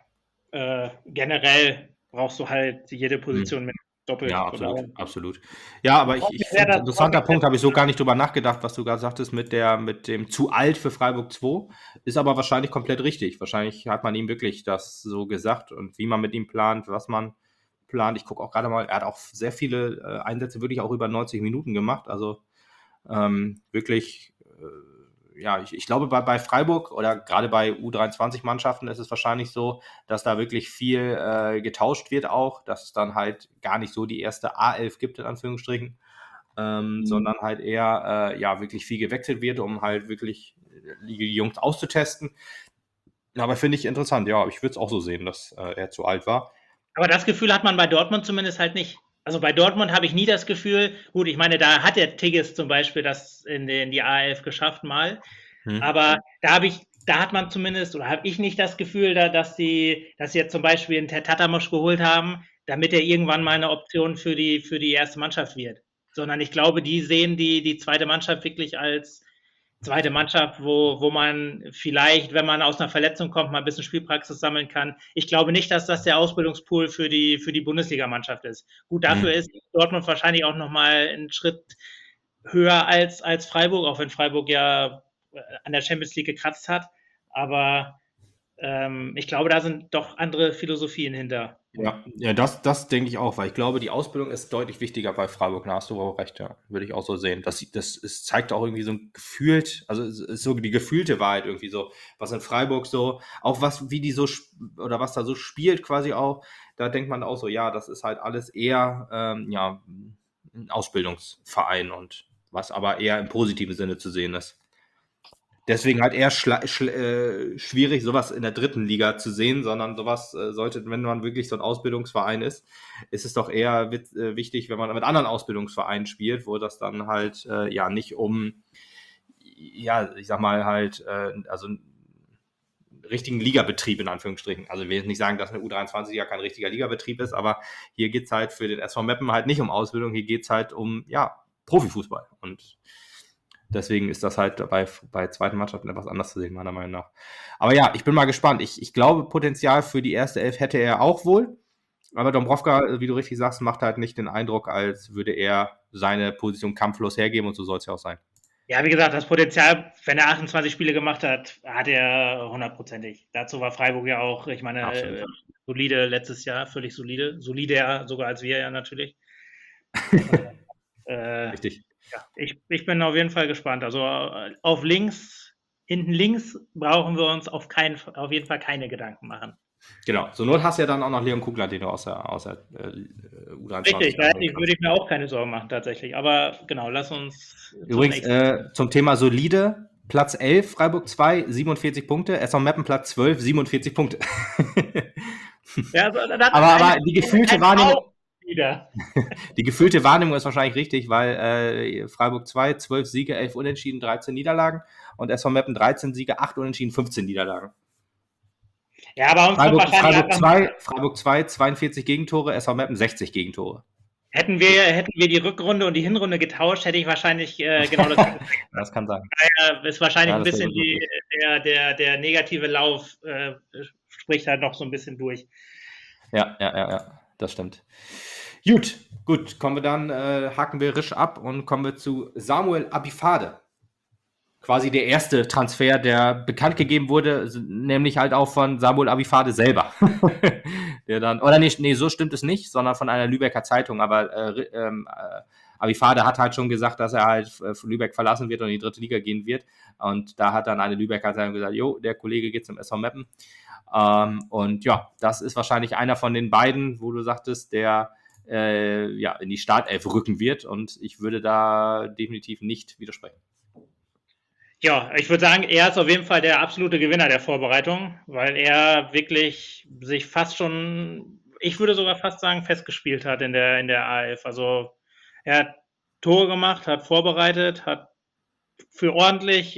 generell brauchst du halt jede hm. Position mit doppelt. Ja, Von absolut, daher absolut. Ja, aber freut ich mich sehr, finde, interessanter mich sehr, Punkt, habe ich so gar nicht drüber nachgedacht, was du gerade sagtest mit dem zu alt für Freiburg 2. Ist aber wahrscheinlich komplett richtig. Wahrscheinlich hat man ihm wirklich das so gesagt und wie man mit ihm plant, was man plant. Ich gucke auch gerade mal, er hat auch sehr viele Einsätze wirklich auch über 90 Minuten gemacht. Also wirklich, ja, ich glaube, bei Freiburg oder gerade bei U23-Mannschaften ist es wahrscheinlich so, dass da wirklich viel getauscht wird auch, dass es dann halt gar nicht so die erste A11 gibt, in Anführungsstrichen, sondern halt eher ja, wirklich viel gewechselt wird, um halt wirklich die Jungs auszutesten. Aber finde ich interessant, ja, ich würde es auch so sehen, dass er zu alt war. aber das Gefühl hat man bei Dortmund zumindest halt nicht. Also bei Dortmund habe ich nie das Gefühl, gut, ich meine, da hat der Tigges zum Beispiel das in die A11 geschafft mal, Hm. aber da hat man zumindest, oder habe ich nicht das Gefühl, dass sie jetzt zum Beispiel einen Tatamasch geholt haben, damit er irgendwann mal eine Option für die erste Mannschaft wird. Sondern ich glaube, die sehen die zweite Mannschaft wirklich als zweite Mannschaft, wo man vielleicht, wenn man aus einer Verletzung kommt, mal ein bisschen Spielpraxis sammeln kann. Ich glaube nicht, dass das der Ausbildungspool für die Bundesligamannschaft ist. Gut, dafür Hm. ist Dortmund wahrscheinlich auch nochmal einen Schritt höher als Freiburg, auch wenn Freiburg ja an der Champions League gekratzt hat. Aber ich glaube, da sind doch andere Philosophien hinter. Ja, ja, das denke ich auch, weil ich glaube, die Ausbildung ist deutlich wichtiger bei Freiburg. Da hast du auch recht, ja. Würde ich auch so sehen. Es zeigt auch irgendwie so ein gefühlt, also es ist so die gefühlte Wahrheit irgendwie so, was in Freiburg so, auch was, wie die so, oder was da so spielt quasi auch, da denkt man auch so, ja, das ist halt alles eher, ja, ein Ausbildungsverein und was aber eher im positiven Sinne zu sehen ist. Deswegen halt eher schwierig, sowas in der dritten Liga zu sehen, sondern sowas sollte, wenn man wirklich so ein Ausbildungsverein ist, ist es doch eher wichtig, wenn man mit anderen Ausbildungsvereinen spielt, wo das dann halt ja nicht um, ja, ich sag mal halt, also einen richtigen Ligabetrieb in Anführungsstrichen. Also ich will jetzt nicht sagen, dass eine U23 ja kein richtiger Ligabetrieb ist, aber hier geht es halt für den SV Meppen halt nicht um Ausbildung, hier geht es halt um, ja, Profifußball. Und deswegen ist das halt bei zweiten Mannschaften etwas anders zu sehen, meiner Meinung nach. Aber ja, ich bin mal gespannt. Ich glaube, Potenzial für die erste Elf hätte er auch wohl. Aber Dombrovka, wie du richtig sagst, macht halt nicht den Eindruck, als würde er seine Position kampflos hergeben und so soll es ja auch sein. Ja, wie gesagt, das Potenzial, wenn er 28 Spiele gemacht hat, hat er hundertprozentig. Dazu war Freiburg ja auch, ich meine, Absolut. solide letztes Jahr, völlig solide. Solider sogar als wir ja natürlich. Äh, Richtig. ja, ich bin auf jeden Fall gespannt. Also auf links, hinten links brauchen wir uns auf jeden Fall keine Gedanken machen. Genau. Zur Not hast du ja dann auch noch Leon Kugler, den du aus der Richtig, U23 da anholen würde kannst. ich mir auch keine Sorgen machen tatsächlich. Aber genau, lass uns zum Übrigens, nächsten. zum Thema solide. Platz 11, Freiburg 2, 47 Punkte. SV Meppen Platz 12, 47 Punkte. Ja, also, aber die gefühlte Wahrnehmung, wieder. die gefühlte Wahrnehmung ist wahrscheinlich richtig, weil Freiburg 2, 12 Siege, 11 Unentschieden, 13 Niederlagen und SV Meppen 13 Siege, 8 Unentschieden, 15 Niederlagen. Ja, aber uns kommt wahrscheinlich Freiburg 2, 42 Gegentore, SV Meppen 60 Gegentore. Hätten wir die Rückrunde und die Hinrunde getauscht, hätte ich wahrscheinlich genau das gesagt. Das kann sein. Daher ist wahrscheinlich ein bisschen der negative Lauf spricht halt noch so ein bisschen durch. Ja, das stimmt. Gut, kommen wir dann, haken wir Risch ab und kommen wir zu Samuel Abifade. Quasi der erste Transfer, der bekannt gegeben wurde, nämlich halt auch von Samuel Abifade selber. Der dann, oder nicht, nee, so stimmt es nicht, sondern von einer Lübecker Zeitung, aber Abifade hat halt schon gesagt, dass er halt von Lübeck verlassen wird und in die 3. Liga gehen wird. Und da hat dann eine Lübecker Zeitung gesagt, jo, der Kollege geht zum SV Meppen. Und ja, das ist wahrscheinlich einer von den beiden, wo du sagtest, der in die Startelf rücken wird. Und ich würde da definitiv nicht widersprechen. Ja, ich würde sagen, er ist auf jeden Fall der absolute Gewinner der Vorbereitung, weil er wirklich sich fast schon, ich würde sogar fast sagen, festgespielt hat in der AF. Also er hat Tore gemacht, hat vorbereitet, hat für ordentlich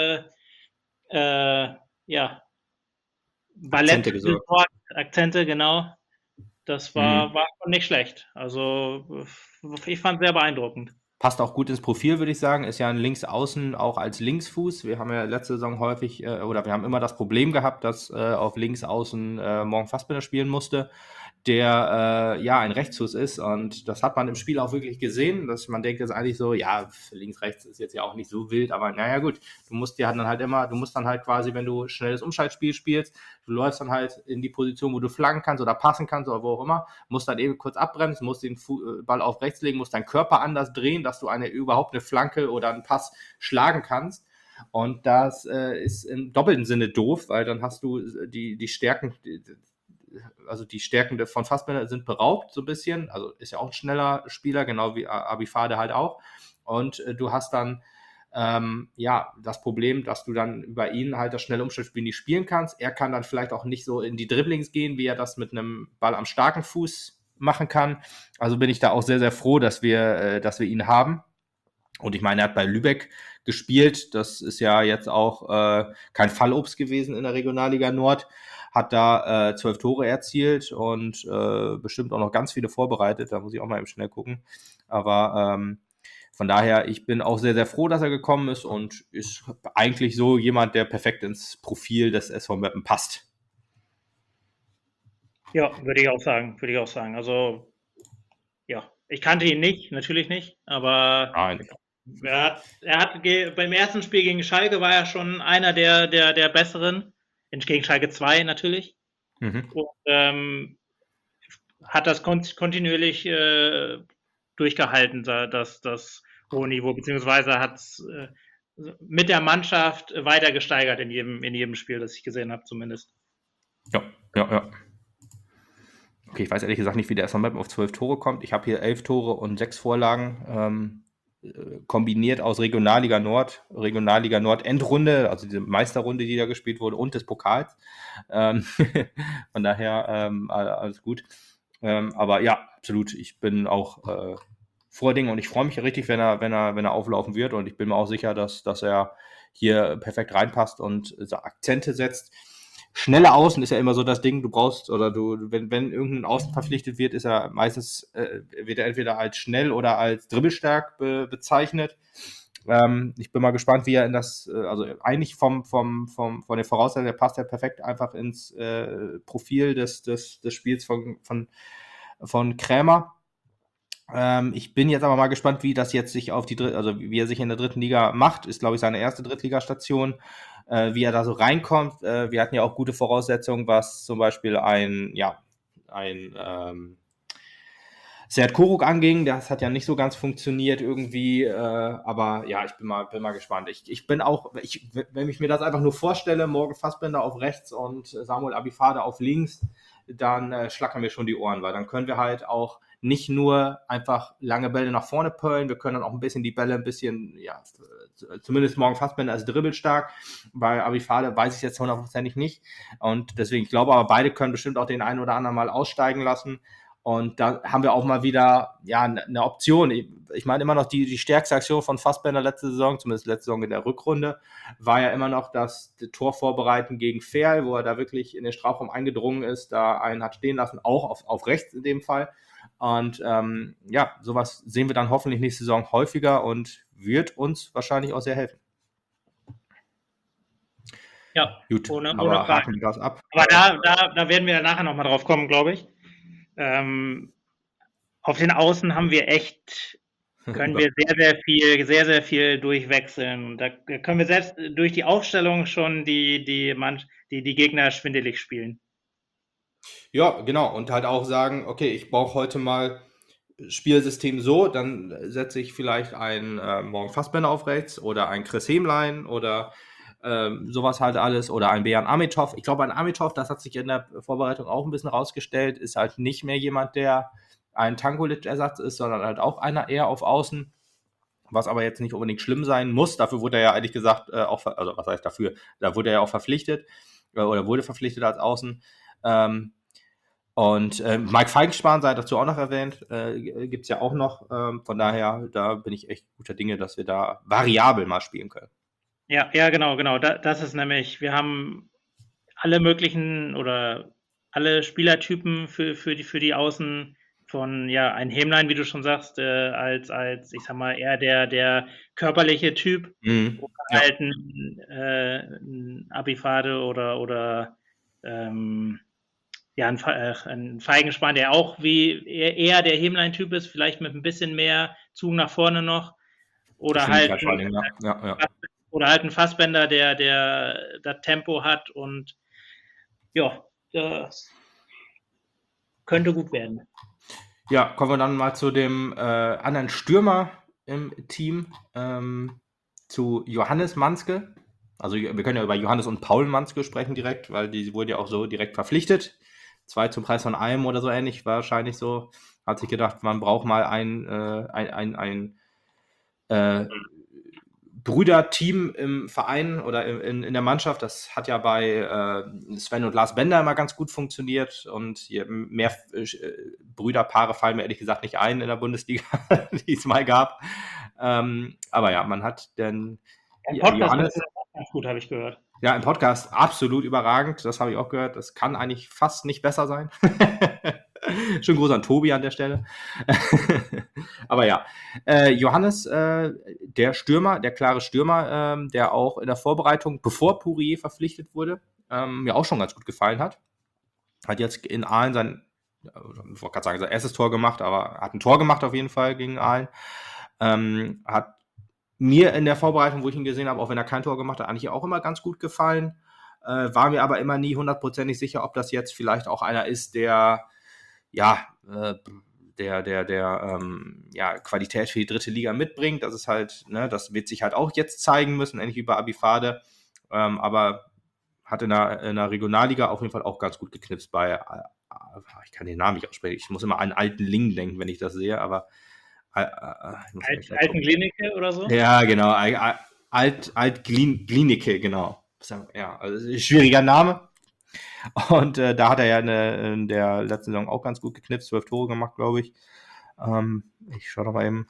Ballett gesorgt. Akzente, genau. Das war schon nicht schlecht. Also ich fand es sehr beeindruckend. Passt auch gut ins Profil, würde ich sagen. Ist ja ein Linksaußen auch als Linksfuß. Wir haben ja letzte Saison häufig, wir haben immer das Problem gehabt, dass auf Linksaußen Morgan Fassbender spielen musste, der ein Rechtsfuß ist. Und das hat man im Spiel auch wirklich gesehen, dass man denkt jetzt eigentlich so, ja, links, rechts ist jetzt ja auch nicht so wild, aber naja gut, du musst dann halt quasi, wenn du schnelles Umschaltspiel spielst, du läufst dann halt in die Position, wo du flanken kannst oder passen kannst oder wo auch immer, musst dann eben kurz abbremsen, musst den Ball auf rechts legen, musst deinen Körper anders drehen, dass du überhaupt eine Flanke oder einen Pass schlagen kannst. Und das ist im doppelten Sinne doof, weil dann hast du die Stärken, also die Stärken von Fassbender sind beraubt so ein bisschen, also ist ja auch ein schneller Spieler, genau wie Abifade halt auch. Und du hast dann das Problem, dass du dann über ihn halt das schnelle Umschaltspiel nicht spielen kannst. Er kann dann vielleicht auch nicht so in die Dribblings gehen, wie er das mit einem Ball am starken Fuß machen kann. Also bin ich da auch sehr, sehr froh, dass wir ihn haben. Und ich meine, er hat bei Lübeck gespielt. Das ist ja jetzt auch kein Fallobst gewesen in der Regionalliga Nord. Hat da 12 Tore erzielt und bestimmt auch noch ganz viele vorbereitet. Da muss ich auch mal eben schnell gucken. Aber von daher, ich bin auch sehr, sehr froh, dass er gekommen ist und ist eigentlich so jemand, der perfekt ins Profil des SV Meppen passt. Ja, würde ich auch sagen. Also, ja, ich kannte ihn nicht, natürlich nicht, aber er hat beim ersten Spiel gegen Schalke war er schon einer der Besseren, gegen Schalke 2 natürlich. Und hat das kontinuierlich durchgehalten, das hohe Niveau, beziehungsweise hat es mit der Mannschaft weiter gesteigert in jedem Spiel, das ich gesehen habe, zumindest. Ja. Okay, ich weiß ehrlich gesagt nicht, wie der SV Meppen auf 12 Tore kommt. Ich habe hier 11 Tore und 6 Vorlagen, kombiniert aus Regionalliga Nord Endrunde, also diese Meisterrunde, die da gespielt wurde, und des Pokals. Von daher alles gut. Aber ja, absolut. Ich bin auch Vording und ich freue mich richtig, wenn er auflaufen wird. Und ich bin mir auch sicher, dass er hier perfekt reinpasst und so Akzente setzt. Schnelle Außen ist ja immer so das Ding, wenn irgendein Außen verpflichtet wird, ist er meistens, wird er entweder als schnell oder als dribbelstark bezeichnet. Ich bin mal gespannt, wie er in das, also eigentlich von der Voraussetzung, der passt ja perfekt einfach ins Profil des Spiels von Krämer. Ich bin jetzt aber mal gespannt, wie das jetzt sich wie er sich in der 3. Liga macht. Ist, glaube ich, seine erste Drittligastation. Wie er da so reinkommt. Wir hatten ja auch gute Voraussetzungen, was zum Beispiel ein Serd Koruk anging. Das hat ja nicht so ganz funktioniert irgendwie. Aber ja, ich bin mal gespannt. Wenn ich mir das einfach nur vorstelle, Morgan Fassbender auf rechts und Samuel Abifade auf links, dann schlackern mir schon die Ohren, weil dann können wir halt auch nicht nur einfach lange Bälle nach vorne pöllen, wir können dann auch ein bisschen die Bälle zumindest Morgan Fassbender ist dribbelstark. Bei Abifade weiß ich jetzt hundertprozentig nicht. Und deswegen, ich glaube aber, beide können bestimmt auch den einen oder anderen mal aussteigen lassen. Und da haben wir auch mal wieder eine Option. Ich meine immer noch, die stärkste Aktion von Fassbender letzte Saison, zumindest letzte Saison in der Rückrunde, war ja immer noch das Tor vorbereiten gegen Ferl, wo er da wirklich in den Strafraum eingedrungen ist, da einen hat stehen lassen, auch auf rechts in dem Fall. Und sowas sehen wir dann hoffentlich nächste Saison häufiger und wird uns wahrscheinlich auch sehr helfen. Ja, gut, ohne aber Frage. haken wir das ab. Aber da werden wir nachher nochmal drauf kommen, glaube ich. Auf den Außen können wir sehr, sehr viel durchwechseln. Da können wir selbst durch die Aufstellung schon die Gegner schwindelig spielen. Ja, genau. Und halt auch sagen, okay, ich brauche heute mal Spielsystem so, dann setze ich vielleicht einen Morgan Fassbender auf rechts oder einen Chris Hemlein oder sowas halt alles oder ein Bejan Amitov. Ich glaube, ein Amitov, das hat sich in der Vorbereitung auch ein bisschen rausgestellt, ist halt nicht mehr jemand, der ein Tankulic-Ersatz ist, sondern halt auch einer eher auf Außen, was aber jetzt nicht unbedingt schlimm sein muss. Dafür wurde er ja ehrlich gesagt was heißt dafür? Da wurde er ja auch verpflichtet oder wurde verpflichtet als Außen. Und Mike Feigenspahn sei dazu auch noch erwähnt, gibt es ja auch noch. Von daher, da bin ich echt guter Dinge, dass wir da variabel mal spielen können. Ja, genau. Das ist nämlich, wir haben alle möglichen oder alle Spielertypen für die Außen von, ein Hemlein, wie du schon sagst, als ich sag mal, eher der körperliche Typ, oder halt ein Abifade oder ein Feigenspan, der auch wie eher der Hemlein-Typ ist, vielleicht mit ein bisschen mehr Zug nach vorne noch. Oder halt ein Fassbender, der das Tempo hat und das könnte gut werden. Ja, kommen wir dann mal zu dem anderen Stürmer im Team, zu Johannes Manske. Also wir können ja über Johannes und Paul Manske sprechen direkt, weil die wurden ja auch so direkt verpflichtet. 2 zum Preis von einem oder so ähnlich, wahrscheinlich so. Hat sich gedacht, man braucht mal ein Brüderteam im Verein oder in der Mannschaft. Das hat ja bei Sven und Lars Bender immer ganz gut funktioniert und mehr Brüderpaare fallen mir ehrlich gesagt nicht ein in der Bundesliga, die es mal gab. Aber ja, man hat dann Johannes ganz gut, habe ich gehört. Ja, im Podcast absolut überragend. Das habe ich auch gehört. Das kann eigentlich fast nicht besser sein. Schönen Gruß an Tobi an der Stelle. Aber ja, Johannes, der Stürmer, der klare Stürmer, der auch in der Vorbereitung, bevor Pourier verpflichtet wurde, mir auch schon ganz gut gefallen hat. Hat jetzt in Aalen ich wollte gerade sagen, sein erstes Tor gemacht, aber hat ein Tor gemacht auf jeden Fall gegen Aalen. Hat mir in der Vorbereitung, wo ich ihn gesehen habe, auch wenn er kein Tor gemacht hat, eigentlich auch immer ganz gut gefallen. War mir aber immer nie hundertprozentig sicher, ob das jetzt vielleicht auch einer ist, der Qualität für die dritte Liga mitbringt. Das ist halt, das wird sich halt auch jetzt zeigen müssen, ähnlich wie bei Abifade. Aber hat in der Regionalliga auf jeden Fall auch ganz gut geknipst bei, ich kann den Namen nicht aussprechen, ich muss immer an Alten Lingen denken, wenn ich das sehe, aber Alten Glinike oder so? Ja, genau, Glinike, genau. Ja, also schwieriger Name. Und da hat er ja in der letzten Saison auch ganz gut geknipst, 12 Tore gemacht, glaube ich. Ich schaue doch mal eben.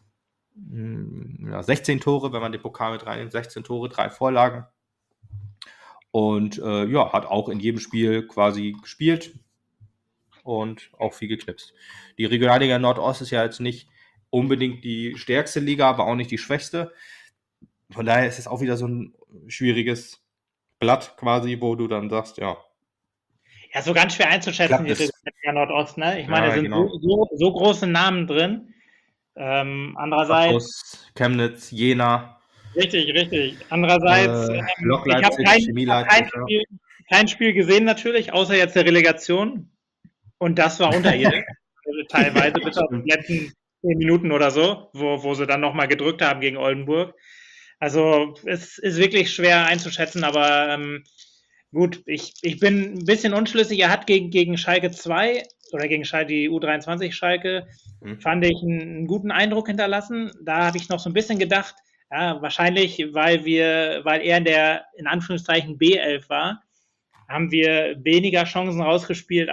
16 Tore, wenn man den Pokal mit reinnimmt, 16 Tore, 3 Vorlagen. Und hat auch in jedem Spiel quasi gespielt und auch viel geknipst. Die Regionalliga Nordost ist ja jetzt nicht unbedingt die stärkste Liga, aber auch nicht die schwächste. Von daher ist es auch wieder so ein schwieriges Blatt quasi, wo du dann sagst, ja, so ganz schwer einzuschätzen, die Regionalliga Nordost, ne? Ich meine, da sind so große Namen drin. Andererseits Chemnitz, Jena. Richtig. Andererseits, ich habe kein Spiel gesehen natürlich, außer jetzt der Relegation. Und das war unterirdisch. Teilweise bis auf die letzten 10 Minuten oder so, wo sie dann nochmal gedrückt haben gegen Oldenburg. Also es ist wirklich schwer einzuschätzen, aber gut, ich bin ein bisschen unschlüssig. Er hat gegen Schalke 2 oder gegen die U23 Schalke, fand ich einen guten Eindruck hinterlassen. Da habe ich noch so ein bisschen gedacht, Ja, wahrscheinlich, weil er in der, in Anführungszeichen, B11 war, haben wir weniger Chancen rausgespielt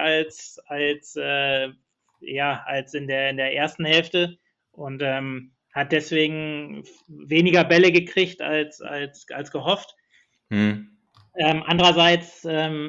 als in der ersten Hälfte und hat deswegen weniger Bälle gekriegt als gehofft. Andererseits,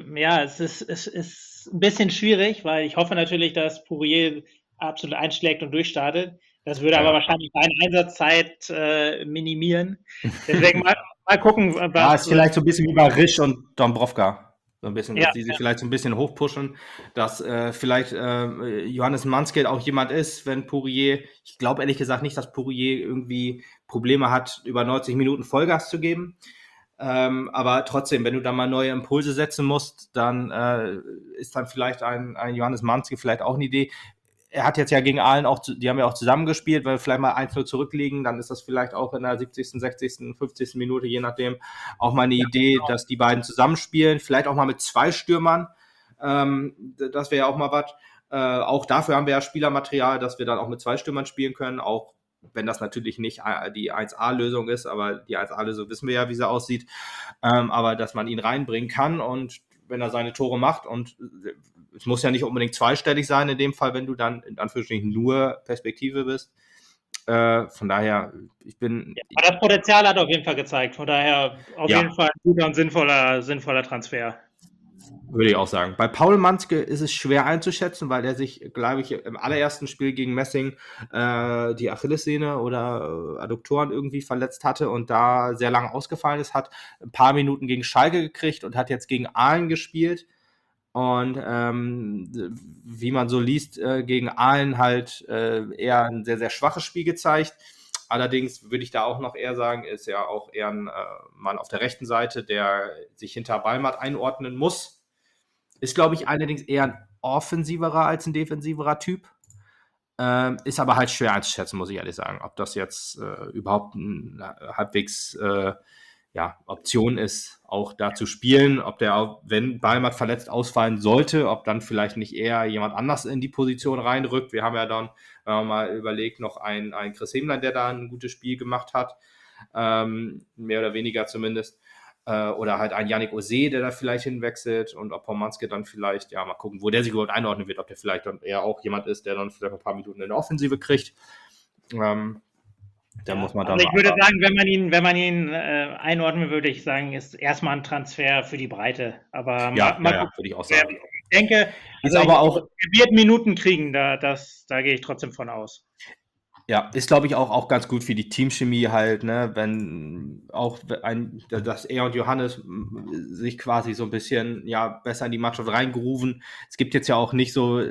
es ist ein bisschen schwierig, weil ich hoffe natürlich, dass Pourier absolut einschlägt und durchstartet. Das würde aber wahrscheinlich seine Einsatzzeit minimieren. Deswegen mal gucken, Ja, ist was. vielleicht so ein bisschen wie bei Risch und Dombrovka. So ein bisschen, dass Ja, die sich vielleicht so ein bisschen hochpushen, dass vielleicht Johannes Manskell auch jemand ist, wenn Pourier, ich glaube ehrlich gesagt nicht, dass Pourier irgendwie Probleme hat, über 90 Minuten Vollgas zu geben. Aber trotzdem, wenn du da mal neue Impulse setzen musst, dann ist dann vielleicht ein Johannes Manskell vielleicht auch eine Idee. Er hat jetzt ja gegen Aalen auch, die haben ja auch zusammengespielt, weil wir vielleicht mal 1-0 zurückliegen, dann ist das vielleicht auch in der 70., 60., 50. Minute, je nachdem, auch mal eine Idee, genau. dass die beiden zusammenspielen, vielleicht auch mal mit 2 Stürmern, das wäre ja auch mal was. Auch dafür haben wir ja Spielermaterial, dass wir dann auch mit 2 Stürmern spielen können, auch wenn das natürlich nicht die 1A-Lösung ist, aber die 1A-Lösung wissen wir ja, wie sie aussieht, aber dass man ihn reinbringen kann und wenn er seine Tore macht und es muss ja nicht unbedingt zweistellig sein in dem Fall, wenn du dann in Anführungsstrichen nur Perspektive bist. Von daher, ich bin. Ja, aber das Potenzial hat er auf jeden Fall gezeigt. Von daher auf jeden Fall ein guter und sinnvoller Transfer. Würde ich auch sagen. Bei Paul Manske ist es schwer einzuschätzen, weil er sich, glaube ich, im allerersten Spiel gegen Messing die Achillessehne oder Adduktoren irgendwie verletzt hatte und da sehr lange ausgefallen ist, hat ein paar Minuten gegen Schalke gekriegt und hat jetzt gegen Aalen gespielt. Und wie man so liest, gegen Aalen halt eher ein sehr, sehr schwaches Spiel gezeigt. Allerdings würde ich da auch noch eher sagen, ist ja auch eher ein Mann auf der rechten Seite, der sich hinter Ballmatt einordnen muss. Ist, glaube ich, allerdings eher ein offensiverer als ein defensiverer Typ. Ist aber halt schwer einzuschätzen, muss ich ehrlich sagen, ob das jetzt überhaupt ein halbwegs Option ist, auch da zu spielen, ob der, auch, wenn Ballmatt verletzt ausfallen sollte, ob dann vielleicht nicht eher jemand anders in die Position reinrückt. Wir haben ja dann, wenn man mal überlegt, noch einen Chris Hemlein, der da ein gutes Spiel gemacht hat, mehr oder weniger zumindest. Oder halt ein Yannick Ose, der da vielleicht hinwechselt und ob Pomanski dann vielleicht, ja, mal gucken, wo der sich überhaupt einordnen wird, ob der vielleicht dann eher auch jemand ist, der dann vielleicht ein paar Minuten in der Offensive kriegt. Da muss man dann also ich würde sagen, wenn man ihn einordnen würde, ich sagen, ist erstmal ein Transfer für die Breite. Aber mal würde ich auch sagen. Ich denke, ist aber auch, er wird Minuten kriegen, da gehe ich trotzdem von aus. Ja, ist, glaube ich, auch ganz gut für die Teamchemie halt, ne, wenn auch dass er und Johannes sich quasi so ein bisschen, ja, besser in die Mannschaft reingerufen. Es gibt jetzt ja auch nicht so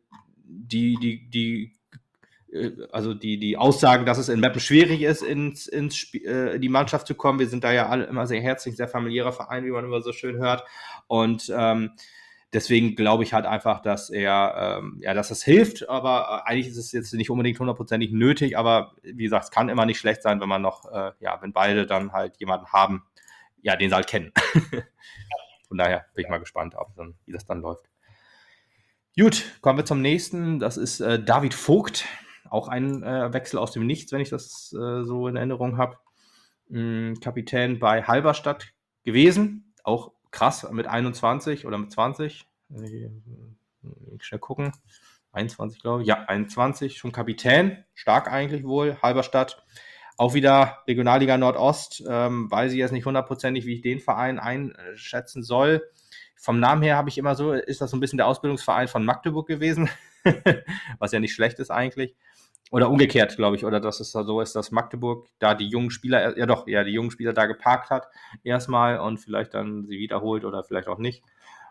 die Aussagen, dass es in Meppen schwierig ist, in die Mannschaft zu kommen. Wir sind da ja alle immer sehr herzlich, sehr familiärer Verein, wie man immer so schön hört. Und deswegen glaube ich halt einfach, dass dass das hilft, aber eigentlich ist es jetzt nicht unbedingt hundertprozentig nötig, aber wie gesagt, es kann immer nicht schlecht sein, wenn man noch, wenn beide dann halt jemanden haben, ja, den sie halt kennen. Von daher bin ich mal gespannt, wie das dann läuft. Gut, kommen wir zum nächsten, das ist David Vogt, auch ein Wechsel aus dem Nichts, wenn ich das so in Erinnerung habe. Kapitän bei Halberstadt gewesen, auch krass, mit 21 oder mit 20. Schnell gucken. 21, glaube ich. Ja, 21, schon Kapitän. Stark eigentlich wohl. Halberstadt. Auch wieder Regionalliga Nordost. Weiß ich jetzt nicht hundertprozentig, wie ich den Verein einschätzen soll. Vom Namen her habe ich immer so, ist das so ein bisschen der Ausbildungsverein von Magdeburg gewesen. Was ja nicht schlecht ist eigentlich. Oder umgekehrt, glaube ich, oder dass es da so ist, dass Magdeburg da die jungen Spieler, die jungen Spieler da geparkt hat, erstmal und vielleicht dann sie wiederholt oder vielleicht auch nicht.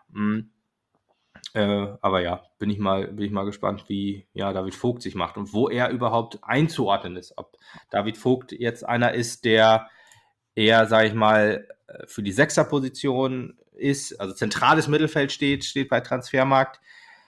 Aber ja, bin ich mal gespannt, wie David Vogt sich macht und wo er überhaupt einzuordnen ist. Ob David Vogt jetzt einer ist, der eher, sage ich mal, für die Sechserposition ist, also zentrales Mittelfeld steht bei Transfermarkt.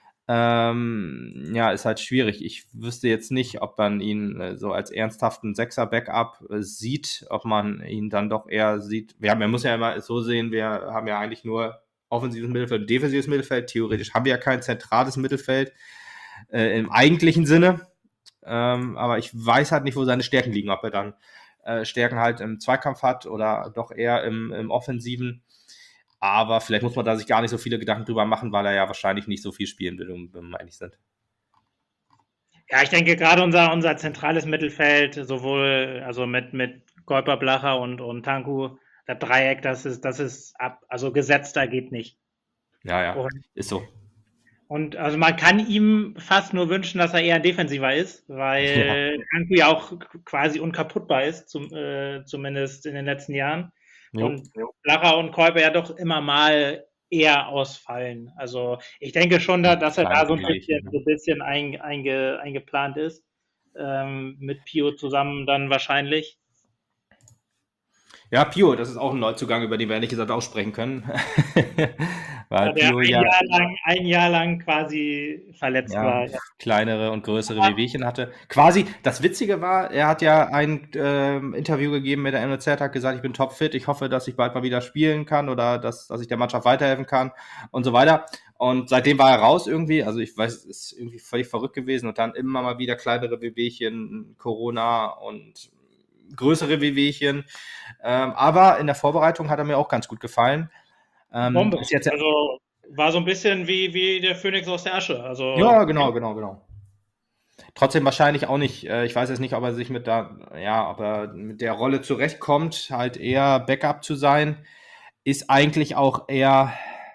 Ist halt schwierig. Ich wüsste jetzt nicht, ob man ihn so als ernsthaften Sechser-Backup sieht, ob man ihn dann doch eher sieht. Man muss ja immer so sehen, wir haben ja eigentlich nur offensives Mittelfeld und defensives Mittelfeld. Theoretisch haben wir ja kein zentrales Mittelfeld im eigentlichen Sinne. Aber ich weiß halt nicht, wo seine Stärken liegen, ob er dann Stärken halt im Zweikampf hat oder doch eher im Offensiven. Aber vielleicht muss man da sich gar nicht so viele Gedanken drüber machen, weil er ja wahrscheinlich nicht so viel spielen will, wenn wir ehrlich sind. Ja, ich denke gerade unser zentrales Mittelfeld, sowohl also mit Golper, Blacher und Tanku, das Dreieck, das ist also gesetzter geht nicht. Ja, Und, ist so. und also man kann ihm fast nur wünschen, dass er eher defensiver ist, weil Tanku ja auch quasi unkaputtbar ist, zumindest in den letzten Jahren. Jo. Und Blacher und Golper ja doch immer mal eher ausfallen. Also ich denke schon, dass er da so ein bisschen eingeplant ist. Mit Pio zusammen dann wahrscheinlich. Ja, Pio, das ist auch ein Neuzugang, über den wir ehrlich gesagt auch sprechen können. Weil Pio ein Jahr lang quasi verletzt war. Ja. Kleinere und größere Wehwehchen hatte. Quasi, das Witzige war, er hat ja ein Interview gegeben mit der NOZ, hat gesagt, ich bin topfit, ich hoffe, dass ich bald mal wieder spielen kann oder dass ich der Mannschaft weiterhelfen kann und so weiter. Und seitdem war er raus irgendwie, also ich weiß, es ist irgendwie völlig verrückt gewesen und dann immer mal wieder kleinere Wehwehchen, Corona und größere Wehwehchen. Aber in der Vorbereitung hat er mir auch ganz gut gefallen. Bombe. Also war so ein bisschen wie der Phönix aus der Asche. Also, ja, genau. Trotzdem wahrscheinlich auch nicht, ich weiß jetzt nicht, ob er sich mit der Rolle zurechtkommt, halt eher Backup zu sein, ist eigentlich auch eher...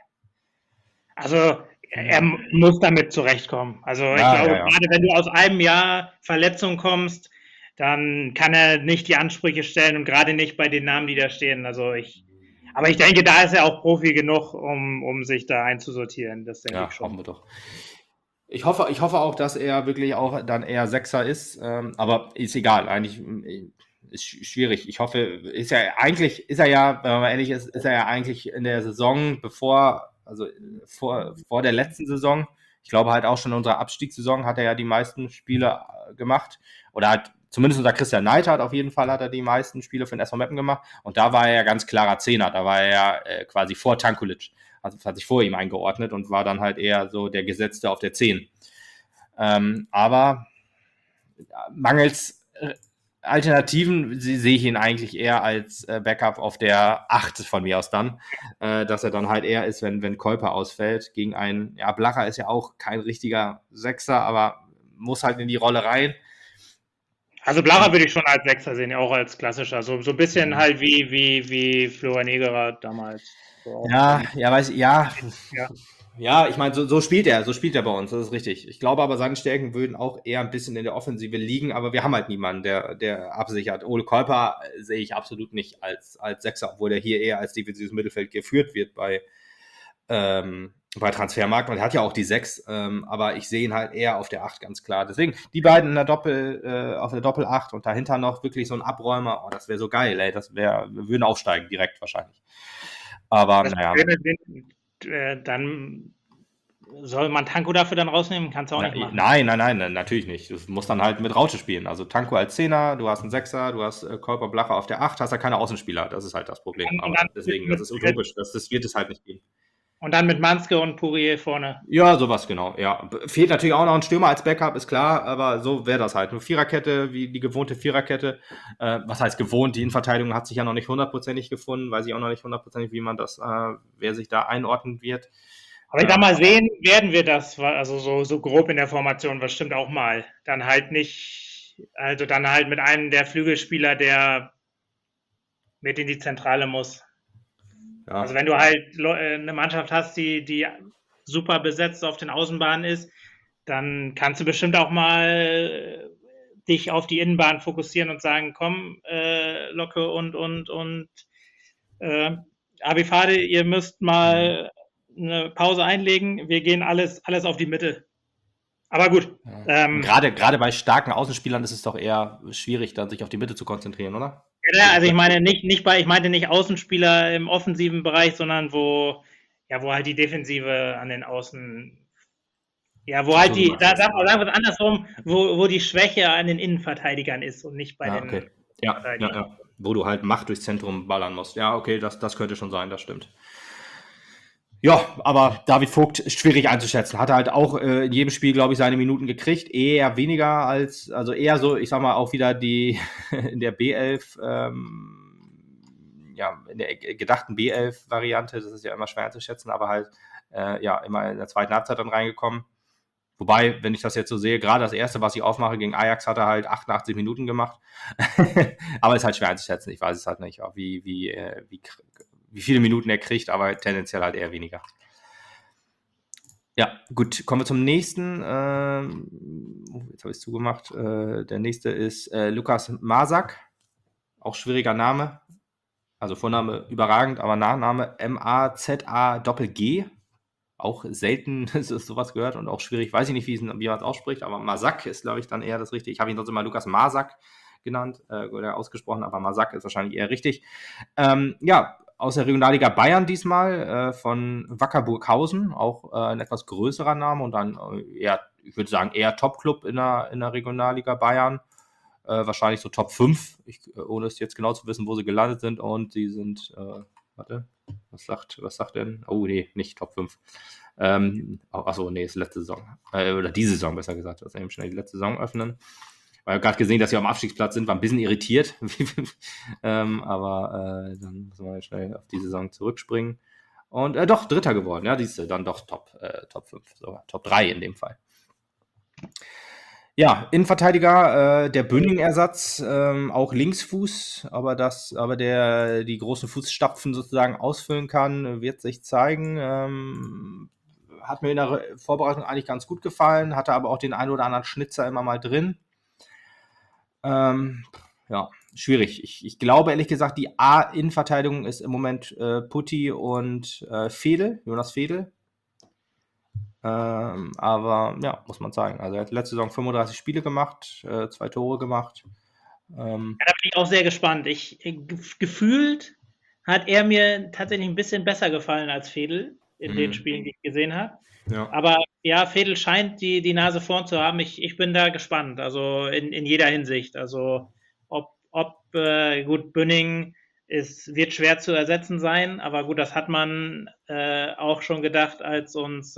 Also er muss damit zurechtkommen. Also ich glaube, gerade wenn du aus einem Jahr Verletzung kommst, dann kann er nicht die Ansprüche stellen und gerade nicht bei den Namen, die da stehen. Aber ich denke, da ist er auch Profi genug, um sich da einzusortieren. Das denke ich schon. Hoffen wir doch. Ich hoffe auch, dass er wirklich auch dann eher Sechser ist, aber ist egal, eigentlich ist schwierig. Ich hoffe, ist er ja, wenn man ehrlich ist er ja eigentlich in der Saison vor der letzten Saison, ich glaube halt auch schon in unserer Abstiegssaison hat er ja die meisten Spiele gemacht oder hat zumindest unter Christian Neidhardt auf jeden Fall hat er die meisten Spiele für den SV Meppen gemacht und da war er ja ganz klarer Zehner, da war er ja quasi vor Tankulic, also hat sich vor ihm eingeordnet und war dann halt eher so der Gesetzte auf der 10. Aber mangels Alternativen sehe ich ihn eigentlich eher als Backup auf der 8 von mir aus dann, dass er dann halt eher ist, wenn Kolper ausfällt gegen einen, Blacher ist ja auch kein richtiger Sechser, aber muss halt in die Rolle rein. Also Blacher würde ich schon als Sechser sehen, auch als klassischer, so ein bisschen halt wie Florian Egerer damals. So Ja, ich meine, so spielt er bei uns, das ist richtig. Ich glaube aber, seine Stärken würden auch eher ein bisschen in der Offensive liegen, aber wir haben halt niemanden, der absichert. Ole Kolper sehe ich absolut nicht als Sechser, obwohl der hier eher als defensives Mittelfeld geführt wird bei Transfermarkt. Man hat ja auch die 6, aber ich sehe ihn halt eher auf der 8, ganz klar. Deswegen, die beiden auf der Doppel 8 und dahinter noch wirklich so ein Abräumer, das wäre so geil, ey. Wir würden aufsteigen direkt wahrscheinlich. Aber dann soll man Tanko dafür dann rausnehmen? Kannst du auch nicht machen. Nein, natürlich nicht. Du musst dann halt mit Raute spielen. Also Tanko als Zehner, du hast einen Sechser, du hast Kolper Blacher auf der 8, hast ja keine Außenspieler. Das ist halt das Problem. Aber deswegen, das ist utopisch. Das wird es halt nicht geben. Und dann mit Manske und Pourier vorne. Ja, sowas genau. Ja, fehlt natürlich auch noch ein Stürmer als Backup, ist klar, aber so wäre das halt. Eine Viererkette, wie die gewohnte Viererkette. Was heißt gewohnt? Die Innenverteidigung hat sich ja noch nicht hundertprozentig gefunden, weiß ich auch noch nicht hundertprozentig, wie man das, wer sich da einordnen wird. Aber ich sag mal, sehen werden wir das, also so grob in der Formation, bestimmt auch mal. Dann halt nicht, also dann halt mit einem der Flügelspieler, der mit in die Zentrale muss. Ja. Also wenn du halt eine Mannschaft hast, die super besetzt auf den Außenbahnen ist, dann kannst du bestimmt auch mal dich auf die Innenbahn fokussieren und sagen, komm, Locke und Abifade, ihr müsst mal eine Pause einlegen, wir gehen alles auf die Mitte. Aber gut. Ja. Gerade bei starken Außenspielern ist es doch eher schwierig, dann sich auf die Mitte zu konzentrieren, oder? Ja, also ich meine ich meinte nicht Außenspieler im offensiven Bereich, sondern wo halt die Defensive an den Außen, wo halt sagen wir es andersrum, wo die Schwäche an den Innenverteidigern ist und nicht bei den okay. Ja. Wo du halt Macht durchs Zentrum ballern musst. Ja, okay, das könnte schon sein, das stimmt. Ja, aber David Vogt ist schwierig einzuschätzen. Hat halt auch in jedem Spiel, glaube ich, seine Minuten gekriegt. Eher weniger also eher so, ich sag mal, auch wieder die in der B11, in der gedachten B11-Variante. Das ist ja immer schwer einzuschätzen, aber halt, immer in der zweiten Halbzeit dann reingekommen. Wobei, wenn ich das jetzt so sehe, gerade das erste, was ich aufmache gegen Ajax, hat er halt 88 Minuten gemacht. Aber ist halt schwer einzuschätzen. Ich weiß es halt nicht, wie viele Minuten er kriegt, aber tendenziell halt eher weniger. Ja, gut, kommen wir zum nächsten. Jetzt habe ich es zugemacht. Der nächste ist Lukas Masak. Auch schwieriger Name. Also Vorname überragend, aber Nachname M-A-Z-A-G. Auch selten sowas gehört und auch schwierig. Weiß ich nicht, wie man es ausspricht, aber Masak ist, glaube ich, dann eher das Richtige. Ich habe ihn sonst immer Lukas Masak genannt oder ausgesprochen, aber Masak ist wahrscheinlich eher richtig. Aus der Regionalliga Bayern diesmal, von Wacker Burghausen, auch ein etwas größerer Name und dann ich würde sagen, eher Top-Club in der Regionalliga Bayern. Wahrscheinlich so Top 5, ohne es jetzt genau zu wissen, wo sie gelandet sind. Und sie sind, was sagt denn? Oh, nee, nicht Top 5. Achso, nee, ist letzte Saison. Oder diese Saison, besser gesagt. Das eben schnell die letzte Saison öffnen. Weil ich gerade gesehen, dass sie am Abstiegsplatz sind, war ein bisschen irritiert. Aber dann müssen wir schnell auf die Saison zurückspringen. Und doch, Dritter geworden. Ja, siehst du, dann doch Top 5, sogar Top 3 in dem Fall. Ja, Innenverteidiger, der Bünning-Ersatz, auch Linksfuß, aber der die großen Fußstapfen sozusagen ausfüllen kann, wird sich zeigen. Hat mir in der Vorbereitung eigentlich ganz gut gefallen, hatte aber auch den einen oder anderen Schnitzer immer mal drin. Schwierig. Ich glaube ehrlich gesagt, die A-Innenverteidigung ist im Moment Putti und Jonas Fedel. Aber ja, muss man sagen. Also er hat letzte Saison 35 Spiele gemacht, 2 Tore gemacht. Da bin ich auch sehr gespannt. Gefühlt hat er mir tatsächlich ein bisschen besser gefallen als Fedel in den Spielen, die ich gesehen habe. Ja. Aber ja, Fedel scheint die Nase vorn zu haben. Ich bin da gespannt, also in jeder Hinsicht. Also gut, Bünning wird schwer zu ersetzen sein, aber gut, das hat man auch schon gedacht, als uns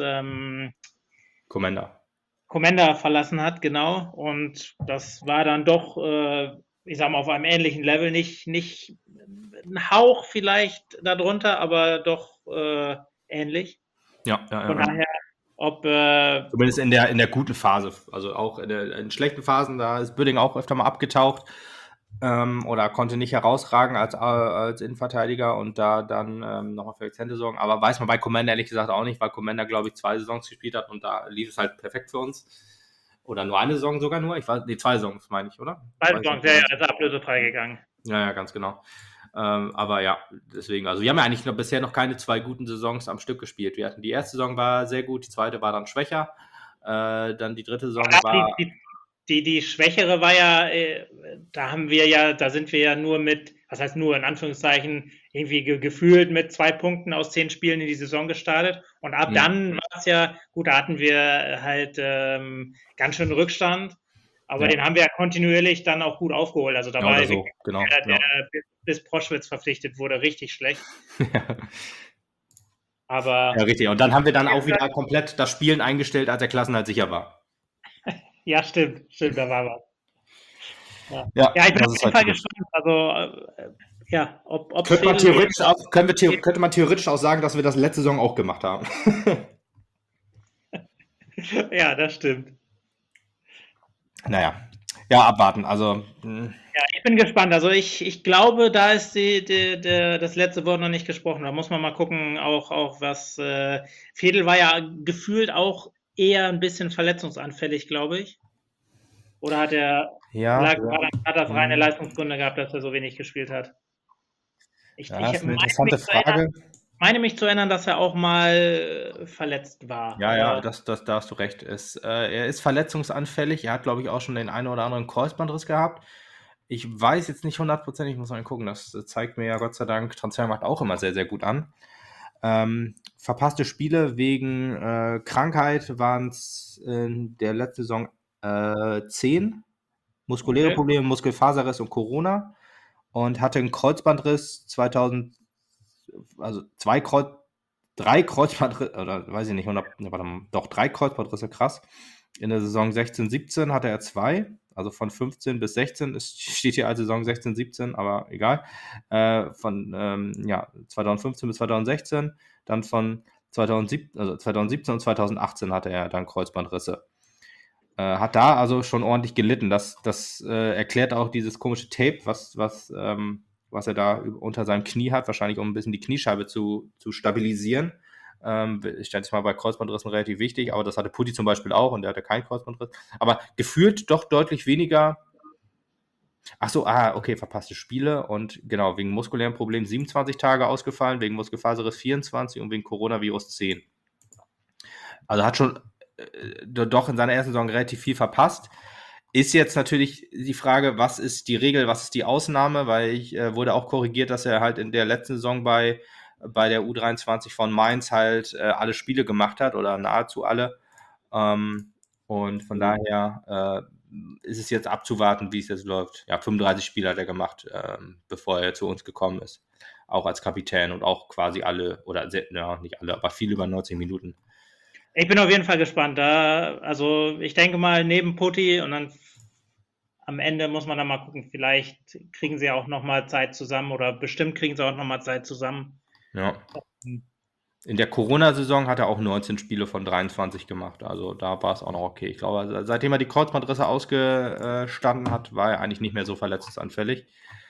Commander verlassen hat, genau. Und das war dann doch, ich sag mal, auf einem ähnlichen Level, nicht ein Hauch vielleicht darunter, aber doch ähnlich. Ja. Von daher, zumindest in der guten Phase, also auch in schlechten Phasen, da ist Büdding auch öfter mal abgetaucht. Oder konnte nicht herausragen als Innenverteidiger und da dann nochmal für Akzente sorgen. Aber weiß man bei Commander ehrlich gesagt auch nicht, weil Commander, glaube ich, 2 Saisons gespielt hat und da lief es halt perfekt für uns. Oder nur eine Saison sogar nur. 2 Saisons meine ich, oder? 2 Saisons, ja, ist ablösefrei gegangen. Ja, ganz genau. Aber ja, deswegen, also wir haben ja eigentlich bisher noch keine 2 guten Saisons am Stück gespielt. Wir hatten die erste Saison war sehr gut, die zweite war dann schwächer. Dann die dritte Saison war... Die schwächere war ja, da sind wir ja nur mit, was heißt nur, in Anführungszeichen, irgendwie gefühlt mit 2 Punkten aus 10 Spielen in die Saison gestartet. Und ab dann war es ja, gut, da hatten wir halt ganz schön Rückstand. Aber den haben wir ja kontinuierlich dann auch gut aufgeholt. Also da war so, genau. Bis Proschwitz verpflichtet wurde, richtig schlecht. Aber ja, richtig. Und dann haben wir dann auch wieder komplett das Spielen eingestellt, als der Klassenerhalt sicher war. Ja, stimmt, da war was. Ja, ich bin auf jeden Fall gespannt. Also, ob könnte man theoretisch auch sagen, dass wir das letzte Saison auch gemacht haben. Ja, das stimmt. Naja, ja, abwarten. Also. Ja, ich bin gespannt. Also ich glaube, da ist das letzte Wort noch nicht gesprochen. Da muss man mal gucken, auch was Fedel war ja gefühlt auch eher ein bisschen verletzungsanfällig, glaube ich. Oder hat er das reine Leistungsgründe gehabt, dass er so wenig gespielt hat? Das ist eine interessante Frage. Ich meine mich zu erinnern, dass er auch mal verletzt war. Ja, da hast du recht. Er ist verletzungsanfällig. Er hat, glaube ich, auch schon den einen oder anderen Kreuzbandriss gehabt. Ich weiß jetzt nicht 100%, ich muss mal gucken. Das zeigt mir ja Gott sei Dank Transfermarkt auch immer sehr, sehr gut an. Verpasste Spiele wegen Krankheit waren es in der letzten Saison 10. Muskuläre Probleme, Muskelfaserriss und Corona. Und hatte einen Kreuzbandriss 2 3 Kreuzbandrisse, oder weiß ich nicht, 3 Kreuzbandrisse, krass. In der Saison 16, 17 hatte er 2, also von 15 bis 16, es steht hier als Saison 16, 17, aber egal. Von 2015 bis 2016, dann von 2017 und 2018 hatte er dann Kreuzbandrisse. Hat da also schon ordentlich gelitten. Das erklärt auch dieses komische Tape, was er da unter seinem Knie hat, wahrscheinlich um ein bisschen die Kniescheibe zu stabilisieren. Ich denke, das war bei Kreuzbandrissen relativ wichtig, aber das hatte Putti zum Beispiel auch und der hatte keinen Kreuzbandriss. Aber gefühlt doch deutlich weniger. Okay, verpasste Spiele und genau, wegen muskulären Problemen 27 Tage ausgefallen, wegen Muskelfaserriss 24 und wegen Coronavirus 10. Also hat schon doch in seiner ersten Saison relativ viel verpasst. Ist jetzt natürlich die Frage, was ist die Regel, was ist die Ausnahme, weil ich wurde auch korrigiert, dass er halt in der letzten Saison bei der U23 von Mainz halt alle Spiele gemacht hat oder nahezu alle. Und von daher ist es jetzt abzuwarten, wie es jetzt läuft. Ja, 35 Spiele hat er gemacht, bevor er zu uns gekommen ist. Auch als Kapitän und auch quasi alle, oder nicht alle, aber viel über 90 Minuten. Ich bin auf jeden Fall gespannt. Also ich denke mal neben Putti und dann am Ende muss man dann mal gucken, vielleicht kriegen sie auch nochmal Zeit zusammen oder bestimmt kriegen sie auch nochmal Zeit zusammen. Ja. In der Corona-Saison hat er auch 19 Spiele von 23 gemacht. Also da war es auch noch okay. Ich glaube, seitdem er die Kreuzbandrisse ausgestanden hat, war er eigentlich nicht mehr so verletzungsanfällig.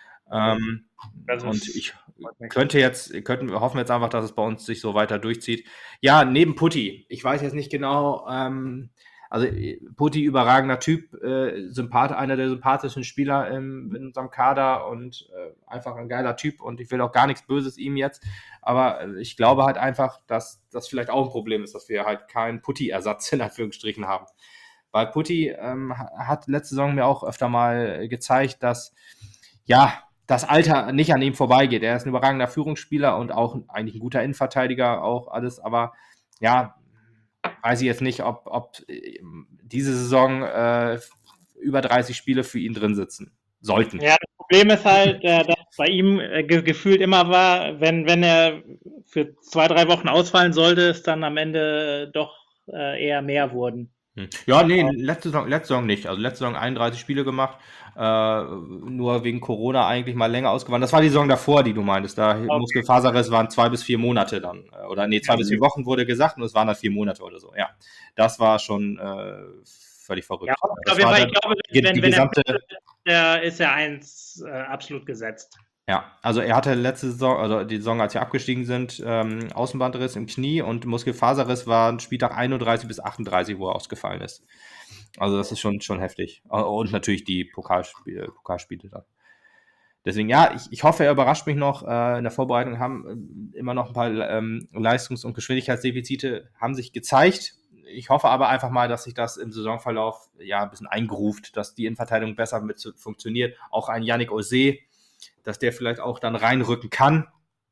Und ich hoffen wir jetzt einfach, dass es bei uns sich so weiter durchzieht. Ja, neben Putti. Ich weiß jetzt nicht genau, also Putti, überragender Typ, einer der sympathischen Spieler in unserem Kader und einfach ein geiler Typ und ich will auch gar nichts Böses ihm jetzt, aber ich glaube halt einfach, dass das vielleicht auch ein Problem ist, dass wir halt keinen Putti-Ersatz in Anführungsstrichen haben. Weil Putti hat letzte Saison mir auch öfter mal gezeigt, dass das Alter nicht an ihm vorbeigeht. Er ist ein überragender Führungsspieler und auch eigentlich ein guter Innenverteidiger, auch alles, aber ja, weiß ich jetzt nicht, ob diese Saison über 30 Spiele für ihn drin sitzen sollten. Ja, das Problem ist halt, dass bei ihm gefühlt immer war, wenn er für 2-3 Wochen ausfallen sollte, es dann am Ende doch eher mehr wurden. Ja, nee, letzte Saison nicht. Also letzte Saison 31 Spiele gemacht, nur wegen Corona eigentlich mal länger ausgefallen. Das war die Saison davor, die du meintest. Da Muskelfaserriss waren 2 bis 4 Monate dann. Oder 2 bis 4 Wochen wurde gesagt und es waren dann 4 Monate oder so. Ja, das war schon völlig verrückt. Ja, ich glaube, wenn der ist ja eins absolut gesetzt. Ja, also er hatte letzte Saison, also die Saison, als wir abgestiegen sind, Außenbandriss im Knie und Muskelfaserriss war Spieltag 31 bis 38, wo er ausgefallen ist. Also das ist schon heftig. Und natürlich die Pokalspiele dann. Deswegen, ja, ich hoffe, er überrascht mich noch. In der Vorbereitung haben immer noch ein paar Leistungs- und Geschwindigkeitsdefizite haben sich gezeigt. Ich hoffe aber einfach mal, dass sich das im Saisonverlauf ein bisschen eingeruft, dass die Innenverteidigung besser mit funktioniert. Auch ein Yannick Osé, dass der vielleicht auch dann reinrücken kann.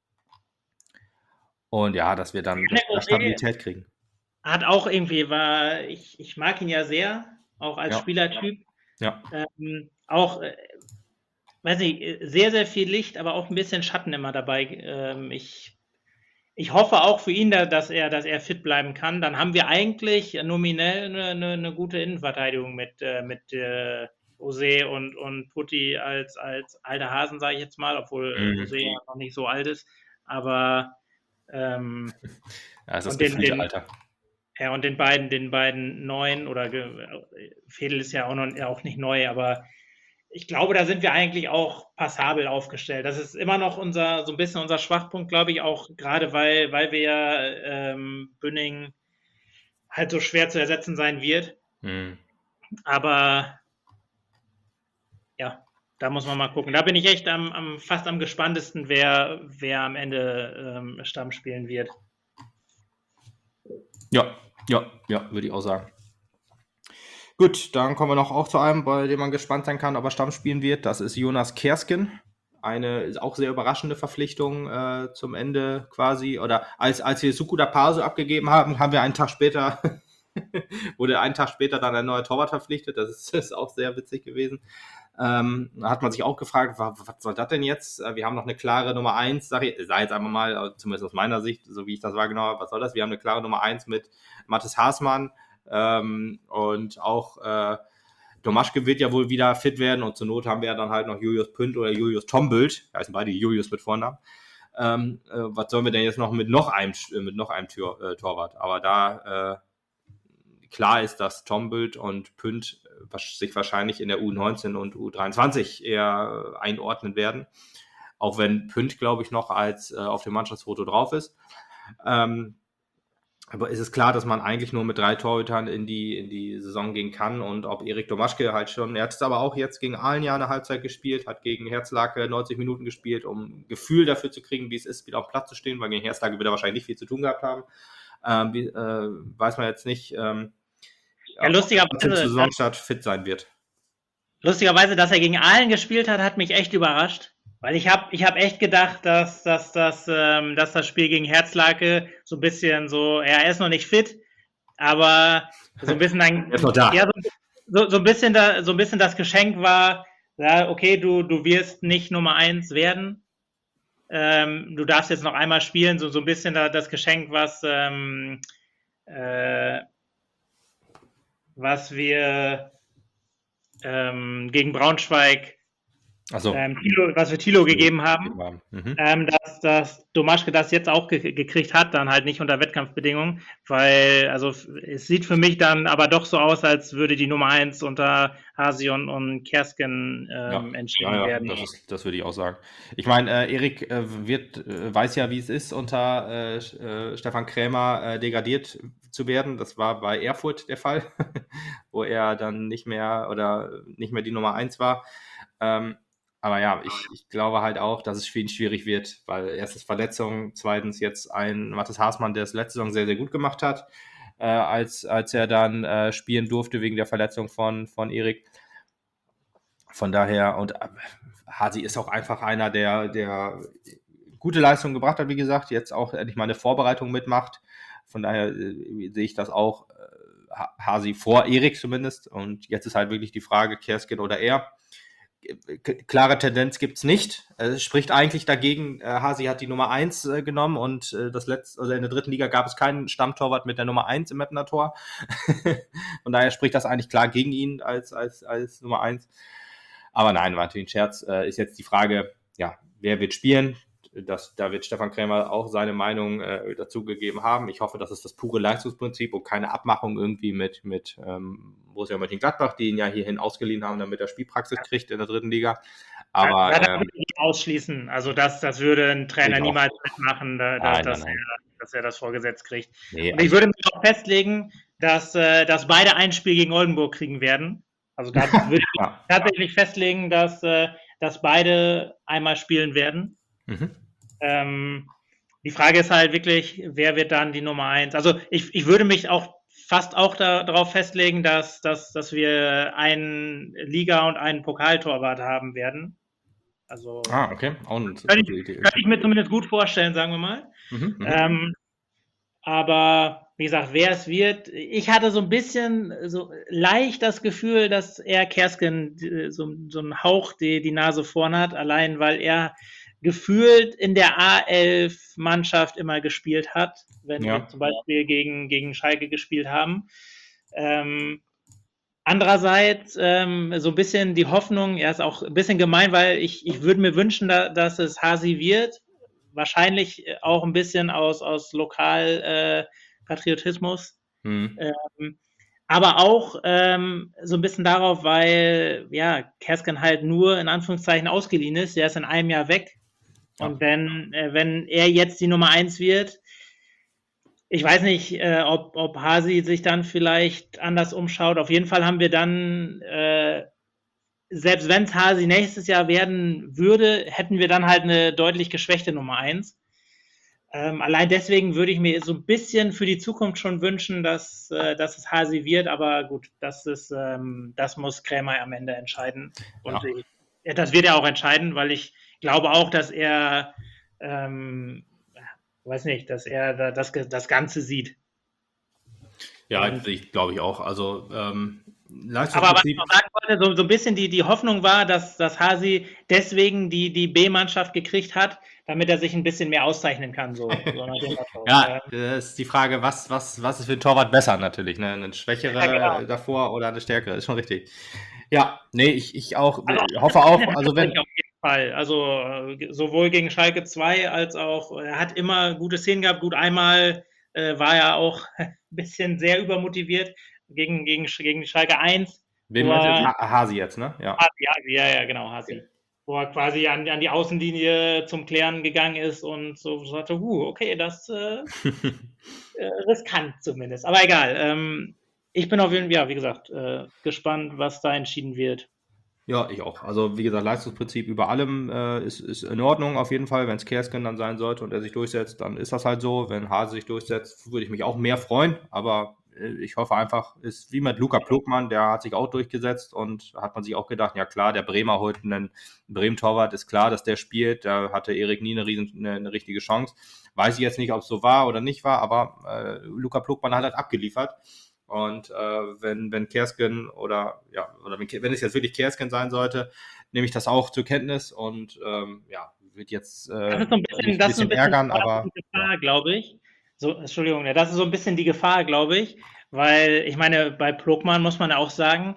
Und ja, dass wir dann Stabilität kriegen. Hat auch irgendwie, ich mag ihn ja sehr, auch als Spielertyp. Ja. Auch, weiß nicht, sehr, sehr viel Licht, aber auch ein bisschen Schatten immer dabei. Ich hoffe auch für ihn, dass er fit bleiben kann. Dann haben wir eigentlich nominell eine gute Innenverteidigung mit Osé und Putti als alter Hasen, sage ich jetzt mal, obwohl Osé ja noch nicht so alt ist. Aber ist das gefühlte Alter. Ja, und den beiden Neuen, oder Fedel ist ja auch nicht neu, aber ich glaube, da sind wir eigentlich auch passabel aufgestellt. Das ist immer noch so ein bisschen unser Schwachpunkt, glaube ich, auch gerade weil wir ja Bünning halt so schwer zu ersetzen sein wird. Aber ja, da muss man mal gucken. Da bin ich echt fast am gespanntesten, wer am Ende Stamm spielen wird. Ja, würde ich auch sagen. Gut, dann kommen wir noch auch zu einem, bei dem man gespannt sein kann, ob er Stamm spielen wird. Das ist Jonas Kersken. Eine auch sehr überraschende Verpflichtung zum Ende quasi. Oder als wir Sukuda Paso abgegeben haben, wurde einen Tag später dann ein neuer Torwart verpflichtet. Das ist auch sehr witzig gewesen. Da hat man sich auch gefragt, was soll das denn jetzt? Wir haben noch eine klare Nummer 1, sag jetzt einfach mal, zumindest aus meiner Sicht, so wie ich das wahrgenommen habe, was soll das? Wir haben eine klare Nummer 1 mit Mathis Haßmann und auch Domaschke wird ja wohl wieder fit werden und zur Not haben wir ja dann halt noch Julius Pünd oder Julius Tombült, heißen beide Julius mit Vornamen. Was sollen wir denn jetzt noch mit noch einem Torwart? Aber da klar ist, dass Tombült und Pünd sich wahrscheinlich in der U19 und U23 eher einordnen werden. Auch wenn Pünd, glaube ich, noch als auf dem Mannschaftsfoto drauf ist. Aber ist es klar, dass man eigentlich nur mit 3 Torhütern in die Saison gehen kann und ob Erik Domaschke halt schon, er hat es aber auch jetzt gegen Aalen ja eine Halbzeit gespielt, hat gegen Herzlake 90 Minuten gespielt, um ein Gefühl dafür zu kriegen, wie es ist, wieder auf Platz zu stehen, weil gegen Herzlake wird er wahrscheinlich nicht viel zu tun gehabt haben. Weiß man jetzt nicht, lustigerweise, zur Saisonstart fit sein wird. Lustigerweise, dass er gegen Aalen gespielt hat mich echt überrascht. Weil ich hab echt gedacht, dass das Spiel gegen Herzlake so ein bisschen so, ja, er ist noch nicht fit, aber so ein bisschen dann, er ist noch da. Ja, so ein bisschen das Geschenk war, ja, okay, du wirst nicht Nummer 1 werden. Du darfst jetzt noch einmal spielen, so ein bisschen das Geschenk, was wir gegen Braunschweig was wir Thilo gegeben haben, dass Domaschke das jetzt auch gekriegt hat, dann halt nicht unter Wettkampfbedingungen, weil, also es sieht für mich dann aber doch so aus, als würde die Nummer 1 unter Hasion und Kersken entschieden werden. Das würde ich auch sagen. Ich meine, Erik weiß ja, wie es ist, unter Stefan Krämer degradiert zu werden. Das war bei Erfurt der Fall, wo er dann nicht mehr die Nummer 1 war. Aber ja, ich glaube halt auch, dass es für ihn schwierig wird, weil erstens Verletzung, zweitens jetzt ein Mathis Haßmann, der es letzte Saison sehr, sehr gut gemacht hat, als er dann spielen durfte wegen der Verletzung von Erik. Von daher, und Hasi ist auch einfach einer, der gute Leistungen gebracht hat, wie gesagt, jetzt auch endlich mal eine Vorbereitung mitmacht. Von daher sehe ich das auch, Hasi vor Erik zumindest. Und jetzt ist halt wirklich die Frage, Kersken oder er. Klare Tendenz gibt es nicht. Es spricht eigentlich dagegen, Hasi hat die Nummer 1 genommen und in der dritten Liga gab es keinen Stammtorwart mit der Nummer 1 im Mettner Tor. Von daher spricht das eigentlich klar gegen ihn als Nummer 1. Aber nein, war natürlich ein Scherz. Ist jetzt die Frage, ja, wer wird spielen? Da wird Stefan Krämer auch seine Meinung dazu gegeben haben. Ich hoffe, das ist das pure Leistungsprinzip und keine Abmachung irgendwie mit Borussia Mönchengladbach, die ihn ja hierhin ausgeliehen haben, damit er Spielpraxis kriegt in der dritten Liga. Aber das würde ich nicht ausschließen. Also das würde ein Trainer niemals mitmachen, dass er das vorgesetzt kriegt. Nee, und ich würde mich auch festlegen, dass beide ein Spiel gegen Oldenburg kriegen werden. Also da würde ich tatsächlich festlegen, dass beide einmal spielen werden. Die Frage ist halt wirklich, wer wird dann die Nummer 1? Also ich würde mich auch fast auch darauf festlegen, dass wir einen Liga- und einen Pokaltorwart haben werden. Also okay. Könnte ich mir zumindest gut vorstellen, sagen wir mal. Aber wie gesagt, wer es wird, ich hatte so ein bisschen so leicht das Gefühl, dass er Kersken so einen Hauch die Nase vorn hat, allein weil er gefühlt in der A11-Mannschaft immer gespielt hat, wenn wir zum Beispiel gegen Schalke gespielt haben. Andererseits so ein bisschen die Hoffnung, er ist auch ein bisschen gemein, weil ich würde mir wünschen, dass es Hasi wird. Wahrscheinlich auch ein bisschen aus Lokalpatriotismus. Aber auch so ein bisschen darauf, weil Kersken halt nur in Anführungszeichen ausgeliehen ist. Der ist in einem Jahr weg. Und wenn er jetzt die Nummer 1 wird, ich weiß nicht, ob Hasi sich dann vielleicht anders umschaut. Auf jeden Fall haben wir dann, selbst wenn es Hasi nächstes Jahr werden würde, hätten wir dann halt eine deutlich geschwächte Nummer 1. Allein deswegen würde ich mir so ein bisschen für die Zukunft schon wünschen, dass es Hasi wird. Aber gut, das muss Krämer am Ende entscheiden. Und das wird er auch entscheiden, weil ich glaube auch, dass er, dass er das Ganze sieht. Ja, ich glaube ich auch. Also Aber was ich Leistungsprinzip. noch sagen wollte, so ein bisschen die Hoffnung war, dass Hasi deswegen die B-Mannschaft gekriegt hat, damit er sich ein bisschen mehr auszeichnen kann, so nach dem Motto. Ja, das ist die Frage, was ist für 'n Torwart besser natürlich, ne? 'Nen Ja, genau. schwächere davor oder 'ne stärkere, ist schon richtig. Ja, ne, ich auch Also, hoffe auch, also auf wenn jeden Fall. Also, sowohl gegen Schalke 2 als auch er hat immer gute Szenen gehabt. Gut, einmal, war er auch ein bisschen sehr übermotiviert gegen Schalke 1, wen wo meinst du jetzt? er Hasi jetzt, ne? Ja. Hasi, ja, genau, Hasi. Wo er quasi an die Außenlinie zum Klären gegangen ist und so sagte: okay, das, riskant zumindest.“ Aber egal, ich bin auf jeden Fall, ja, wie gesagt, gespannt, was da entschieden wird. Ja, ich auch. Also, wie gesagt, Leistungsprinzip über allem, ist in Ordnung auf jeden Fall. Wenn's Kersken dann sein sollte und er sich durchsetzt, dann ist das halt so. Wenn Hase sich durchsetzt, würde ich mich auch mehr freuen, aber, ich hoffe einfach, ist wie mit Luka Plogmann, der hat sich auch durchgesetzt und hat man sich auch gedacht: „Ja klar, der Bremer holt 'nen Bremen-Torwart, ist klar, dass der spielt.“ Da hatte Erik nie 'ne richtige Chance. Weiß ich jetzt nicht, ob's so war oder nicht war, aber, Luka Plogmann hat halt abgeliefert. Und wenn Kersken oder wenn es jetzt wirklich Kersken sein sollte, nehme ich das auch zur Kenntnis und ja, wird jetzt mich ein Das ist so ein bisschen bisschen ärgern, aber die ja. Gefahr, glaube ich. So, Entschuldigung, ja, das ist so ein bisschen die Gefahr, glaube ich, weil ich meine, bei Plogmann muss man ja auch sagen,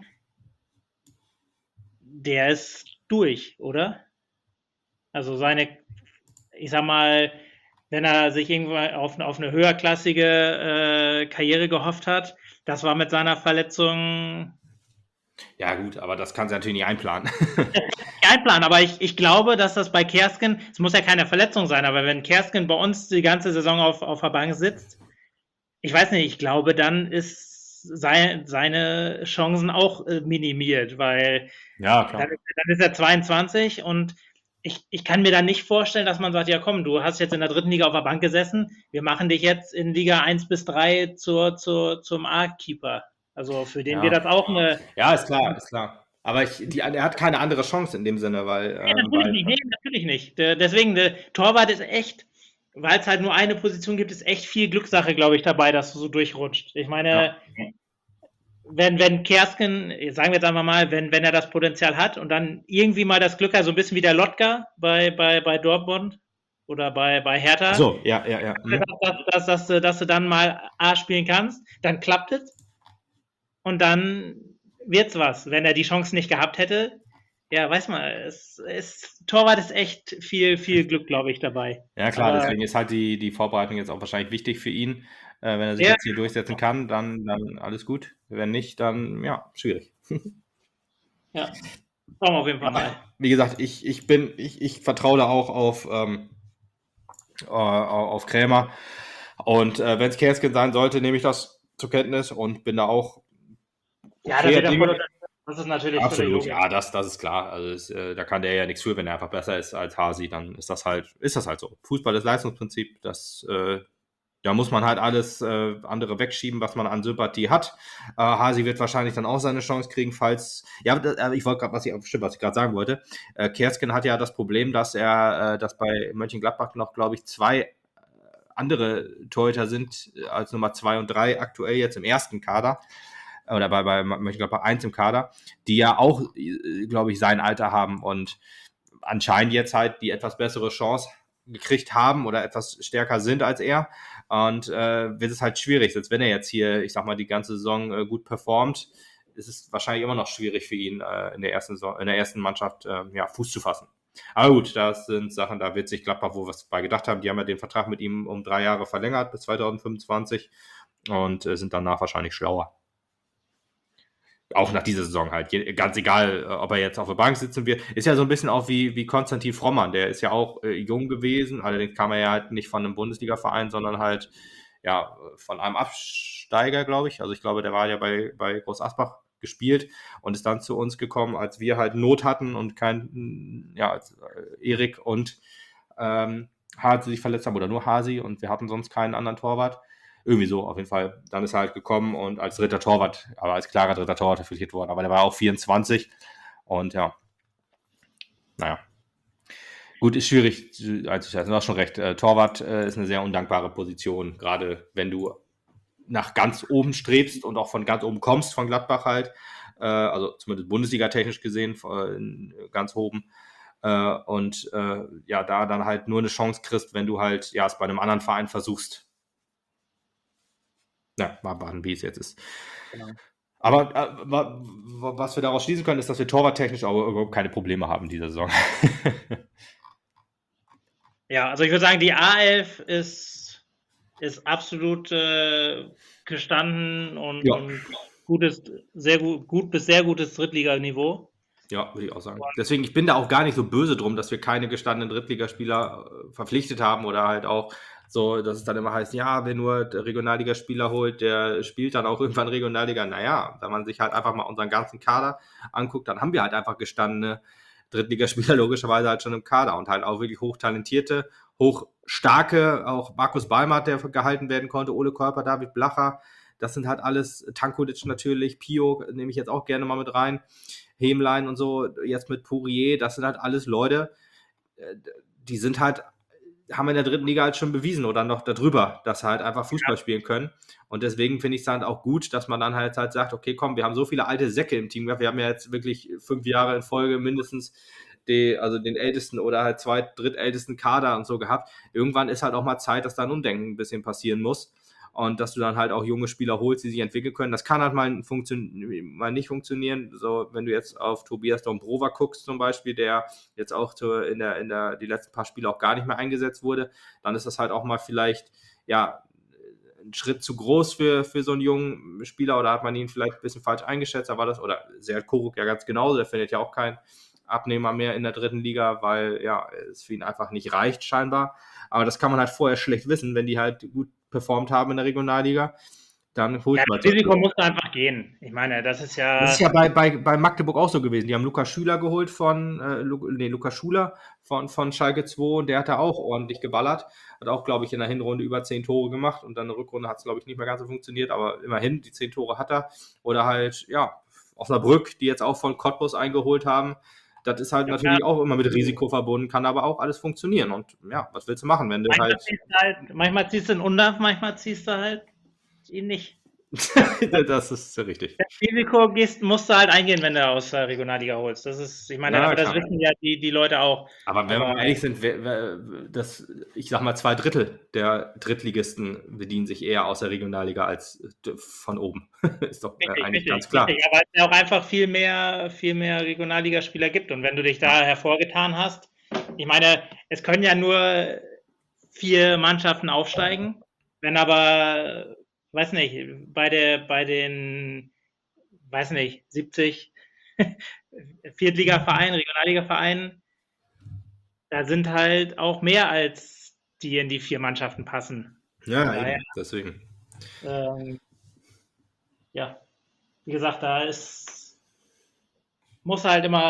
der ist durch, oder? Also seine, ich sag mal, wenn er sich irgendwann auf eine höherklassige Karriere gehofft hat, das war mit seiner Verletzung Ja, gut, aber das kann sie natürlich nicht einplanen. Einplan, aber ich glaube, dass das bei Kersken, es muss ja keine Verletzung sein, aber wenn Kersken bei uns die ganze Saison auf der Bank sitzt, ich weiß nicht, ich glaube, dann ist seine Chancen auch minimiert, weil Ja, dann, klar. dann ist er 22 und ich kann mir dann nicht vorstellen, dass man sagt, ja komm, du hast jetzt in der dritten Liga auf der Bank gesessen, wir machen dich jetzt in Liga 1 bis 3 zum A-Keeper. Also für den wird Ja. das auch eine. Ja, ist klar, ist klar. Aber er hat keine andere Chance in dem Sinne, Nee, natürlich nicht. Nee, natürlich nicht. Deswegen, der Torwart ist echt, weil es halt nur eine Position gibt, ist echt viel Glückssache, glaube ich, dabei, dass du so durchrutscht. Ich ja. meine, wenn Kersken, sagen wir jetzt einfach mal, wenn er das Potenzial hat und dann irgendwie mal das Glück hat, so ein bisschen wie der Lotka bei Dortmund oder bei Ach Hertha, so, ja, ja, ja. dass du dann mal A spielen kannst, dann klappt es und dann wird's was. Wenn er die Chance nicht gehabt hätte, ja, weiß man, Torwart ist echt viel Glück, glaube ich, dabei. Ja klar, Aber deswegen ist halt die Vorbereitung jetzt auch wahrscheinlich wichtig für ihn. Wenn er sich ja, jetzt hier durchsetzen kann, dann alles gut. Wenn nicht, dann ja, schwierig. ja, schauen wir auf jeden Fall Aber mal. wie gesagt, ich vertraue da auch auf Krämer. Und wenn es Kersken sein sollte, nehme ich das zur Kenntnis und bin da auch Ja, da okayer wird er voll Dinge. unter. Das ist natürlich völlig Absolut, logisch. ja, das ist klar. Also da kann der ja nichts für, wenn er einfach besser ist als Hasi, dann ist das halt so. Fußball ist Leistungsprinzip, da muss man halt alles andere wegschieben, was man an Sympathie hat. Hasi wird wahrscheinlich dann auch seine Chance kriegen, falls. Ja, ich wollte gerade, was ich gerade sagen wollte. Kersken hat ja das Problem, dass bei Mönchengladbach noch, glaube ich, zwei andere Torhüter sind als Nummer 2 und 3 aktuell jetzt im ersten Kader oder bei Mönchengladbach 1 im Kader, die ja auch, glaube ich, sein Alter haben und anscheinend jetzt halt die etwas bessere Chance gekriegt haben oder etwas stärker sind als er. Und wird es halt schwierig, selbst wenn er jetzt hier, ich sag mal, die ganze Saison gut performt, ist es wahrscheinlich immer noch schwierig für ihn, in der ersten Mannschaft ja, Fuß zu fassen. Aber gut, das sind Sachen, da wird sich Gladbach wohl was bei gedacht haben. Die haben ja den Vertrag mit ihm um 3 Jahre verlängert bis 2025 und sind danach wahrscheinlich schlauer. Auch nach dieser Saison halt. Ganz egal, ob er jetzt auf der Bank sitzen wird. Ist ja so ein bisschen auch wie Konstantin Frommern. Der ist ja auch jung gewesen. Allerdings kam er ja halt nicht von einem Bundesliga-Verein, sondern halt ja, von einem Absteiger, glaube ich. Also ich glaube, der war ja bei Groß Asbach gespielt und ist dann zu uns gekommen, als wir halt Not hatten und als Erik und Hasi sich verletzt haben oder nur Hasi und wir hatten sonst keinen anderen Torwart. Irgendwie so, auf jeden Fall. Dann ist er halt gekommen und als dritter Torwart, aber als klarer dritter Torwart verpflichtet worden. Aber der war auch 24 und ja, naja. Gut, ist schwierig einzuschätzen. Du hast schon recht. Torwart ist eine sehr undankbare Position, gerade wenn du nach ganz oben strebst und auch von ganz oben kommst, von Gladbach halt, also zumindest Bundesliga-technisch gesehen, ganz oben. Und ja, da dann halt nur eine Chance kriegst, wenn du halt ja es bei einem anderen Verein versuchst. Ja, mal warten, wie es jetzt ist. Genau. Aber was wir daraus schließen können, ist, dass wir torwarttechnisch auch überhaupt keine Probleme haben diese Saison. Ja, also ich würde sagen, die A11 ist absolut gestanden und, Ja. und gut bis sehr gutes Drittliganiveau. Ja, würde ich auch sagen. Deswegen, ich bin da auch gar nicht so böse drum, dass wir keine gestandenen Drittligaspieler verpflichtet haben oder halt auch so, dass es dann immer heißt, ja, wer nur Regionalligaspieler holt, der spielt dann auch irgendwann Regionalliga. Naja, wenn man sich halt einfach mal unseren ganzen Kader anguckt, dann haben wir halt einfach gestandene Drittligaspieler logischerweise halt schon im Kader und halt auch wirklich hochtalentierte, hochstarke, auch Markus Balmert, der gehalten werden konnte, Ole Körper, David Blacher, das sind halt alles, Tankulic natürlich, Pio nehme ich jetzt auch gerne mal mit rein, Hämlein und so, jetzt mit Pourier, das sind halt alles Leute, die sind halt, haben in der dritten Liga halt schon bewiesen oder noch darüber, dass sie halt einfach Fußball spielen können. Und deswegen finde ich es halt auch gut, dass man dann halt sagt, okay, komm, wir haben so viele alte Säcke im Team gehabt, wir haben ja jetzt wirklich 5 Jahre in Folge mindestens den ältesten oder halt drittältesten Kader und so gehabt. Irgendwann ist halt auch mal Zeit, dass da ein Umdenken ein bisschen passieren muss. Und dass du dann halt auch junge Spieler holst, die sich entwickeln können. Das kann halt mal nicht funktionieren. So, wenn du jetzt auf Tobias Dombrova guckst zum Beispiel, der jetzt auch die letzten paar Spiele auch gar nicht mehr eingesetzt wurde, dann ist das halt auch mal vielleicht, ja, ein Schritt zu groß für so einen jungen Spieler oder hat man ihn vielleicht ein bisschen falsch eingeschätzt, aber oder Serhat Koruk ja ganz genauso, der findet ja auch keinen Abnehmer mehr in der dritten Liga, weil ja, es für ihn einfach nicht reicht scheinbar. Aber das kann man halt vorher schlecht wissen, wenn die halt gut performt haben in der Regionalliga. Dann holt man das Risiko musste einfach gehen. Ich meine, das ist ja. Das ist ja bei Magdeburg auch so gewesen. Die haben Lukas Schüler geholt Lukas Schuler von Schalke 2 und der hat da auch ordentlich geballert. Hat auch, glaube ich, in der Hinrunde über 10 Tore gemacht und dann in der Rückrunde hat es, glaube ich, nicht mehr ganz so funktioniert, aber immerhin, die 10 Tore hat er. Oder halt, ja, Osnabrück, die jetzt auch von Cottbus eingeholt haben. Das ist halt natürlich auch immer mit Risiko verbunden, kann aber auch alles funktionieren. Und ja, was willst du machen, wenn du manchmal ziehst du einen Undarf, manchmal ziehst du halt ihn nicht. Das ist richtig. Das Risiko musst du halt eingehen, wenn du aus der Regionalliga holst. Das ist, ich meine, aber das wissen ja die Leute auch. Aber wenn wir mal ehrlich sind, ich sag mal, 2/3 der Drittligisten bedienen sich eher aus der Regionalliga als von oben. Ist doch eigentlich ganz klar. Richtig, weil es ja auch einfach viel mehr Regionalligaspieler gibt. Und wenn du dich da hervorgetan hast, ich meine, es können ja nur 4 Mannschaften aufsteigen, wenn aber weiß nicht, bei den, weiß nicht, 70 Viertligavereinen, Regionalligavereinen, da sind halt auch mehr als die in die 4 Mannschaften passen. Ja, daher, deswegen. Ja, wie gesagt, muss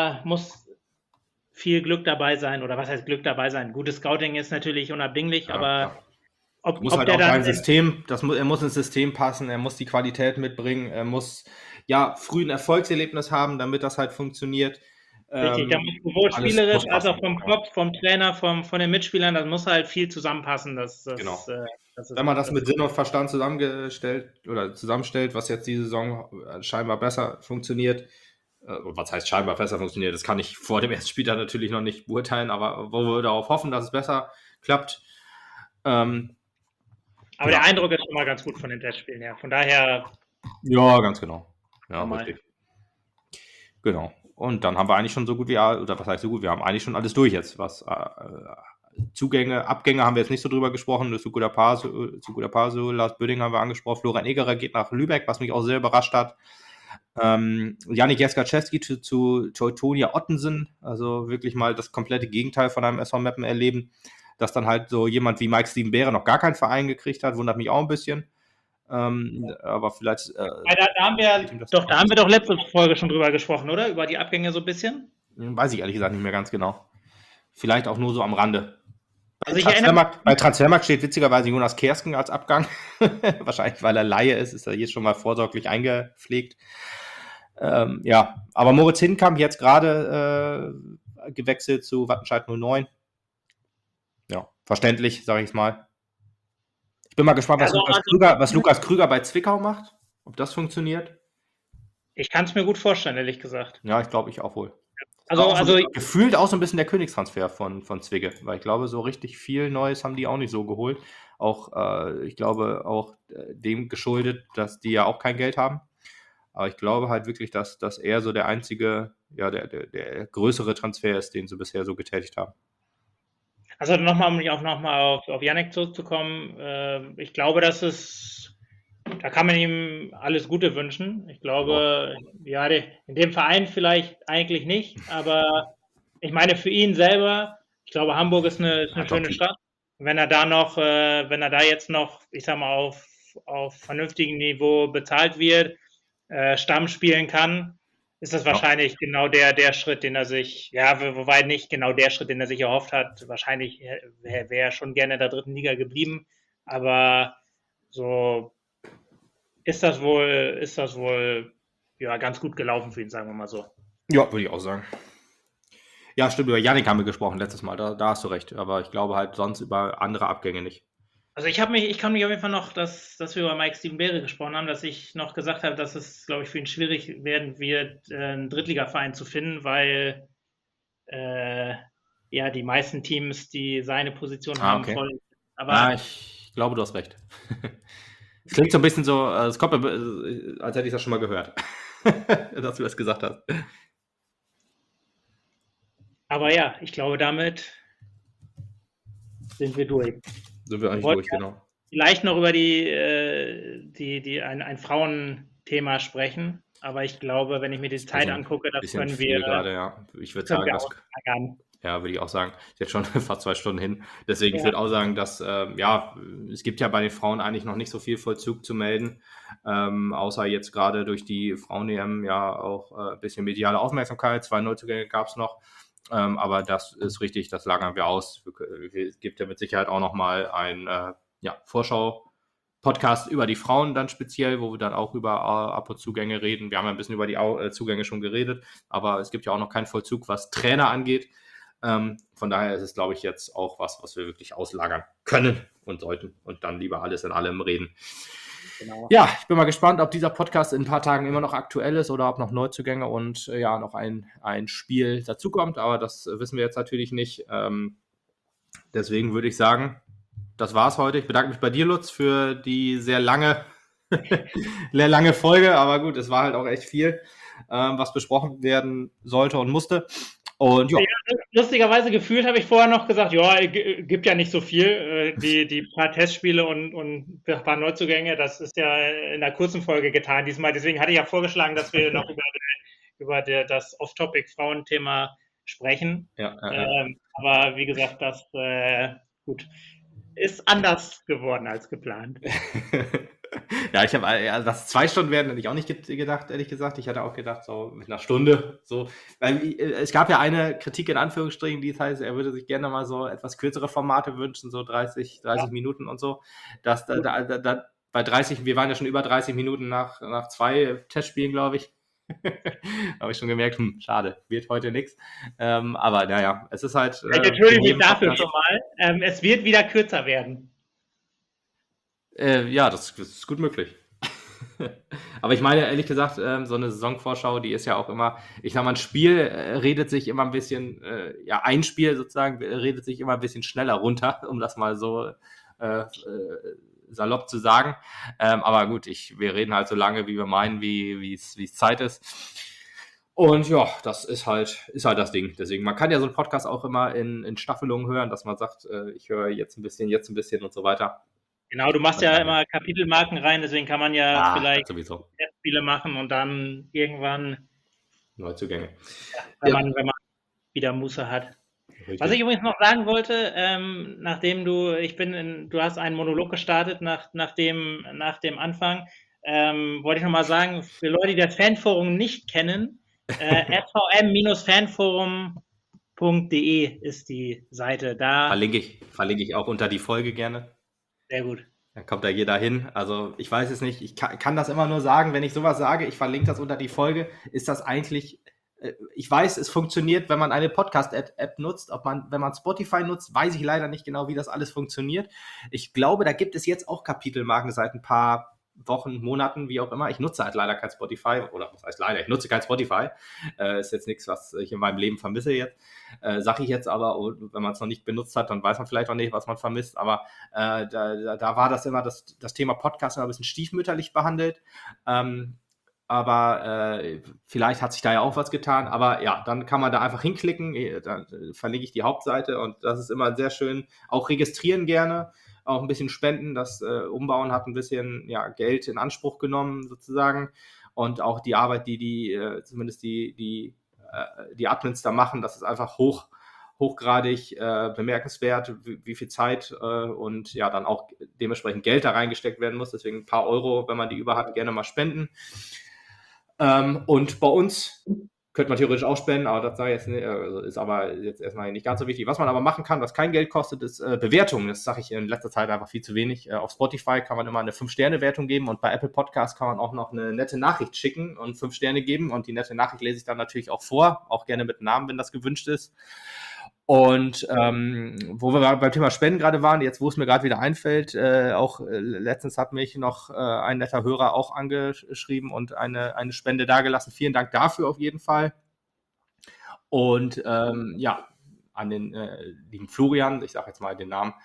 viel Glück dabei sein, oder was heißt Glück dabei sein? Gutes Scouting ist natürlich unabdinglich, aber ja. Muss halt auch ein System, er muss ins System passen, er muss die Qualität mitbringen, er muss ja früh ein Erfolgserlebnis haben, damit das halt funktioniert. Richtig, da muss sowohl spielerisch als auch vom Kopf, vom Trainer, von den Mitspielern, das muss halt viel zusammenpassen. Genau. Wenn man das mit Sinn und Verstand zusammenstellt, was jetzt diese Saison scheinbar besser funktioniert, was heißt scheinbar besser funktioniert, das kann ich vor dem ersten Spieltag natürlich noch nicht beurteilen, aber wo wir darauf hoffen, dass es besser klappt. Aber der Eindruck ist schon mal ganz gut von den Testspielen her. Von daher. Ja, ganz genau. Ja, richtig. Genau. Und dann haben wir eigentlich schon so gut wie, oder was heißt so gut, wir haben eigentlich schon alles durch jetzt. Was Zugänge, Abgänge haben wir jetzt nicht so drüber gesprochen. Zu guter Paso, Lars Böding haben wir angesprochen. Florian Egerer geht nach Lübeck, was mich auch sehr überrascht hat. Janik Jeskaczewski zu Teutonia Ottensen, also wirklich mal das komplette Gegenteil von einem SV Meppen erleben. Dass dann halt so jemand wie Mike Steven Beere noch gar keinen Verein gekriegt hat, wundert mich auch ein bisschen. Aber vielleicht. Da haben wir doch letzte Folge schon drüber gesprochen, oder? Über die Abgänge so ein bisschen? Weiß ich ehrlich gesagt nicht mehr ganz genau. Vielleicht auch nur so am Rande. Also bei Transfermarkt steht witzigerweise Jonas Kersken als Abgang. Wahrscheinlich, weil er Laie ist er hier schon mal vorsorglich eingepflegt. Ja, aber Moritz Hinkamp jetzt gerade gewechselt zu Wattenscheid 09. Ja, verständlich, sage ich es mal. Bin mal gespannt, Also, was Lukas Krüger bei Zwickau macht, ob das funktioniert. ich kann es mir gut vorstellen, ehrlich gesagt. Ja, ich glaube, ich auch wohl. Also Gefühlt auch so ein bisschen der Königstransfer von Zwicke, weil ich glaube, so richtig viel Neues haben die auch nicht so geholt. Auch, ich glaube, auch dem geschuldet, dass die ja auch kein Geld haben. Aber ich glaube halt wirklich, dass er so der einzige, ja, der größere Transfer ist, den sie bisher so getätigt haben. Also nochmal, um auch nochmal auf Yannick zurückzukommen, ich glaube, da kann man ihm alles Gute wünschen. Ich glaube, ja, in dem Verein vielleicht eigentlich nicht, aber ich meine für ihn selber, ich glaube, Hamburg ist eine schöne Stadt. Wenn er da jetzt noch, ich sag mal, auf vernünftigem Niveau bezahlt wird, Stamm spielen kann, ist das wahrscheinlich genau der Schritt, den er sich, ja, wobei nicht genau der Schritt, den er sich erhofft hat. Wahrscheinlich wäre er schon gerne in der dritten Liga geblieben, aber so ist das wohl ja, ganz gut gelaufen für ihn, sagen wir mal so. Ja, würde ich auch sagen. Ja, stimmt, über Yannick haben wir gesprochen letztes Mal, da hast du recht. Aber ich glaube halt sonst über andere Abgänge nicht. Also ich kann mich auf jeden Fall noch, dass wir über Mike Stiebenbeere gesprochen haben, dass ich noch gesagt habe, dass es, glaube ich, für ihn schwierig werden wird, einen Drittligaverein zu finden, weil ja die meisten Teams, die seine Position haben, Okay. voll. Aber ich glaube, du hast recht. Es klingt so ein bisschen so, es kommt mir, als hätte ich das schon mal gehört, dass du das gesagt hast. Aber ja, ich glaube, damit sind wir durch. Sind wir eigentlich Wollten durch, genau. vielleicht noch über ein Frauenthema sprechen, aber ich glaube, wenn ich mir die Zeit angucke, das Bisschen können viel wir, gerade, ja. Ich würde können sagen, wir das, auslagern. ja, würde ich auch sagen. Ist jetzt schon fast 2 Stunden hin. Deswegen, ich würde auch sagen, dass, ja, es gibt ja bei den Frauen eigentlich noch nicht so viel Vollzug zu melden, außer jetzt gerade durch die Frauen-EM ja auch ein bisschen mediale Aufmerksamkeit. 2 Neuzugänge gab es noch. Aber das ist richtig, das lagern wir aus. Es gibt ja mit Sicherheit auch nochmal ein ja, Vorschau-Podcast über die Frauen dann speziell, wo wir dann auch über Ab- und Zugänge reden. Wir haben ja ein bisschen über die Zugänge schon geredet, aber es gibt ja auch noch keinen Vollzug, was Trainer angeht. Von daher ist es, glaube ich, jetzt auch was wir wirklich auslagern können und sollten und dann lieber alles in allem reden. Genau. Ja, ich bin mal gespannt, ob dieser Podcast in ein paar Tagen immer noch aktuell ist oder ob noch Neuzugänge und ja, noch ein Spiel dazukommt, aber das wissen wir jetzt natürlich nicht. Deswegen würde ich sagen, das war's heute. Ich bedanke mich bei dir, Lutz, für die sehr lange Folge, aber gut, es war halt auch echt viel, was besprochen werden sollte und musste. Und ja. Lustigerweise gefühlt habe ich vorher noch gesagt, ja, gibt ja nicht so viel. Die paar Testspiele und ein paar Neuzugänge, das ist ja in einer kurzen Folge getan diesmal. Deswegen hatte ich ja vorgeschlagen, dass wir noch über das Off-Topic-Frauenthema sprechen. Ja. Aber wie gesagt, das gut, ist anders geworden als geplant. Ja, ich habe, also dass 2 Stunden werden, hätte ich auch nicht gedacht, ehrlich gesagt. Ich hatte auch gedacht, so mit einer Stunde, so. Weil es gab ja eine Kritik in Anführungsstrichen, die heißt, er würde sich gerne mal so etwas kürzere Formate wünschen, so 30 Minuten und so. Dass bei 30, wir waren ja schon über 30 Minuten nach 2 Testspielen, glaube ich. Habe ich schon gemerkt, schade, wird heute nichts. Aber naja, es ist halt. Ich entschuldige mich dafür schon mal. Es wird wieder kürzer werden. Ja, das ist gut möglich. Aber ich meine, ehrlich gesagt, so eine Saisonvorschau, die ist ja auch immer, ich sag mal, ein Spiel redet sich immer ein bisschen, ja, ein Spiel sozusagen redet sich immer ein bisschen schneller runter, um das mal so salopp zu sagen. Aber gut, wir reden halt so lange, wie wir meinen, wie es Zeit ist. Und ja, das ist halt das Ding. Deswegen, man kann ja so einen Podcast auch immer in Staffelungen hören, dass man sagt, ich höre jetzt ein bisschen und so weiter. Genau, du machst ja immer Kapitelmarken rein, deswegen kann man ja vielleicht Testspiele machen und dann irgendwann Neuzugänge. Ja, wenn man wieder Muße hat. Richtig. Was ich übrigens noch sagen wollte, nachdem du hast einen Monolog gestartet nach dem Anfang, wollte ich noch mal sagen, für Leute, die das Fanforum nicht kennen, rvm-fanforum.de ist die Seite. Da verlinke ich auch unter die Folge gerne. Sehr gut. Dann kommt da jeder hin. Also ich weiß es nicht. Ich kann das immer nur sagen, wenn ich sowas sage, ich verlinke das unter die Folge, ist das eigentlich ich weiß, es funktioniert, wenn man eine Podcast-App nutzt. Wenn man Spotify nutzt, weiß ich leider nicht genau, wie das alles funktioniert. Ich glaube, da gibt es jetzt auch Kapitelmarken seit ein paar Wochen, Monaten, wie auch immer. Ich nutze halt leider kein Spotify, oder was heißt leider, ich nutze kein Spotify. Ist jetzt nichts, was ich in meinem Leben vermisse jetzt. Sage ich jetzt aber, wenn man es noch nicht benutzt hat, dann weiß man vielleicht auch nicht, was man vermisst. Aber da war das immer das Thema Podcast immer ein bisschen stiefmütterlich behandelt. Aber vielleicht hat sich da ja auch was getan. Aber ja, dann kann man da einfach hinklicken. Dann verlinke ich die Hauptseite und das ist immer sehr schön. Auch registrieren gerne, auch ein bisschen spenden. Das Umbauen hat ein bisschen Geld in Anspruch genommen sozusagen. Und auch die Arbeit, zumindest die Admins da machen, das ist einfach hochgradig bemerkenswert, wie viel Zeit und ja dann auch dementsprechend Geld da reingesteckt werden muss. Deswegen ein paar Euro, wenn man die über hat, gerne mal spenden. Und bei uns könnte man theoretisch auch spenden, aber das ist aber jetzt erstmal nicht ganz so wichtig. Was man aber machen kann, was kein Geld kostet, ist Bewertungen. Das sage ich in letzter Zeit einfach viel zu wenig. Auf Spotify kann man immer eine 5-Sterne-Wertung geben und bei Apple Podcasts kann man auch noch eine nette Nachricht schicken und 5 Sterne geben. Und die nette Nachricht lese ich dann natürlich auch vor, auch gerne mit Namen, wenn das gewünscht ist. Und wo wir beim Thema Spenden gerade waren, jetzt wo es mir gerade wieder einfällt, letztens hat mich noch ein netter Hörer auch angeschrieben und eine Spende dagelassen. Vielen Dank dafür auf jeden Fall. Und an den lieben Florian, ich sage jetzt mal den Namen.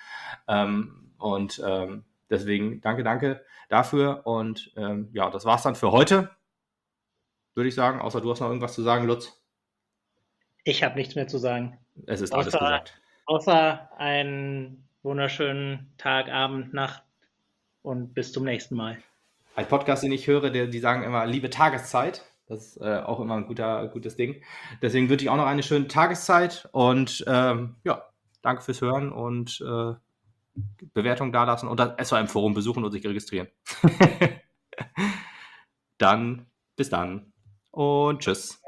Deswegen danke dafür. Und das war's dann für heute, würde ich sagen. Außer du hast noch irgendwas zu sagen, Lutz. Ich habe nichts mehr zu sagen. Es ist alles gesagt. Außer einen wunderschönen Tag, Abend, Nacht und bis zum nächsten Mal. Ein Podcast, den ich höre, die sagen immer liebe Tageszeit. Das ist auch immer ein gutes Ding. Deswegen wünsche ich auch noch eine schöne Tageszeit und danke fürs Hören und Bewertung dalassen und das SOM-Forum besuchen und sich registrieren. Dann bis dann und tschüss.